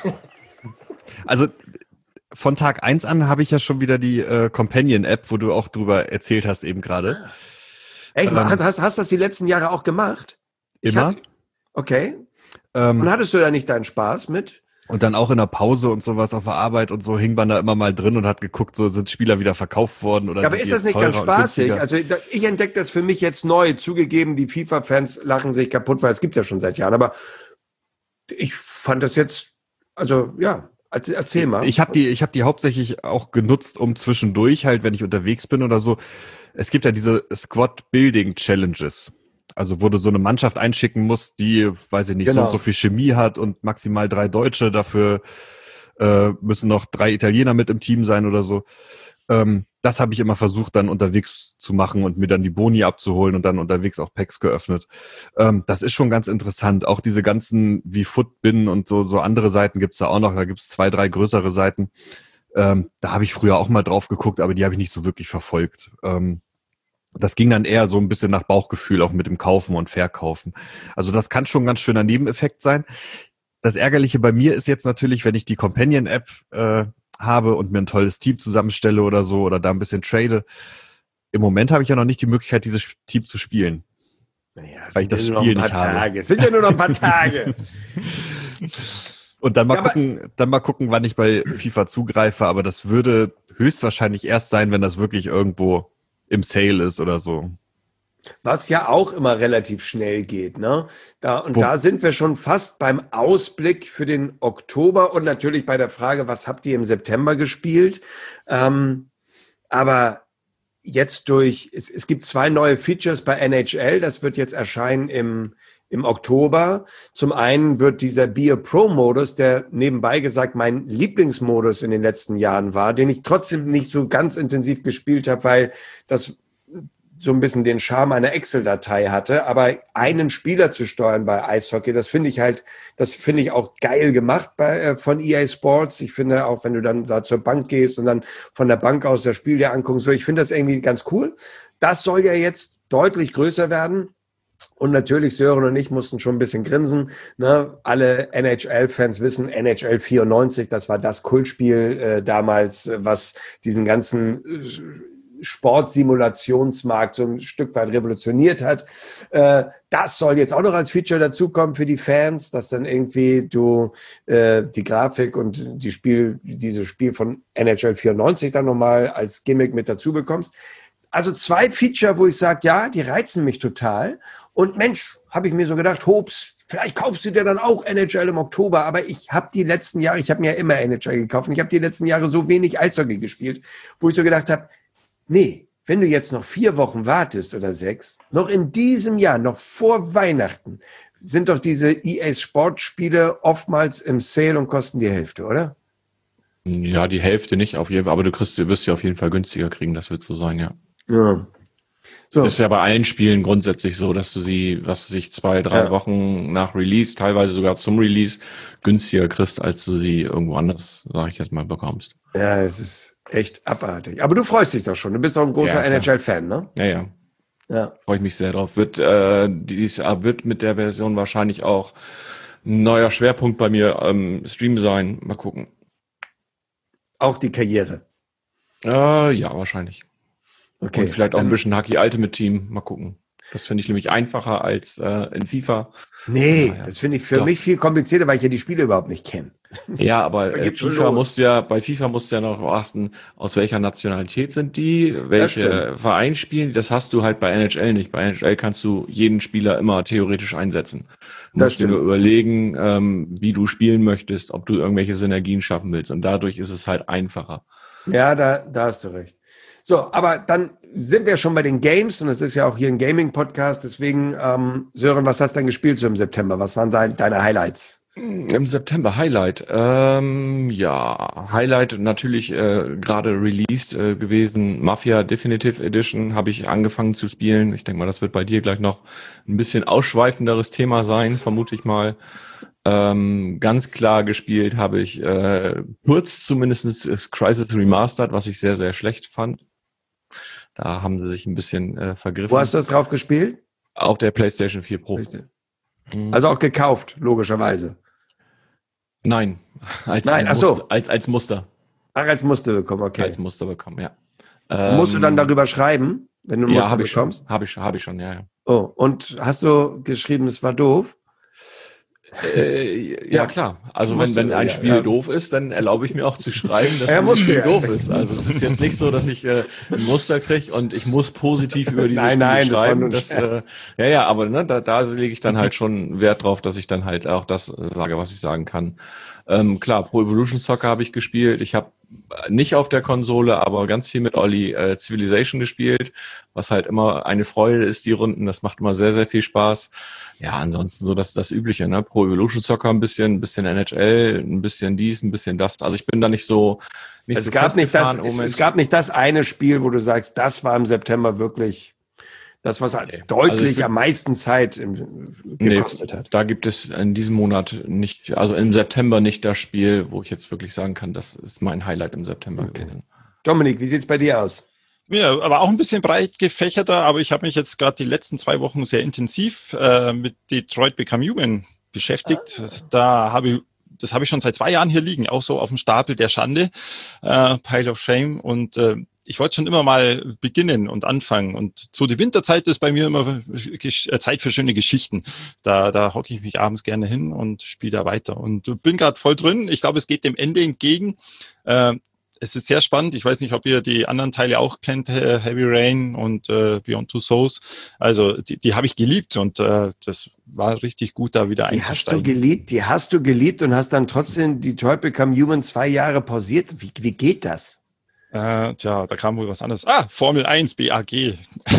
Also von Tag eins an habe ich ja schon wieder die äh, Companion-App, wo du auch drüber erzählt hast eben gerade. Echt? Ähm, hast, hast, hast du das die letzten Jahre auch gemacht? Immer. Hatte, okay. Ähm, Und hattest du da nicht deinen Spaß mit? Und dann auch in der Pause und sowas auf der Arbeit und so hing man da immer mal drin und hat geguckt, so sind Spieler wieder verkauft worden oder. Ja, aber ist das nicht ganz spaßig? Also ich entdecke das für mich jetzt neu. Zugegeben, die FIFA-Fans lachen sich kaputt, weil es gibt's ja schon seit Jahren. Aber ich fand das jetzt, also ja, erzähl mal. Ich habe die, ich habe die hauptsächlich auch genutzt, um zwischendurch halt, wenn ich unterwegs bin oder so. Es gibt ja diese Squad-Building-Challenges. Also wo du so eine Mannschaft einschicken musst, die, weiß ich nicht, genau. so und so viel Chemie hat und maximal drei Deutsche, dafür äh, müssen noch drei Italiener mit im Team sein oder so. Ähm, das habe ich immer versucht, dann unterwegs zu machen und mir dann die Boni abzuholen und dann unterwegs auch Packs geöffnet. Ähm, das ist schon ganz interessant. Auch diese ganzen wie Footbin und so so andere Seiten gibt's da auch noch. Da gibt's zwei, drei größere Seiten. Ähm, da habe ich früher auch mal drauf geguckt, aber die habe ich nicht so wirklich verfolgt. Ähm, Das ging dann eher so ein bisschen nach Bauchgefühl, auch mit dem Kaufen und Verkaufen. Also das kann schon ein ganz schöner Nebeneffekt sein. Das Ärgerliche bei mir ist jetzt natürlich, wenn ich die Companion-App äh, habe und mir ein tolles Team zusammenstelle oder so oder da ein bisschen trade. Im Moment habe ich ja noch nicht die Möglichkeit, dieses Team zu spielen. Ja, weil ich das Spiel nicht habe. Es sind ja nur noch ein paar Tage. Und dann mal Ja, gucken, dann mal gucken, wann ich bei FIFA zugreife, aber das würde höchstwahrscheinlich erst sein, wenn das wirklich irgendwo im Sale ist oder so. Was ja auch immer relativ schnell geht, ne? Da, und Wo- da sind wir schon fast beim Ausblick für den Oktober und natürlich bei der Frage, was habt ihr im September gespielt? Ähm, aber jetzt durch, es, es gibt zwei neue Features bei N H L, das wird jetzt erscheinen im, im Oktober. Zum einen wird dieser Be a Pro-Modus, der nebenbei gesagt mein Lieblingsmodus in den letzten Jahren war, den ich trotzdem nicht so ganz intensiv gespielt habe, weil das so ein bisschen den Charme einer Excel-Datei hatte, aber einen Spieler zu steuern bei Eishockey, das finde ich halt, das finde ich auch geil gemacht bei, äh, von E A Sports. Ich finde auch, wenn du dann da zur Bank gehst und dann von der Bank aus das Spiel dir anguckst, so, ich finde das irgendwie ganz cool. Das soll ja jetzt deutlich größer werden. Und natürlich, Sören und ich mussten schon ein bisschen grinsen. Ne? Alle N H L-Fans wissen, N H L vierundneunzig, das war das Kultspiel äh, damals, was diesen ganzen äh, Sportsimulationsmarkt so ein Stück weit revolutioniert hat. Äh, das soll jetzt auch noch als Feature dazukommen für die Fans, dass dann irgendwie du äh, die Grafik und die Spiel, dieses Spiel von N H L vierundneunzig dann nochmal als Gimmick mit dazu bekommst. Also zwei Feature, wo ich sage, ja, die reizen mich total. Und Mensch, habe ich mir so gedacht, Hops, vielleicht kaufst du dir dann auch N H L im Oktober. Aber ich habe die letzten Jahre, ich habe mir ja immer N H L gekauft und ich habe die letzten Jahre so wenig Eishockey gespielt, wo ich so gedacht habe, nee, wenn du jetzt noch vier Wochen wartest oder sechs, noch in diesem Jahr, noch vor Weihnachten, sind doch diese E A Sportspiele oftmals im Sale und kosten die Hälfte, oder? Ja, die Hälfte nicht auf jeden Fall, aber du kriegst, du wirst sie auf jeden Fall günstiger kriegen, das wird so sein, ja. Ja. So. Das ist ja bei allen Spielen grundsätzlich so, dass du sie, was du sich zwei, drei Ja. Wochen nach Release, teilweise sogar zum Release, günstiger kriegst, als du sie irgendwo anders, sag ich jetzt mal, bekommst. Ja, es ist echt abartig. Aber du freust dich doch schon. Du bist doch ein großer Ja, klar. N H L-Fan, ne? Ja, ja. Ja. Freue ich mich sehr drauf. Wird, äh, dies Jahr wird mit der Version wahrscheinlich auch ein neuer Schwerpunkt bei mir am Stream sein. Mal gucken. Auch die Karriere. Äh, ja, wahrscheinlich. Okay. Und vielleicht auch ein Dann- bisschen Hockey Ultimate Team. Mal gucken. Das finde ich nämlich einfacher als äh, in FIFA. Nee, Naja, das finde ich für doch. mich viel komplizierter, weil ich ja die Spiele überhaupt nicht kenne. Ja, aber Da äh, geht's schon FIFA los. musst du ja, bei FIFA musst du ja noch achten, aus welcher Nationalität sind die, welche stimmt. Verein spielen. Das hast du halt bei N H L nicht. Bei N H L kannst du jeden Spieler immer theoretisch einsetzen. Du Das musst dir stimmt. nur überlegen, ähm, wie du spielen möchtest, ob du irgendwelche Synergien schaffen willst. Und dadurch ist es halt einfacher. Ja, da, da hast du recht. So, aber dann sind wir schon bei den Games und es ist ja auch hier ein Gaming-Podcast. Deswegen, ähm, Sören, was hast du denn gespielt so im September? Was waren dein, deine Highlights? Im September Highlight. Ähm, ja, Highlight natürlich äh, gerade released äh, gewesen. Mafia Definitive Edition habe ich angefangen zu spielen. Ich denke mal, das wird bei dir gleich noch ein bisschen ausschweifenderes Thema sein, vermute ich mal. Ähm, ganz klar gespielt habe ich äh, kurz zumindest ist Crysis Remastered, was ich sehr, sehr schlecht fand. Da haben sie sich ein bisschen äh, vergriffen. Wo hast du das drauf gespielt? Auf der PlayStation vier Pro. Mhm. Also auch gekauft, logischerweise. Nein, als, Nein, ein ach so. Muster, als, als Muster. Ach, als Muster bekommen, okay. Als Muster bekommen, ja. Musst du dann Ähm, darüber schreiben, wenn du ein Ja, Muster habe ich schon. bekommst? Habe ich, hab ich schon, ja, ja. Oh, und hast du geschrieben, es war doof? Äh, ja, Ja. klar. Also Musst wenn, du, wenn ein ja, Spiel ja. doof ist, dann erlaube ich mir auch zu schreiben, dass Ja, das musst du Spiel ja. doof ist. Also es ist jetzt nicht so, dass ich äh, ein Muster kriege und ich muss positiv über diese Nein, Spiele nein, das war schreiben. nur ein Das, äh, Scherz. ja, ja, aber ne, da, da lege ich dann halt schon Wert drauf, dass ich dann halt auch das äh, sage, was ich sagen kann. Ähm, klar, Pro Evolution Soccer habe ich gespielt. Ich habe nicht auf der Konsole, aber ganz viel mit Olli äh, Civilization gespielt, was halt immer eine Freude ist, die Runden. Das macht immer sehr, sehr viel Spaß. Ja, ansonsten so das, das Übliche, ne? Pro Evolution Soccer ein bisschen, ein bisschen N H L, ein bisschen dies, ein bisschen das. Also ich bin da nicht so, nicht Es so gab nicht das, festgefahren im es, Moment. es gab nicht das eine Spiel, wo du sagst, das war im September wirklich das, was Nee. deutlich Also ich find- am meisten Zeit im, gekostet Nee, hat. Da gibt es in diesem Monat nicht, also im September nicht das Spiel, wo ich jetzt wirklich sagen kann, das ist mein Highlight im September Okay. gewesen. Dominik, wie sieht's bei dir aus? Ja, aber auch ein bisschen breit gefächerter, aber ich habe mich jetzt gerade die letzten zwei Wochen sehr intensiv äh, mit Detroit Become Human beschäftigt. Da habe ich, das habe ich schon seit zwei Jahren hier liegen, auch so auf dem Stapel der Schande, äh, Pile of Shame. Und äh, ich wollte schon immer mal beginnen und anfangen. Und so die Winterzeit ist bei mir immer Zeit für schöne Geschichten. Da, da hocke ich mich abends gerne hin und spiele da weiter. Und bin gerade voll drin. Ich glaube, es geht dem Ende entgegen. Äh, Es ist sehr spannend. Ich weiß nicht, ob ihr die anderen Teile auch kennt, Heavy Rain und äh, Beyond Two Souls. Also die, die habe ich geliebt und äh, das war richtig gut, da wieder die einzusteigen. Hast du geliebt, die hast du geliebt und hast dann trotzdem Detroit Become Human zwei Jahre pausiert. Wie, wie geht das? Äh, tja, da kam wohl was anderes. Ah, Formel eins, B A G.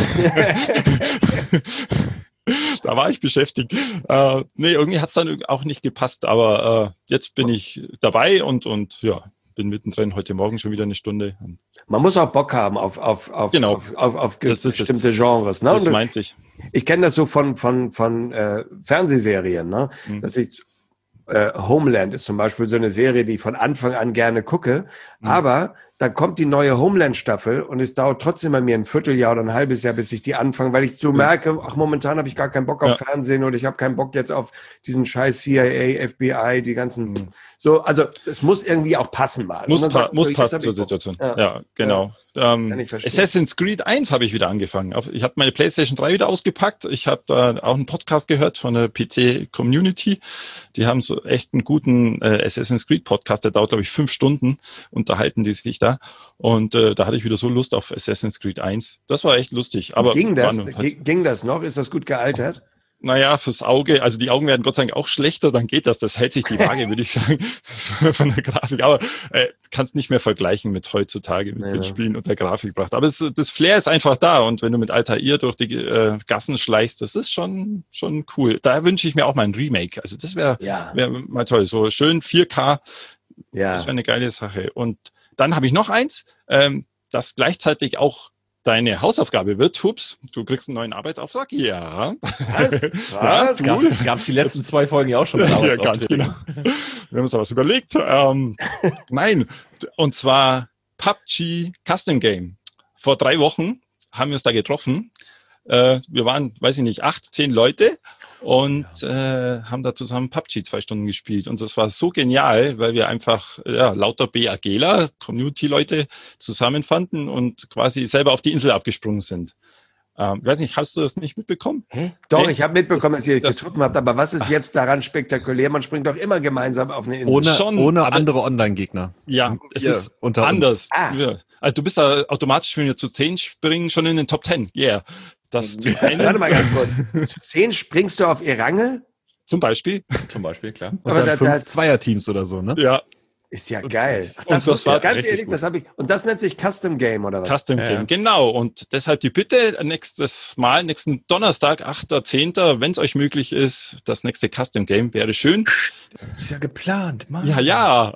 Da war ich beschäftigt. Äh, nee, irgendwie hat es dann auch nicht gepasst, aber äh, jetzt bin ich dabei und, und ja, bin mittendrin, heute Morgen schon wieder eine Stunde. Man muss auch Bock haben auf, auf, auf, genau. auf, auf, auf das bestimmte ist, Genres. Ne? Das Und meinte ich. Ich kenne das so von, von, von äh, Fernsehserien, ne? Mhm. Dass ich äh, Homeland ist zum Beispiel so eine Serie, die ich von Anfang an gerne gucke, mhm. aber dann kommt die neue Homeland-Staffel und es dauert trotzdem bei mir ein Vierteljahr oder ein halbes Jahr, bis ich die anfange, weil ich so merke, ach, momentan habe ich gar keinen Bock auf ja. Fernsehen oder ich habe keinen Bock jetzt auf diesen scheiß C I A, F B I, die ganzen, mhm. so, also es muss irgendwie auch passen mal. Muss, pa sagt, muss so, passen zur Situation. Ja, ja genau. Ja, ähm, Assassin's Creed eins habe ich wieder angefangen. Ich habe meine PlayStation drei wieder ausgepackt. Ich habe da auch einen Podcast gehört von der P C-Community. Die haben so echt einen guten äh, Assassin's Creed-Podcast, der dauert, glaube ich, fünf Stunden, unterhalten die sich da. Und äh, da hatte ich wieder so Lust auf Assassin's Creed eins. Das war echt lustig. Aber ging das? Nur, halt, ging das noch? Ist das gut gealtert? Naja, fürs Auge, also die Augen werden Gott sei Dank auch schlechter, dann geht das, das hält sich die Waage, würde ich sagen, von der Grafik. Aber äh, kannst nicht mehr vergleichen mit heutzutage, mit nee, den Spielen und der Grafikpracht. Aber es, das Flair ist einfach da und wenn du mit Altair durch die äh, Gassen schleichst, das ist schon schon cool. Da wünsche ich mir auch mal ein Remake. Also das wäre ja. wär mal toll, so schön vier K, ja. das wäre eine geile Sache. Und dann habe ich noch eins, ähm, das gleichzeitig auch deine Hausaufgabe wird, hups, du kriegst einen neuen Arbeitsauftrag. Ja. Was? Was? Ja, cool. Gab es die letzten zwei Folgen ja auch schon mit ja, ganz genau. Wir haben uns da was überlegt. Ähm, nein, und zwar P U B G Custom Game. Vor drei Wochen haben wir uns da getroffen. Äh, wir waren, weiß ich nicht, acht, zehn Leute und ja. äh, haben da zusammen P U B G zwei Stunden gespielt. Und das war so genial, weil wir einfach ja, lauter BAGler, Community-Leute zusammenfanden und quasi selber auf die Insel abgesprungen sind. Ähm, ich weiß nicht, hast du das nicht mitbekommen? Hä? Doch, hey? Ich habe mitbekommen, dass ihr euch getroffen habt, aber was ist jetzt daran spektakulär? Man springt doch immer gemeinsam auf eine Insel. Ohne, Schon, ohne andere Online-Gegner. Ja, es ist unter anders. Ah. Ja. Also du bist da automatisch, wenn wir zu zehn springen, schon in den Top Ten. Yeah. Das zum einen. Warte mal ganz kurz. Zu zehn springst du auf Erangel? Zum Beispiel. Zum Beispiel, klar. Und aber dann da, fünf Zweierteams oder so, ne? Ja. Ist ja geil. Ach, das, das war ganz ehrlich, gut. das habe ich. Und das nennt sich Custom Game, oder was? Custom Game, ja. Genau. Und deshalb die Bitte, nächstes Mal, nächsten Donnerstag, achter zehnter wenn es euch möglich ist, das nächste Custom Game wäre schön. Ist ja geplant, Mann. Ja, ja.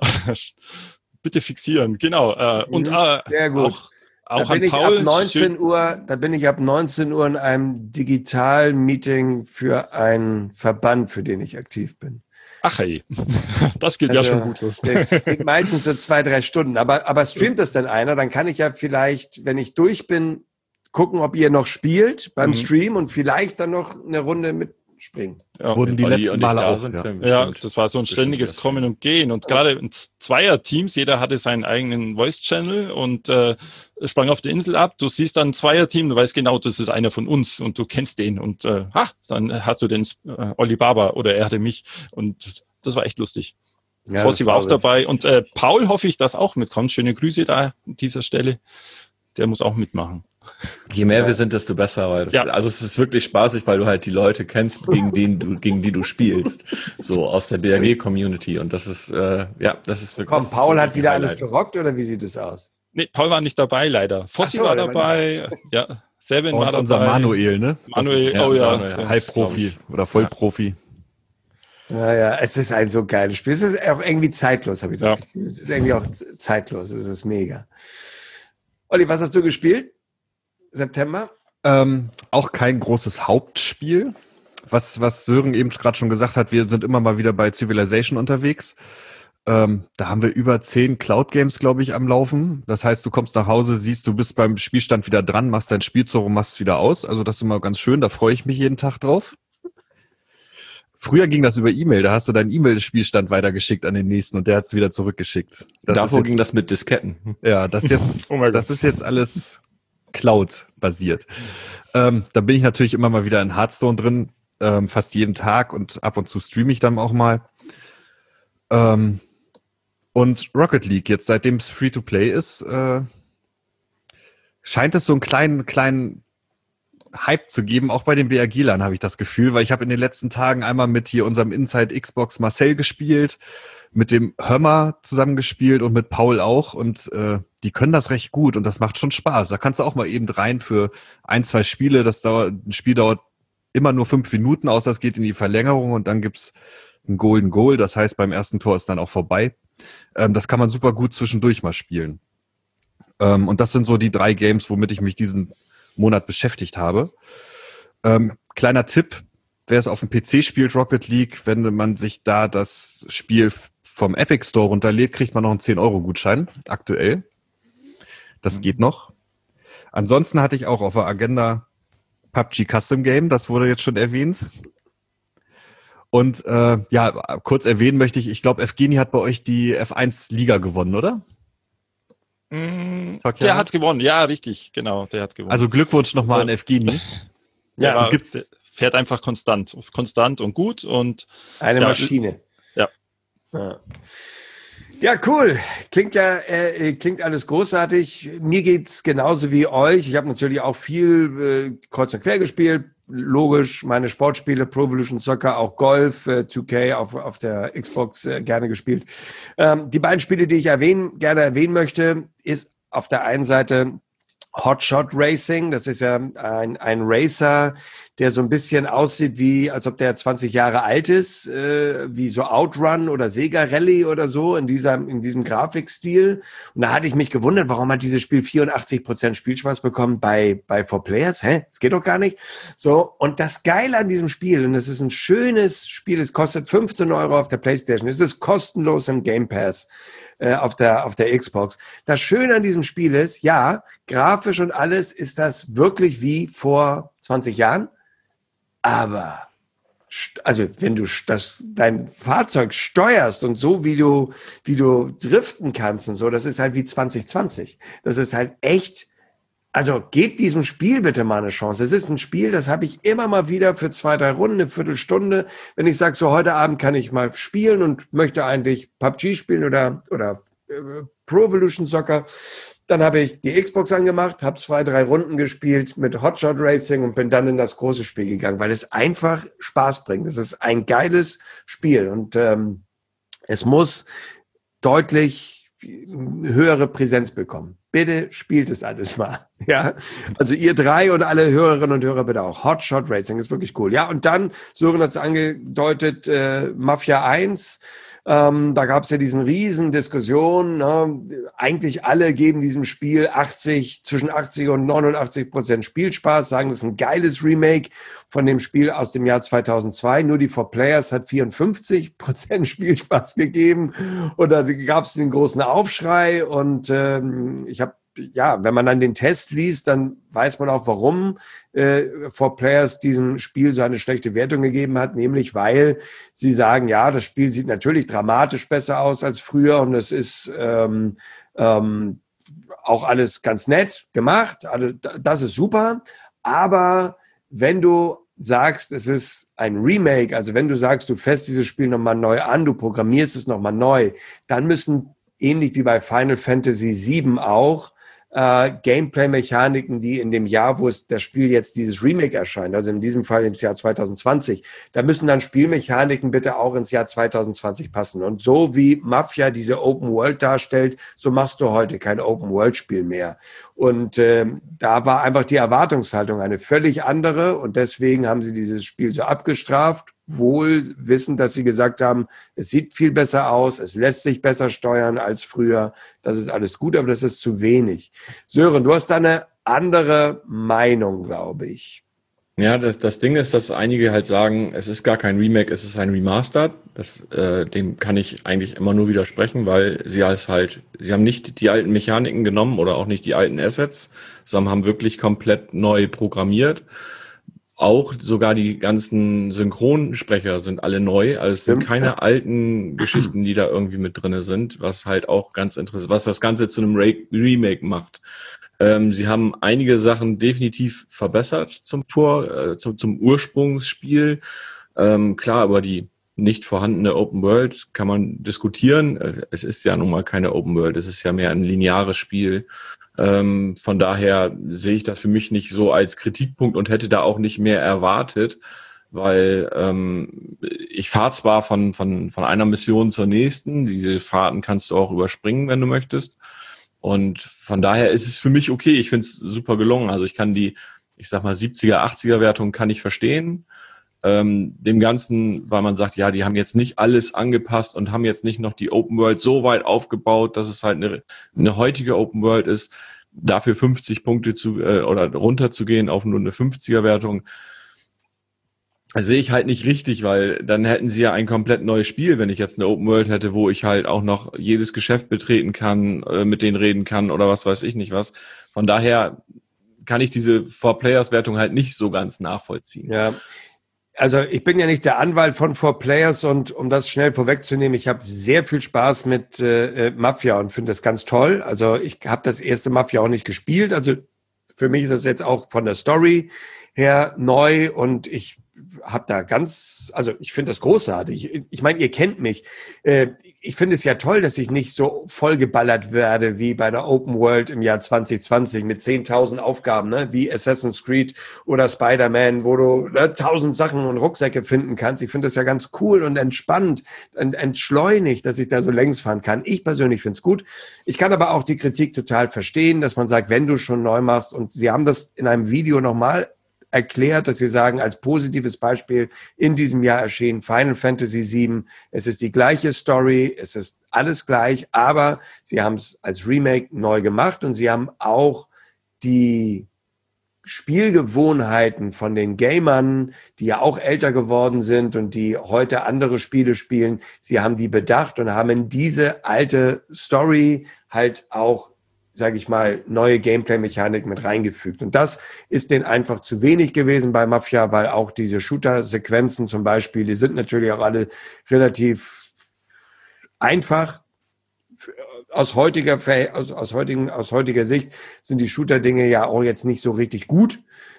Bitte fixieren, genau. Und äh, sehr gut. Auch, Auch da bin ich Paul, ab neunzehn Uhr, da bin ich ab neunzehn Uhr in einem Digital-Meeting für einen Verband, für den ich aktiv bin. Ach hey, das geht also, ja schon gut los. Das geht meistens so zwei, drei Stunden. Aber, aber streamt das denn einer? Dann kann ich ja vielleicht, wenn ich durch bin, gucken, ob ihr noch spielt beim mhm. Stream und vielleicht dann noch eine Runde mitspringen. Ja, wurden die letzten Male auch. Ja. ja, das war so ein ständiges Kommen und Gehen. Und gerade in Zweierteams, jeder hatte seinen eigenen Voice-Channel und äh, sprang auf der Insel ab. Du siehst dann ein Zweierteam, du weißt genau, das ist einer von uns und du kennst den. Und äh, ha, dann hast du den äh, Olli Baba oder er hatte mich. Und das war echt lustig. Ja, Fossi war auch dabei. Und äh, Paul hoffe ich, dass auch mitkommt. Schöne Grüße da an dieser Stelle. Der muss auch mitmachen. Je mehr ja. wir sind, desto besser. Weil das, ja. Also es ist wirklich spaßig, weil du halt die Leute kennst, gegen, denen du, gegen die du spielst. So aus der B A G-Community. Und das ist, äh, ja, das ist wirklich... Komm, Paul hat wieder alles gerockt, oder wie sieht es aus? Nee, Paul war nicht dabei, leider. Fossi so, war dabei, ja. Seven war dabei. Unser Manuel, ne? Manuel, ist, oh ja. ja. Halbprofi oder Vollprofi. Naja, es ist ein so geiles Spiel. Es ist auch irgendwie zeitlos, habe ich das ja. Gefühl. Es ist irgendwie auch zeitlos. Es ist mega. Olli, was hast du gespielt? September? Ähm, auch kein großes Hauptspiel. Was, was Sören eben gerade schon gesagt hat, wir sind immer mal wieder bei Civilization unterwegs. Ähm, da haben wir über zehn Cloud-Games, glaube ich, am Laufen. Das heißt, du kommst nach Hause, siehst, du bist beim Spielstand wieder dran, machst dein Spielzug und machst es wieder aus. Also das ist immer ganz schön, da freue ich mich jeden Tag drauf. Früher ging das über E-Mail, da hast du deinen E-Mail-Spielstand weitergeschickt an den nächsten und der hat es wieder zurückgeschickt. Das Davor jetzt, ging das mit Disketten. Ja, das jetzt, oh das ist jetzt alles Cloud-basiert. Ähm, da bin ich natürlich immer mal wieder in Hearthstone drin, ähm, fast jeden Tag und ab und zu streame ich dann auch mal. Ähm, und Rocket League, jetzt seitdem es Free-to-Play ist, äh, scheint es so einen kleinen, kleinen Hype zu geben, auch bei den B R G-Lern habe ich das Gefühl, weil ich habe in den letzten Tagen einmal mit hier unserem Inside Xbox Marcel gespielt, mit dem Hömmer zusammengespielt und mit Paul auch und äh, die können das recht gut und das macht schon Spaß. Da kannst du auch mal eben rein für ein, zwei Spiele, das dauert, ein Spiel dauert immer nur fünf Minuten, außer es geht in die Verlängerung und dann gibt's ein Golden Goal, das heißt beim ersten Tor ist dann auch vorbei. Ähm, das kann man super gut zwischendurch mal spielen. Ähm, und das sind so die drei Games, womit ich mich diesen Monat beschäftigt habe. Ähm, kleiner Tipp, wer es auf dem P C spielt, Rocket League, wenn man sich da das Spiel vom Epic Store runterlädt, kriegt man noch einen zehn Euro Gutschein, aktuell. Das geht noch. Ansonsten hatte ich auch auf der Agenda P U B G Custom Game, das wurde jetzt schon erwähnt. Und äh, ja, kurz erwähnen möchte ich, ich glaube, Evgeny hat bei euch die F eins Liga gewonnen, oder? Mm, der hat gewonnen, ja, richtig, genau, der hat gewonnen. Also Glückwunsch nochmal an Evgeny. Ja, war, gibt's, fährt einfach konstant, konstant und gut und eine ja, Maschine. Ja. ja. Ja, cool. Klingt ja, äh, klingt alles großartig. Mir geht's genauso wie euch. Ich habe natürlich auch viel äh, kreuz und quer gespielt. Logisch, meine Sportspiele, Pro Evolution Soccer, auch Golf, äh, zwei K auf, auf der Xbox äh, gerne gespielt. Ähm, die beiden Spiele, die ich erwähnen, gerne erwähnen möchte, ist auf der einen Seite Hotshot Racing. Das ist ja ein, ein Racer, der so ein bisschen aussieht wie, als ob der zwanzig Jahre alt ist, äh, wie so Outrun oder Sega Rally oder so in dieser, in diesem Grafikstil. Und da hatte ich mich gewundert, warum hat dieses Spiel vierundachtzig Prozent Spielspaß bekommen bei, bei four Players? Hä? Das geht doch gar nicht. So. Und das Geile an diesem Spiel, und es ist ein schönes Spiel, es kostet fünfzehn Euro auf der PlayStation, es ist kostenlos im Game Pass. Auf der, auf der Xbox. Das Schöne an diesem Spiel ist, ja, grafisch und alles ist das wirklich wie vor zwanzig Jahren, aber also wenn du das, dein Fahrzeug steuerst und so, wie du, wie du driften kannst und so, das ist halt wie zwanzig zwanzig. Das ist halt echt, also gebt diesem Spiel bitte mal eine Chance. Es ist ein Spiel, das habe ich immer mal wieder für zwei, drei Runden, eine Viertelstunde. Wenn ich sage, so heute Abend kann ich mal spielen und möchte eigentlich P U B G spielen oder, oder äh, Pro Evolution Soccer, dann habe ich die Xbox angemacht, habe zwei, drei Runden gespielt mit Hotshot Racing und bin dann in das große Spiel gegangen, weil es einfach Spaß bringt. Es ist ein geiles Spiel und ähm, es muss deutlich höhere Präsenz bekommen. Bitte spielt es alles mal. Ja, also ihr drei und alle Hörerinnen und Hörer bitte auch. Hotshot Racing ist wirklich cool. Ja, und dann, Sören hat es angedeutet, äh, Mafia eins. Ähm, da gab es ja diesen riesen Diskussion. Ne? Eigentlich alle geben diesem Spiel achtzig, zwischen achtzig und neunundachtzig Prozent Spielspaß, sagen, das ist ein geiles Remake von dem Spiel aus dem Jahr zweitausendzwei. Nur die four Players hat vierundfünfzig Prozent Spielspaß gegeben. Und da gab es den großen Aufschrei. Und ähm, ich habe ja, wenn man dann den Test liest, dann weiß man auch, warum äh, four Players diesem Spiel so eine schlechte Wertung gegeben hat, nämlich weil sie sagen, ja, das Spiel sieht natürlich dramatisch besser aus als früher und es ist ähm, ähm, auch alles ganz nett gemacht, also das ist super, aber wenn du sagst, es ist ein Remake, also wenn du sagst, du fährst dieses Spiel nochmal neu an, du programmierst es nochmal neu, dann müssen, ähnlich wie bei Final Fantasy sieben auch, äh, Gameplay-Mechaniken, die in dem Jahr, wo es das Spiel jetzt dieses Remake erscheint, also in diesem Fall im Jahr zweitausendzwanzig, da müssen dann Spielmechaniken bitte auch ins Jahr zweitausendzwanzig passen. Und so wie Mafia diese Open World darstellt, so machst du heute kein Open World Spiel mehr. Und äh, da war einfach die Erwartungshaltung eine völlig andere und deswegen haben sie dieses Spiel so abgestraft, wohl wissend, dass sie gesagt haben, es sieht viel besser aus, es lässt sich besser steuern als früher, das ist alles gut, aber das ist zu wenig. Sören, du hast da eine andere Meinung, glaube ich. Ja, das, das Ding ist, dass einige halt sagen, es ist gar kein Remake, es ist ein Remastered. Das, äh, dem kann ich eigentlich immer nur widersprechen, weil sie als halt, sie haben nicht die alten Mechaniken genommen oder auch nicht die alten Assets, sondern haben wirklich komplett neu programmiert. auch sogar die ganzen Synchronsprecher sind alle neu. Also es sind keine alten Geschichten, die da irgendwie mit drinne sind, was halt auch ganz interessant, was das Ganze zu einem Re- Remake macht. Ähm, sie haben einige Sachen definitiv verbessert zum Vor, äh, zum, zum Ursprungsspiel. Ähm, klar, über die nicht vorhandene Open World kann man diskutieren. Es ist ja nun mal keine Open World, es ist ja mehr ein lineares Spiel. Ähm, von daher sehe ich das für mich nicht so als Kritikpunkt und hätte da auch nicht mehr erwartet, weil ähm, ich fahre zwar von, von, von einer Mission zur nächsten, diese Fahrten kannst du auch überspringen, wenn du möchtest. Und von daher ist es für mich okay, ich finde es super gelungen. Also ich kann die, ich sag mal, siebziger, achtziger Wertung kann ich verstehen. Ähm, dem Ganzen, weil man sagt, ja, die haben jetzt nicht alles angepasst und haben jetzt nicht noch die Open World so weit aufgebaut, dass es halt eine, eine heutige Open World ist, dafür fünfzig Punkte zu äh, oder runterzugehen auf nur eine fünfziger Wertung, sehe ich halt nicht richtig, weil dann hätten sie ja ein komplett neues Spiel, wenn ich jetzt eine Open World hätte, wo ich halt auch noch jedes Geschäft betreten kann, äh, mit denen reden kann oder was weiß ich nicht was. Von daher kann ich diese Four-Players-Wertung halt nicht so ganz nachvollziehen. Ja. Also ich bin ja nicht der Anwalt von Four Players und um das schnell vorwegzunehmen, ich habe sehr viel Spaß mit äh, Mafia und finde das ganz toll. Also ich habe das erste Mafia auch nicht gespielt. Also für mich ist das jetzt auch von der Story her neu und ich habe da ganz, also ich finde das großartig. Ich, ich meine, ihr kennt mich. Äh, ich finde es ja toll, dass ich nicht so vollgeballert werde wie bei einer Open World im Jahr zwanzig zwanzig mit zehntausend Aufgaben, ne? Wie Assassin's Creed oder Spider-Man, wo du ne, tausend Sachen und Rucksäcke finden kannst. Ich finde das ja ganz cool und entspannt und entschleunigt, dass ich da so längs fahren kann. Ich persönlich finde es gut. Ich kann aber auch die Kritik total verstehen, dass man sagt, wenn du schon neu machst, und Sie haben das in einem Video nochmal erklärt, dass sie sagen, als positives Beispiel in diesem Jahr erschien Final Fantasy sieben. Es ist die gleiche Story, es ist alles gleich, aber sie haben es als Remake neu gemacht und sie haben auch die Spielgewohnheiten von den Gamern, die ja auch älter geworden sind und die heute andere Spiele spielen, sie haben die bedacht und haben in diese alte Story halt auch, sage ich mal, neue Gameplay-Mechanik mit reingefügt. Und das ist denen einfach zu wenig gewesen bei Mafia, weil auch diese Shooter-Sequenzen zum Beispiel, die sind natürlich auch alle relativ einfach. Aus heutiger, aus, aus, heutigen, aus heutiger Sicht sind die Shooter-Dinge ja auch jetzt nicht so richtig gut.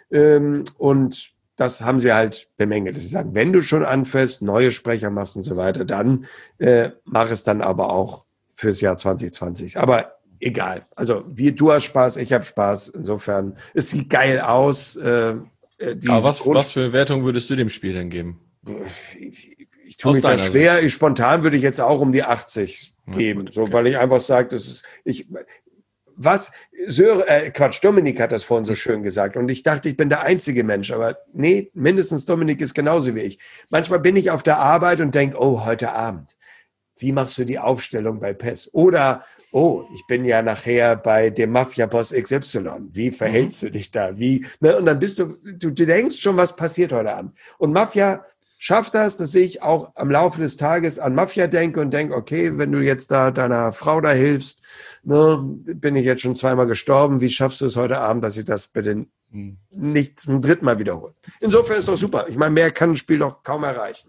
Und das haben sie halt bemängelt. Sie sagen, wenn du schon anfährst, neue Sprecher machst und so weiter, dann äh, mach es dann aber auch fürs Jahr zwanzig zwanzig. Aber egal. Also wie du hast Spaß, ich habe Spaß. Insofern, es sieht geil aus. Äh, Aber was, was für eine Wertung würdest du dem Spiel denn geben? Ich, ich, ich tue mich da schwer. Ich, spontan würde ich jetzt auch um die achtzig ja, geben. Gut, okay. So, weil ich einfach sage, das ist, ich, was, Söre, äh, Quatsch, Dominik hat das vorhin so schön gesagt. Und ich dachte, ich bin der einzige Mensch. Aber nee, mindestens Dominik ist genauso wie ich. Manchmal bin ich auf der Arbeit und denke, oh, heute Abend. Wie machst du die Aufstellung bei P E S? Oder oh, ich bin ja nachher bei dem Mafia-Boss X Y. Wie verhältst mhm. du dich da? Wie, ne? Und dann bist du, du, du denkst schon, was passiert heute Abend. Und Mafia schafft das, dass ich auch am Laufe des Tages an Mafia denke und denke, okay, wenn du jetzt da deiner Frau da hilfst, ne, bin ich jetzt schon zweimal gestorben, wie schaffst du es heute Abend, dass ich das bitte mhm. nicht zum dritten Mal wiederhole? Insofern ist doch super. Ich meine, mehr kann ein Spiel doch kaum erreichen.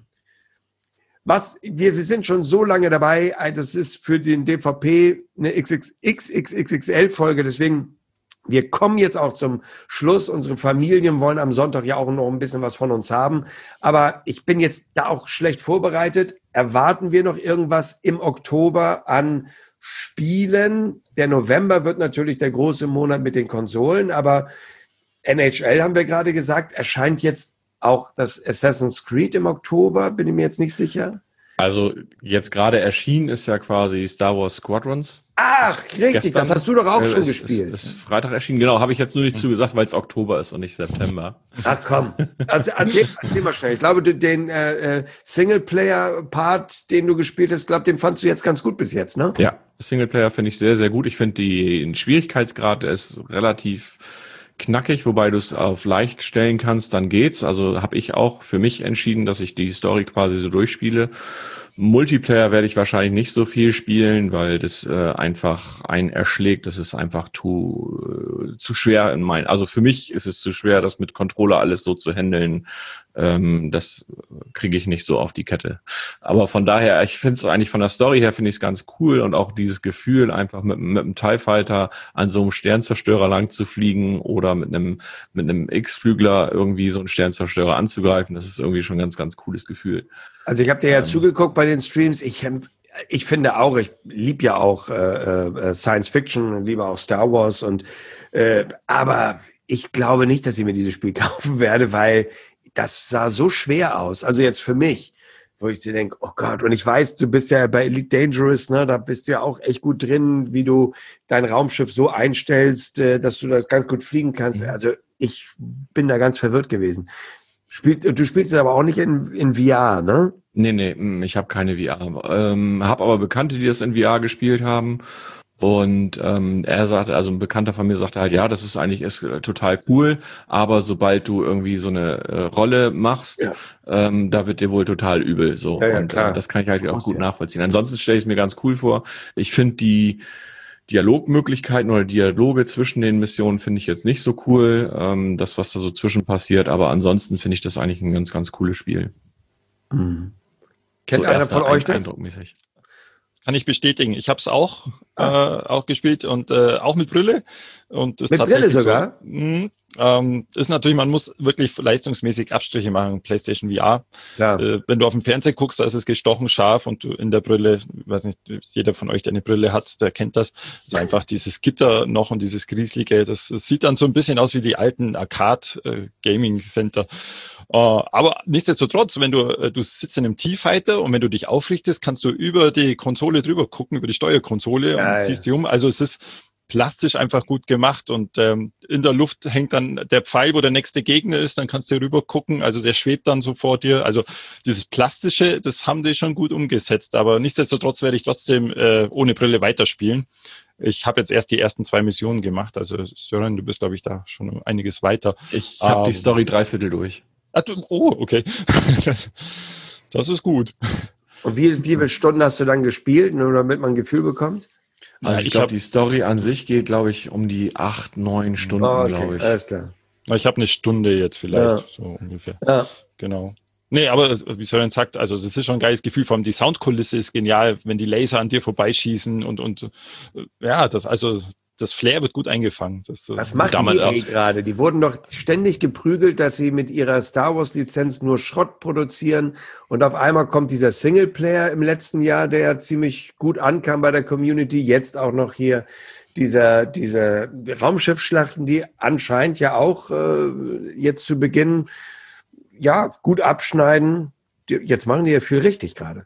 Was, wir, wir sind schon so lange dabei, das ist für den D V P eine X X X L-Folge, deswegen, wir kommen jetzt auch zum Schluss. Unsere Familien wollen am Sonntag ja auch noch ein bisschen was von uns haben, aber ich bin jetzt da auch schlecht vorbereitet. Erwarten wir noch irgendwas im Oktober an Spielen? Der November wird natürlich der große Monat mit den Konsolen, aber N H L, haben wir gerade gesagt, erscheint jetzt auch das Assassin's Creed im Oktober, bin ich mir jetzt nicht sicher. Also jetzt gerade erschienen ist ja quasi Star Wars Squadrons. Ach, richtig, gestern, das hast du doch auch äh, schon ist, gespielt. Ist, ist Freitag erschienen, genau, habe ich jetzt nur nicht zugesagt, weil es Oktober ist und nicht September. Ach komm, also, erzähl, erzähl mal schnell. Ich glaube, den äh, Singleplayer-Part, den du gespielt hast, glaube den fandst du jetzt ganz gut bis jetzt, ne? Ja, Singleplayer finde ich sehr, sehr gut. Ich finde den Schwierigkeitsgrad ist relativ knackig, wobei du es auf leicht stellen kannst, dann geht's. Also habe ich auch für mich entschieden, dass ich die Story quasi so durchspiele. Multiplayer werde ich wahrscheinlich nicht so viel spielen, weil das äh, einfach einen erschlägt. Das ist einfach zu, äh, zu schwer in mein. Also für mich ist es zu schwer, das mit Controller alles so zu handeln. Ähm, das kriege ich nicht so auf die Kette. Aber von daher, ich finde es eigentlich von der Story her finde ich es ganz cool und auch dieses Gefühl, einfach mit, mit einem TIE Fighter an so einem Sternzerstörer lang zu fliegen oder mit einem mit einem X-Flügler irgendwie so einen Sternzerstörer anzugreifen. Das ist irgendwie schon ein ganz, ganz cooles Gefühl. Also ich habe dir ja ähm, zugeguckt bei den Streams. Ich, ich finde auch, ich liebe ja auch äh, äh, Science Fiction und liebe auch Star Wars. Und äh, aber ich glaube nicht, dass ich mir dieses Spiel kaufen werde, weil das sah so schwer aus. Also jetzt für mich, wo ich dir denke, oh Gott, und ich weiß, du bist ja bei Elite Dangerous, ne, da bist du ja auch echt gut drin, wie du dein Raumschiff so einstellst, äh, dass du das ganz gut fliegen kannst. Mhm. Also ich bin da ganz verwirrt gewesen. Spielt, du spielst aber auch nicht in, in V R, ne? Nee, nee, ich habe keine V R. Ähm, habe aber Bekannte, die das in V R gespielt haben. Und ähm, er sagte, also ein Bekannter von mir sagte halt, ja, das ist eigentlich ist total cool, aber sobald du irgendwie so eine äh, Rolle machst, ja. ähm, da wird dir wohl total übel. So. Ja, ja, und klar. Äh, das kann ich halt auch gut ja. nachvollziehen. Ansonsten stelle ich es mir ganz cool vor. Ich finde die Dialogmöglichkeiten oder Dialoge zwischen den Missionen finde ich jetzt nicht so cool, ähm, das, was da so zwischen passiert, aber ansonsten finde ich das eigentlich ein ganz, ganz cooles Spiel. Mhm. Kennt so einer von euch das? Eindruckmäßig. Kann ich bestätigen. Ich habe es auch, ah. äh, auch gespielt und äh, auch mit Brille. Und das mit Brille sogar? So, mh, ähm, ist natürlich, man muss wirklich leistungsmäßig Abstriche machen, PlayStation V R. Ja. Äh, wenn du auf dem Fernseher guckst, da ist es gestochen scharf und du in der Brille, ich weiß nicht, jeder von euch, der eine Brille hat, der kennt das. Das ist einfach dieses Gitter noch und dieses Grieselige. Das, das sieht dann so ein bisschen aus wie die alten Arcade-Gaming-Center. Uh, aber nichtsdestotrotz, wenn du, du sitzt in einem T-Fighter und wenn du dich aufrichtest, kannst du über die Konsole drüber gucken, über die Steuerkonsole Geil. Und siehst dich um. Also es ist plastisch einfach gut gemacht und ähm, in der Luft hängt dann der Pfeil, wo der nächste Gegner ist, dann kannst du rüber gucken. Also der schwebt dann so vor dir. Also dieses Plastische, das haben die schon gut umgesetzt. Aber nichtsdestotrotz werde ich trotzdem äh, ohne Brille weiterspielen. Ich habe jetzt erst die ersten zwei Missionen gemacht. Also Sören, du bist, glaube ich, da schon einiges weiter. Ich habe ähm, die Story dreiviertel durch. Oh, okay. Das ist gut. Und wie, wie viele Stunden hast du dann gespielt, nur damit man ein Gefühl bekommt? Also ich, ich glaube, die Story an sich geht, glaube ich, um die acht, neun Stunden, oh, okay. glaube ich. Alles klar. Ich habe eine Stunde jetzt vielleicht, ja. so ungefähr. Ja. Genau. Nee, aber wie Sören sagt, also das ist schon ein geiles Gefühl, vor allem die Soundkulisse ist genial, wenn die Laser an dir vorbeischießen und, und ja, das also... Das Flair wird gut eingefangen. Das, Was macht die E A gerade? Die wurden doch ständig geprügelt, dass sie mit ihrer Star Wars Lizenz nur Schrott produzieren. Und auf einmal kommt dieser Singleplayer im letzten Jahr, der ziemlich gut ankam bei der Community. Jetzt auch noch hier dieser, diese Raumschiffschlachten, die anscheinend ja auch äh, jetzt zu Beginn ja gut abschneiden. Jetzt machen die ja viel richtig gerade.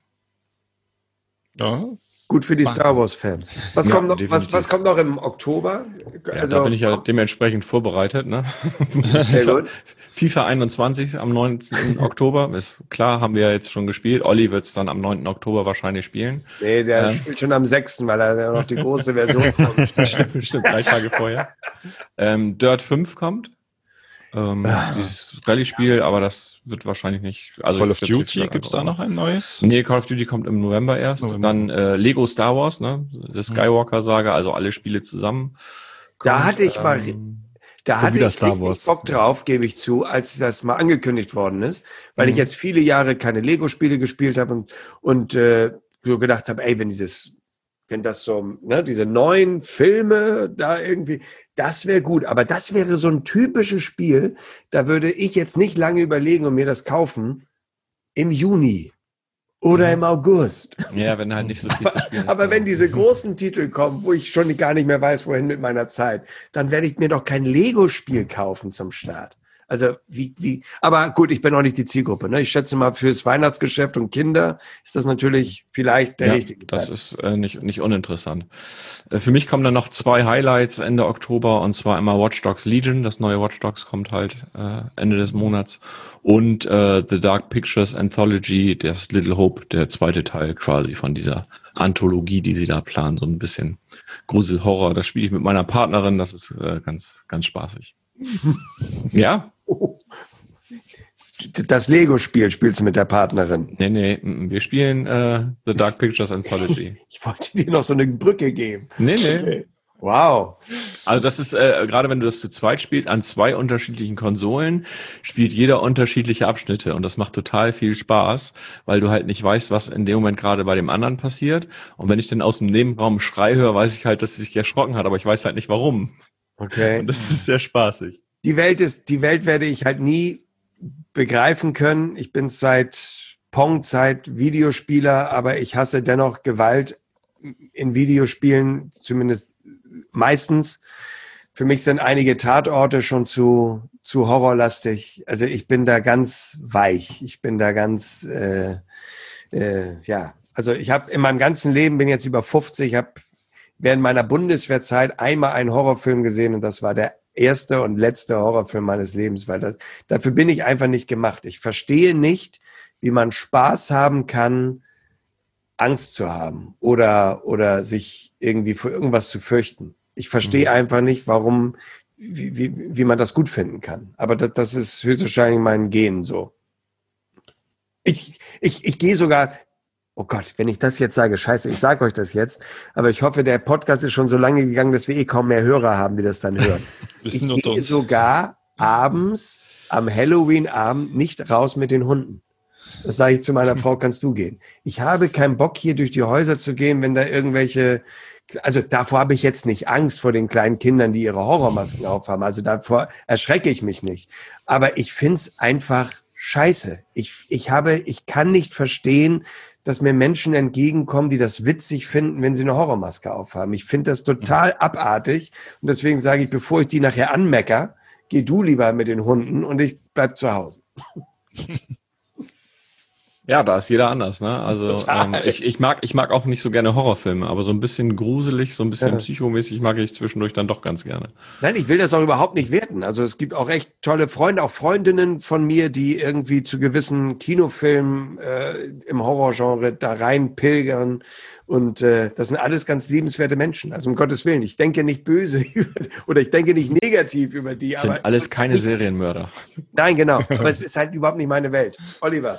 Ja. Gut für die Star Wars-Fans. Was, ja, kommt noch, was, was kommt noch im Oktober? Ja, also, da bin ich ja dementsprechend vorbereitet. Ne? Sehr gut. FIFA einundzwanzig am neunten Oktober. Ist klar, haben wir ja jetzt schon gespielt. Olli wird es dann am neunten Oktober wahrscheinlich spielen. Nee, der ähm. spielt schon am sechsten, weil er ja noch die große Version kommt. stimmt, stimmt, drei Tage vorher. Ähm, Dirt fünf kommt. Ähm, ah. Dieses Rallye-Spiel, aber das wird wahrscheinlich nicht... Also Call of Duty, gibt es da noch ein neues? Nee, Call of Duty kommt im November erst. November. Dann äh, Lego Star Wars, ne? Die Skywalker-Saga, also alle Spiele zusammen. Da kommt, hatte ich ähm, mal... Da hatte ich Star Wars. Bock drauf, gebe ich zu, als das mal angekündigt worden ist, weil mhm. ich jetzt viele Jahre keine Lego-Spiele gespielt habe und, und äh, so gedacht habe, ey, wenn dieses... Wenn das so, ne, diese neuen Filme da irgendwie, das wäre gut. Aber das wäre so ein typisches Spiel, da würde ich jetzt nicht lange überlegen und mir das kaufen im Juni oder im August. Ja, wenn halt nicht so viel aber, zu spielen ist. Aber wenn diese großen Titel kommen, wo ich schon gar nicht mehr weiß, wohin mit meiner Zeit, dann werde ich mir doch kein Lego-Spiel kaufen zum Start. Also wie, wie, aber gut, ich bin auch nicht die Zielgruppe. Ne? Ich schätze mal, fürs Weihnachtsgeschäft und Kinder ist das natürlich vielleicht der ja, richtige das Zeit. ist äh, nicht, nicht uninteressant. Äh, für mich kommen dann noch zwei Highlights Ende Oktober, und zwar einmal Watch Dogs Legion. Das neue Watch Dogs kommt halt äh, Ende des Monats. Und äh, The Dark Pictures Anthology, das Little Hope, der zweite Teil quasi von dieser Anthologie, die sie da planen. So ein bisschen Grusel-Horror. Das spiele ich mit meiner Partnerin. Das ist äh, ganz, ganz spaßig. Ja. das Lego-Spiel spielst du mit der Partnerin. Nee, nee, wir spielen äh, The Dark Pictures Anthology. Ich wollte dir noch so eine Brücke geben. Nee, nee. Okay. Wow. Also das ist, äh, gerade wenn du das zu zweit spielst, an zwei unterschiedlichen Konsolen, spielt jeder unterschiedliche Abschnitte und das macht total viel Spaß, weil du halt nicht weißt, was in dem Moment gerade bei dem anderen passiert. Und wenn ich dann aus dem Nebenraum Schrei höre, weiß ich halt, dass sie sich erschrocken hat, aber ich weiß halt nicht warum. Okay. Und das ist sehr spaßig. Die Welt ist, die Welt werde ich halt nie begreifen können. Ich bin seit Pong-Zeit Videospieler, aber ich hasse dennoch Gewalt in Videospielen, zumindest meistens. Für mich sind einige Tatorte schon zu, zu horrorlastig. Also ich bin da ganz weich. Ich bin da ganz, äh, äh, ja. Also ich habe in meinem ganzen Leben, bin jetzt über fünfzig, habe während meiner Bundeswehrzeit einmal einen Horrorfilm gesehen und das war der erste und letzte Horrorfilm meines Lebens, weil das, dafür bin ich einfach nicht gemacht. Ich verstehe nicht, wie man Spaß haben kann, Angst zu haben oder, oder sich irgendwie vor irgendwas zu fürchten. Ich verstehe mhm. einfach nicht, warum, wie, wie, wie man das gut finden kann. Aber das, das ist höchstwahrscheinlich mein Gen so. Ich, ich, ich gehe sogar, oh Gott, wenn ich das jetzt sage, scheiße, ich sage euch das jetzt, aber ich hoffe, der Podcast ist schon so lange gegangen, dass wir eh kaum mehr Hörer haben, die das dann hören. Ich gehe sogar abends, am Halloween-Abend, nicht raus mit den Hunden. Das sage ich zu meiner Frau, kannst du gehen. Ich habe keinen Bock, hier durch die Häuser zu gehen, wenn da irgendwelche, also davor habe ich jetzt nicht Angst vor den kleinen Kindern, die ihre Horrormasken aufhaben. Also davor erschrecke ich mich nicht. Aber ich finde es einfach scheiße. Ich, ich habe, ich kann nicht verstehen, dass mir Menschen entgegenkommen, die das witzig finden, wenn sie eine Horrormaske aufhaben. Ich finde das total abartig. Und deswegen sage ich, bevor ich die nachher anmecker, geh du lieber mit den Hunden und ich bleib zu Hause. Ja, da ist jeder anders, ne? Also ähm, ich, ich mag ich mag auch nicht so gerne Horrorfilme, aber so ein bisschen gruselig, so ein bisschen ja. psychomäßig mag ich zwischendurch dann doch ganz gerne. Nein, ich will das auch überhaupt nicht werten. Also es gibt auch echt tolle Freunde, auch Freundinnen von mir, die irgendwie zu gewissen Kinofilmen äh, im Horrorgenre da rein pilgern und äh, das sind alles ganz liebenswerte Menschen. Also um Gottes Willen, ich denke nicht böse oder ich denke nicht negativ über die. Das sind aber alles keine Serienmörder. Nein, genau. Aber es ist halt überhaupt nicht meine Welt. Oliver.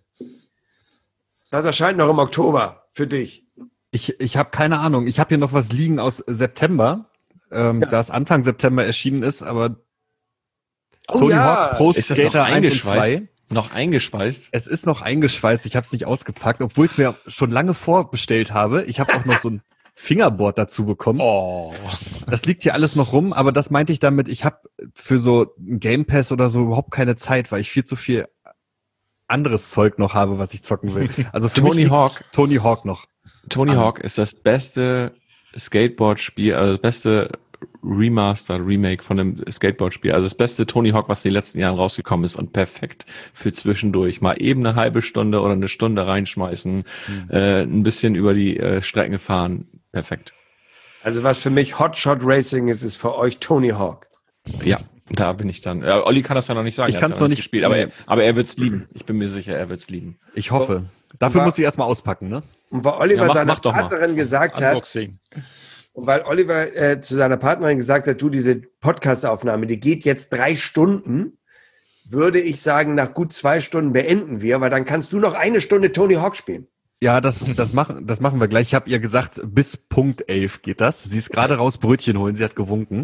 Das erscheint noch im Oktober für dich. Ich, ich habe keine Ahnung. Ich habe hier noch was liegen aus September, ähm, ja. da es Anfang September erschienen ist, aber oh, Tony ja. Hawk Pro Skater eins und zwei. Noch eingeschweißt? Es ist noch eingeschweißt. Ich habe es nicht ausgepackt, obwohl ich es mir schon lange vorbestellt habe. Ich habe auch noch so ein Fingerboard dazu bekommen. Oh. Das liegt hier alles noch rum, aber das meinte ich damit, ich habe für so ein Game Pass oder so überhaupt keine Zeit, weil ich viel zu viel anderes Zeug noch habe, was ich zocken will. Also für Tony mich Hawk. Tony Hawk noch. Tony Hawk ist das beste Skateboard-Spiel, also das beste Remaster, Remake von dem Skateboard-Spiel. Also das beste Tony Hawk, was in den letzten Jahren rausgekommen ist und perfekt für zwischendurch. Mal eben eine halbe Stunde oder eine Stunde reinschmeißen, mhm. äh, ein bisschen über die äh, Strecken fahren. Perfekt. Also was für mich Hotshot Racing ist, ist für euch Tony Hawk. Ja. Da bin ich dann. Ja, Olli kann das ja noch nicht sagen. Ich kann es noch nicht gespielt, aber er, aber er wird's lieben. Ich bin mir sicher, er wird's lieben. Ich hoffe. Dafür war, muss ich erstmal auspacken, ne? Und weil Oliver ja, mach, seiner mach Partnerin gesagt Unboxing. hat, und weil Oliver äh, zu seiner Partnerin gesagt hat, du, diese Podcast-Aufnahme, die geht jetzt drei Stunden, würde ich sagen, nach gut zwei Stunden beenden wir, weil dann kannst du noch eine Stunde Tony Hawk spielen. Ja, das, das, machen, das machen wir gleich. Ich habe ihr gesagt, bis Punkt elf geht das. Sie ist gerade raus Brötchen holen, sie hat gewunken.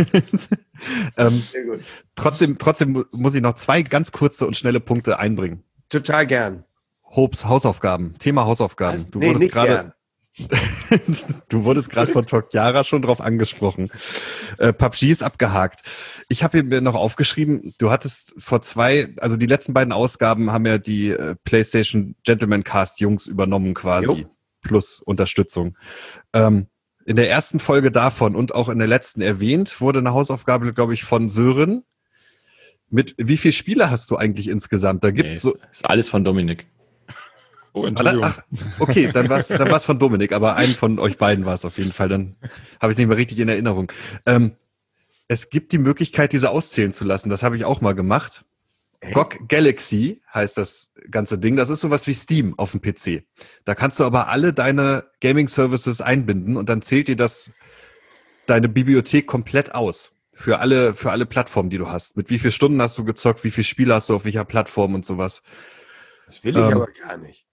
ähm, Sehr gut. Trotzdem, trotzdem muss ich noch zwei ganz kurze und schnelle Punkte einbringen. Total gern. Hopes Hausaufgaben, Thema Hausaufgaben. Was? Du nee, wurdest gerade gern. Du wurdest gerade von Tokjara schon drauf angesprochen. Äh, P U B G ist abgehakt. Ich habe mir noch aufgeschrieben, du hattest vor zwei, also die letzten beiden Ausgaben haben ja die äh, PlayStation Gentleman Cast Jungs übernommen quasi, jo. plus Unterstützung. Ähm, in der ersten Folge davon und auch in der letzten erwähnt, wurde eine Hausaufgabe, glaube ich, von Sören. Mit wie viele Spiele hast du eigentlich insgesamt? Da gibt's nee, so ist alles von Dominik. Oh, Entschuldigung. Ach, okay, dann war's, dann war's von Dominik, aber einen von euch beiden war es auf jeden Fall. Dann habe ich es nicht mehr richtig in Erinnerung. Ähm, es gibt die Möglichkeit, diese auszählen zu lassen. Das habe ich auch mal gemacht. G O G Galaxy heißt das ganze Ding. Das ist sowas wie Steam auf dem P C. Da kannst du aber alle deine Gaming-Services einbinden und dann zählt dir das deine Bibliothek komplett aus. Für alle, für alle Plattformen, die du hast. Mit wie vielen Stunden hast du gezockt? Wie viele Spiele hast du auf welcher Plattform und sowas? Das will ich ähm, aber gar nicht.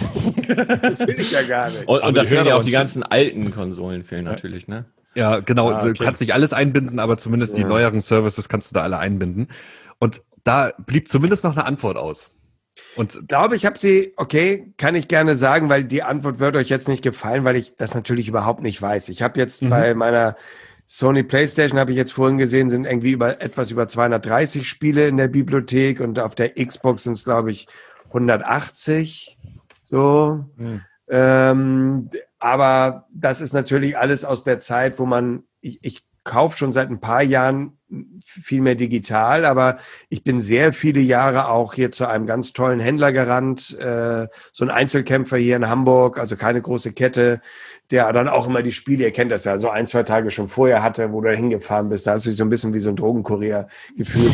Das will ich ja gar nicht. Und, und da fehlen ja auch die ganzen alten Konsolen fehlen natürlich, ne? Ja, genau. Ah, okay. Du kannst nicht alles einbinden, aber zumindest ja. die neueren Services kannst du da alle einbinden. Und da blieb zumindest noch eine Antwort aus. Und ich glaube, ich habe sie, okay, kann ich gerne sagen, weil die Antwort wird euch jetzt nicht gefallen, weil ich das natürlich überhaupt nicht weiß. Ich habe jetzt mhm. bei meiner Sony PlayStation, habe ich jetzt vorhin gesehen, sind irgendwie über etwas über zweihundertdreißig Spiele in der Bibliothek und auf der Xbox sind es, glaube ich, hundertachtzig. So. Mhm. Ähm, aber das ist natürlich alles aus der Zeit, wo man, ich, ich kaufe schon seit ein paar Jahren viel mehr digital, aber ich bin sehr viele Jahre auch hier zu einem ganz tollen Händler gerannt, äh, so ein Einzelkämpfer hier in Hamburg, also keine große Kette, der dann auch immer die Spiele, ihr kennt das ja, so ein, zwei Tage schon vorher hatte, wo du da hingefahren bist, da hast du dich so ein bisschen wie so ein Drogenkurier gefühlt.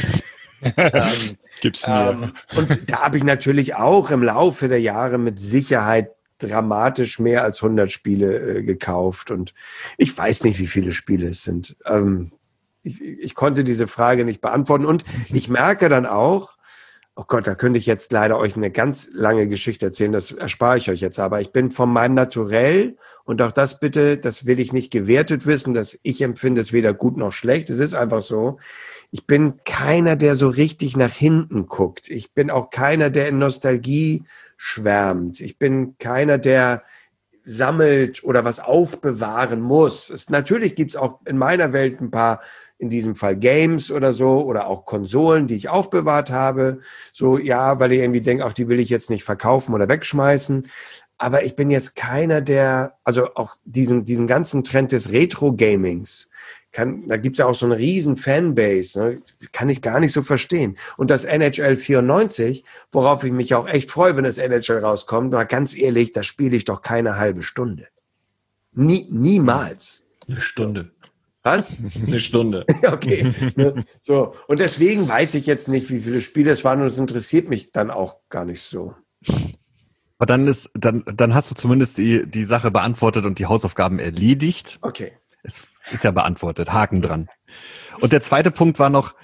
ähm, Gibt's mir. Ähm, und da habe ich natürlich auch im Laufe der Jahre mit Sicherheit dramatisch mehr als hundert Spiele äh, gekauft und ich weiß nicht, wie viele Spiele es sind. Ähm, ich, ich konnte diese Frage nicht beantworten und ich merke dann auch, oh Gott, da könnte ich jetzt leider euch eine ganz lange Geschichte erzählen, das erspare ich euch jetzt, aber ich bin von meinem Naturell und auch das bitte, das will ich nicht gewertet wissen, dass ich empfinde es weder gut noch schlecht, es ist einfach so. Ich bin keiner, der so richtig nach hinten guckt. Ich bin auch keiner, der in Nostalgie schwärmt. Ich bin keiner, der sammelt oder was aufbewahren muss. Es, natürlich gibt es auch in meiner Welt ein paar, in diesem Fall Games oder so, oder auch Konsolen, die ich aufbewahrt habe. So, ja, weil ich irgendwie denke, auch die will ich jetzt nicht verkaufen oder wegschmeißen. Aber ich bin jetzt keiner, der, also auch diesen, diesen ganzen Trend des Retro-Gamings, kann, da gibt's ja auch so eine riesen Fanbase, ne? Kann ich gar nicht so verstehen. Und das N H L vierundneunzig, worauf ich mich auch echt freue, wenn das N H L rauskommt, mal ganz ehrlich, da spiele ich doch keine halbe Stunde. Nie, niemals. Eine Stunde. Was? Eine Stunde. Okay. So. Und deswegen weiß ich jetzt nicht, wie viele Spiele es waren und es interessiert mich dann auch gar nicht so. Aber dann ist, dann, dann hast du zumindest die, die Sache beantwortet und die Hausaufgaben erledigt. Okay. Es ist ja beantwortet. Haken dran. Und der zweite Punkt war noch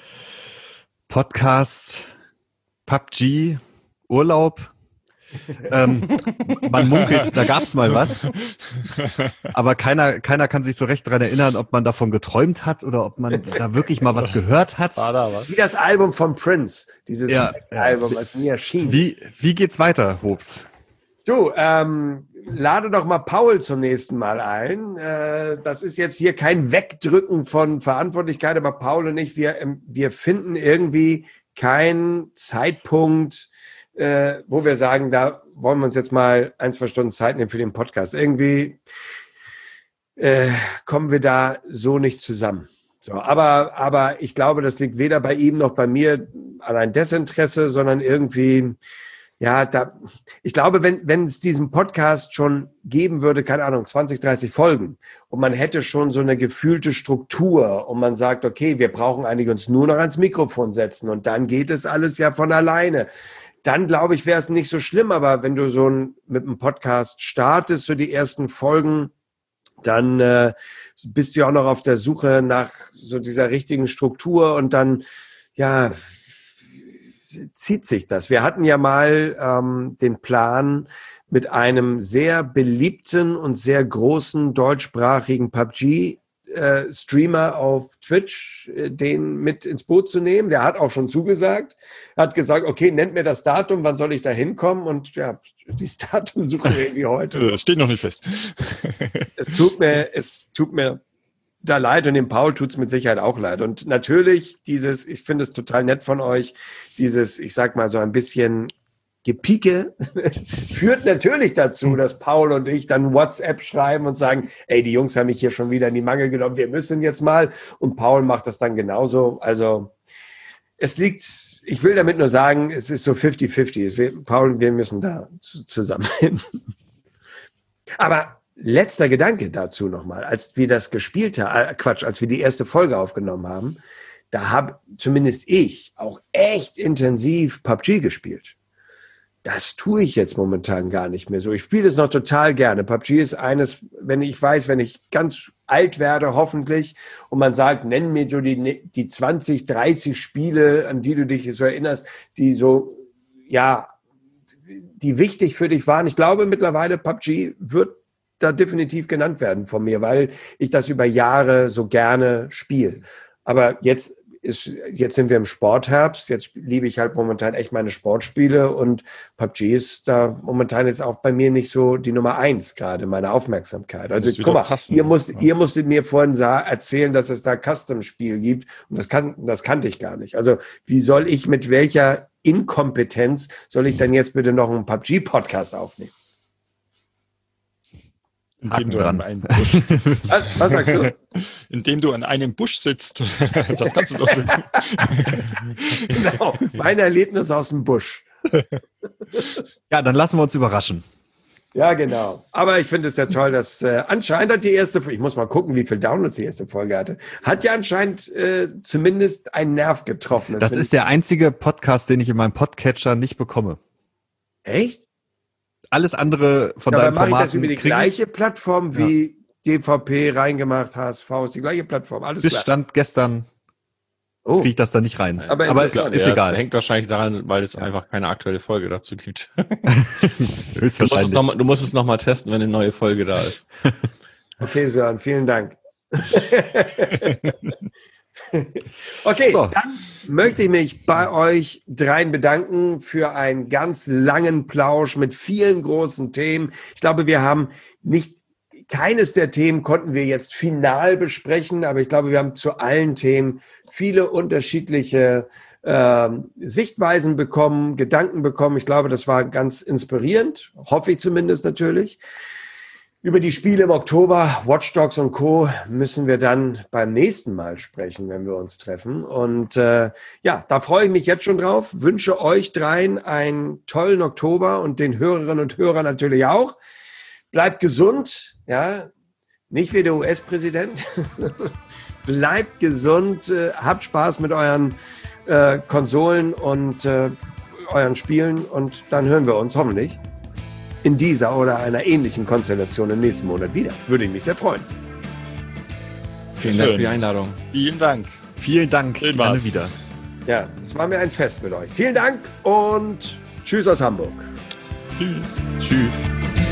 Podcast, P U B G, Urlaub. ähm, man munkelt, da gab's mal was. Aber keiner, keiner kann sich so recht dran erinnern, ob man davon geträumt hat oder ob man da wirklich mal was gehört hat. War da was? Das ist wie das Album von Prince. Dieses ja, Album, was nie erschien. Wie, wie geht's weiter, Hobbs? Du, ähm, lade doch mal Paul zum nächsten Mal ein. Äh, das ist jetzt hier kein Wegdrücken von Verantwortlichkeit, aber Paul und ich, wir, ähm, wir finden irgendwie keinen Zeitpunkt, äh, wo wir sagen, da wollen wir uns jetzt mal ein, zwei Stunden Zeit nehmen für den Podcast. Irgendwie äh, kommen wir da so nicht zusammen. So, aber, aber ich glaube, das liegt weder bei ihm noch bei mir an ein Desinteresse, sondern irgendwie, ja, da, ich glaube, wenn, wenn es diesen Podcast schon geben würde, keine Ahnung, zwanzig, dreißig Folgen und man hätte schon so eine gefühlte Struktur und man sagt, okay, wir brauchen eigentlich uns nur noch ans Mikrofon setzen und dann geht es alles ja von alleine. Dann glaube ich, wäre es nicht so schlimm, aber wenn du so ein, mit einem Podcast startest, so die ersten Folgen, dann äh, bist du ja auch noch auf der Suche nach so dieser richtigen Struktur und dann, ja, zieht sich das. Wir hatten ja mal ähm, den Plan, mit einem sehr beliebten und sehr großen deutschsprachigen P U B G äh, Streamer auf Twitch, äh, den mit ins Boot zu nehmen. Der hat auch schon zugesagt. Er hat gesagt, okay, nennt mir das Datum, wann soll ich da hinkommen? Und ja, dieses Datum suchen wir irgendwie heute. Steht noch nicht fest. es, es tut mir, es tut mir da leid und dem Paul tut's mit Sicherheit auch leid. Und natürlich dieses, ich finde es total nett von euch, dieses, ich sag mal so ein bisschen Gepieke führt natürlich dazu, dass Paul und ich dann WhatsApp schreiben und sagen, ey, die Jungs haben mich hier schon wieder in die Mangel genommen, wir müssen jetzt mal. Und Paul macht das dann genauso. Also es liegt, ich will damit nur sagen, es ist so fifty fifty. Paul und wir müssen da zusammen hin. Aber letzter Gedanke dazu nochmal, als wir das gespielt haben, äh, Quatsch, als wir die erste Folge aufgenommen haben, da habe zumindest ich auch echt intensiv P U B G gespielt. Das tue ich jetzt momentan gar nicht mehr so. Ich spiele es noch total gerne. P U B G ist eines, wenn ich weiß, wenn ich ganz alt werde, hoffentlich, und man sagt, nenn mir so die, die zwanzig, dreißig Spiele, an die du dich so erinnerst, die so, ja, die wichtig für dich waren. Ich glaube, mittlerweile P U B G wird da definitiv genannt werden von mir, weil ich das über Jahre so gerne spiele. Aber jetzt ist, jetzt sind wir im Sportherbst, jetzt liebe ich halt momentan echt meine Sportspiele und P U B G ist da momentan jetzt auch bei mir nicht so die Nummer eins gerade, meine Aufmerksamkeit. Also guck mal, passen, ihr, musst, ja. ihr musstet mir vorhin erzählen, dass es da Custom-Spiel gibt und das, kann, das kannte ich gar nicht. Also wie soll ich, mit welcher Inkompetenz soll ich dann jetzt bitte noch einen P U B G-Podcast aufnehmen? Indem du an einem Busch sitzt. Was, was sagst du? Indem du an einem Busch sitzt. Das kannst du doch so. Genau, mein Erlebnis aus dem Busch. Ja, dann lassen wir uns überraschen. Ja, genau. Aber ich finde es ja toll, dass äh, anscheinend hat die erste Folge, ich muss mal gucken, wie viel Downloads die erste Folge hatte, hat ja anscheinend äh, zumindest einen Nerv getroffen. Das, das ist der einzige Podcast, den ich in meinem Podcatcher nicht bekomme. Echt? Alles andere von Dabei deinem Format. Mache ich das über die gleiche Plattform wie ja. D V P reingemacht, H S V, ist die gleiche Plattform, alles Bis klar. Stand gestern oh. kriege ich das da nicht rein. Aber, Aber ist, ist, ist egal. Das hängt wahrscheinlich daran, weil es ja. einfach keine aktuelle Folge dazu gibt. Höchstwahrscheinlich. Du musst, noch mal, du musst es nochmal testen, wenn eine neue Folge da ist. Okay, Sören, vielen Dank. Okay, so. Dann möchte ich mich bei euch dreien bedanken für einen ganz langen Plausch mit vielen großen Themen. Ich glaube, wir haben nicht, keines der Themen konnten wir jetzt final besprechen, aber ich glaube, wir haben zu allen Themen viele unterschiedliche äh, Sichtweisen bekommen, Gedanken bekommen. Ich glaube, das war ganz inspirierend, hoffe ich zumindest natürlich. Über die Spiele im Oktober, Watch Dogs und Co. müssen wir dann beim nächsten Mal sprechen, wenn wir uns treffen. Und äh, ja, da freue ich mich jetzt schon drauf. Wünsche euch dreien einen tollen Oktober und den Hörerinnen und Hörern natürlich auch. Bleibt gesund, ja, nicht wie der U S-Präsident. Bleibt gesund, äh, habt Spaß mit euren äh, Konsolen und äh, euren Spielen und dann hören wir uns hoffentlich in dieser oder einer ähnlichen Konstellation im nächsten Monat wieder. Würde ich mich sehr freuen. Vielen Dank für die Einladung. Vielen Dank. Vielen Dank. Gerne wieder. Ja, es war mir ein Fest mit euch. Vielen Dank und tschüss aus Hamburg. Tschüss. Tschüss.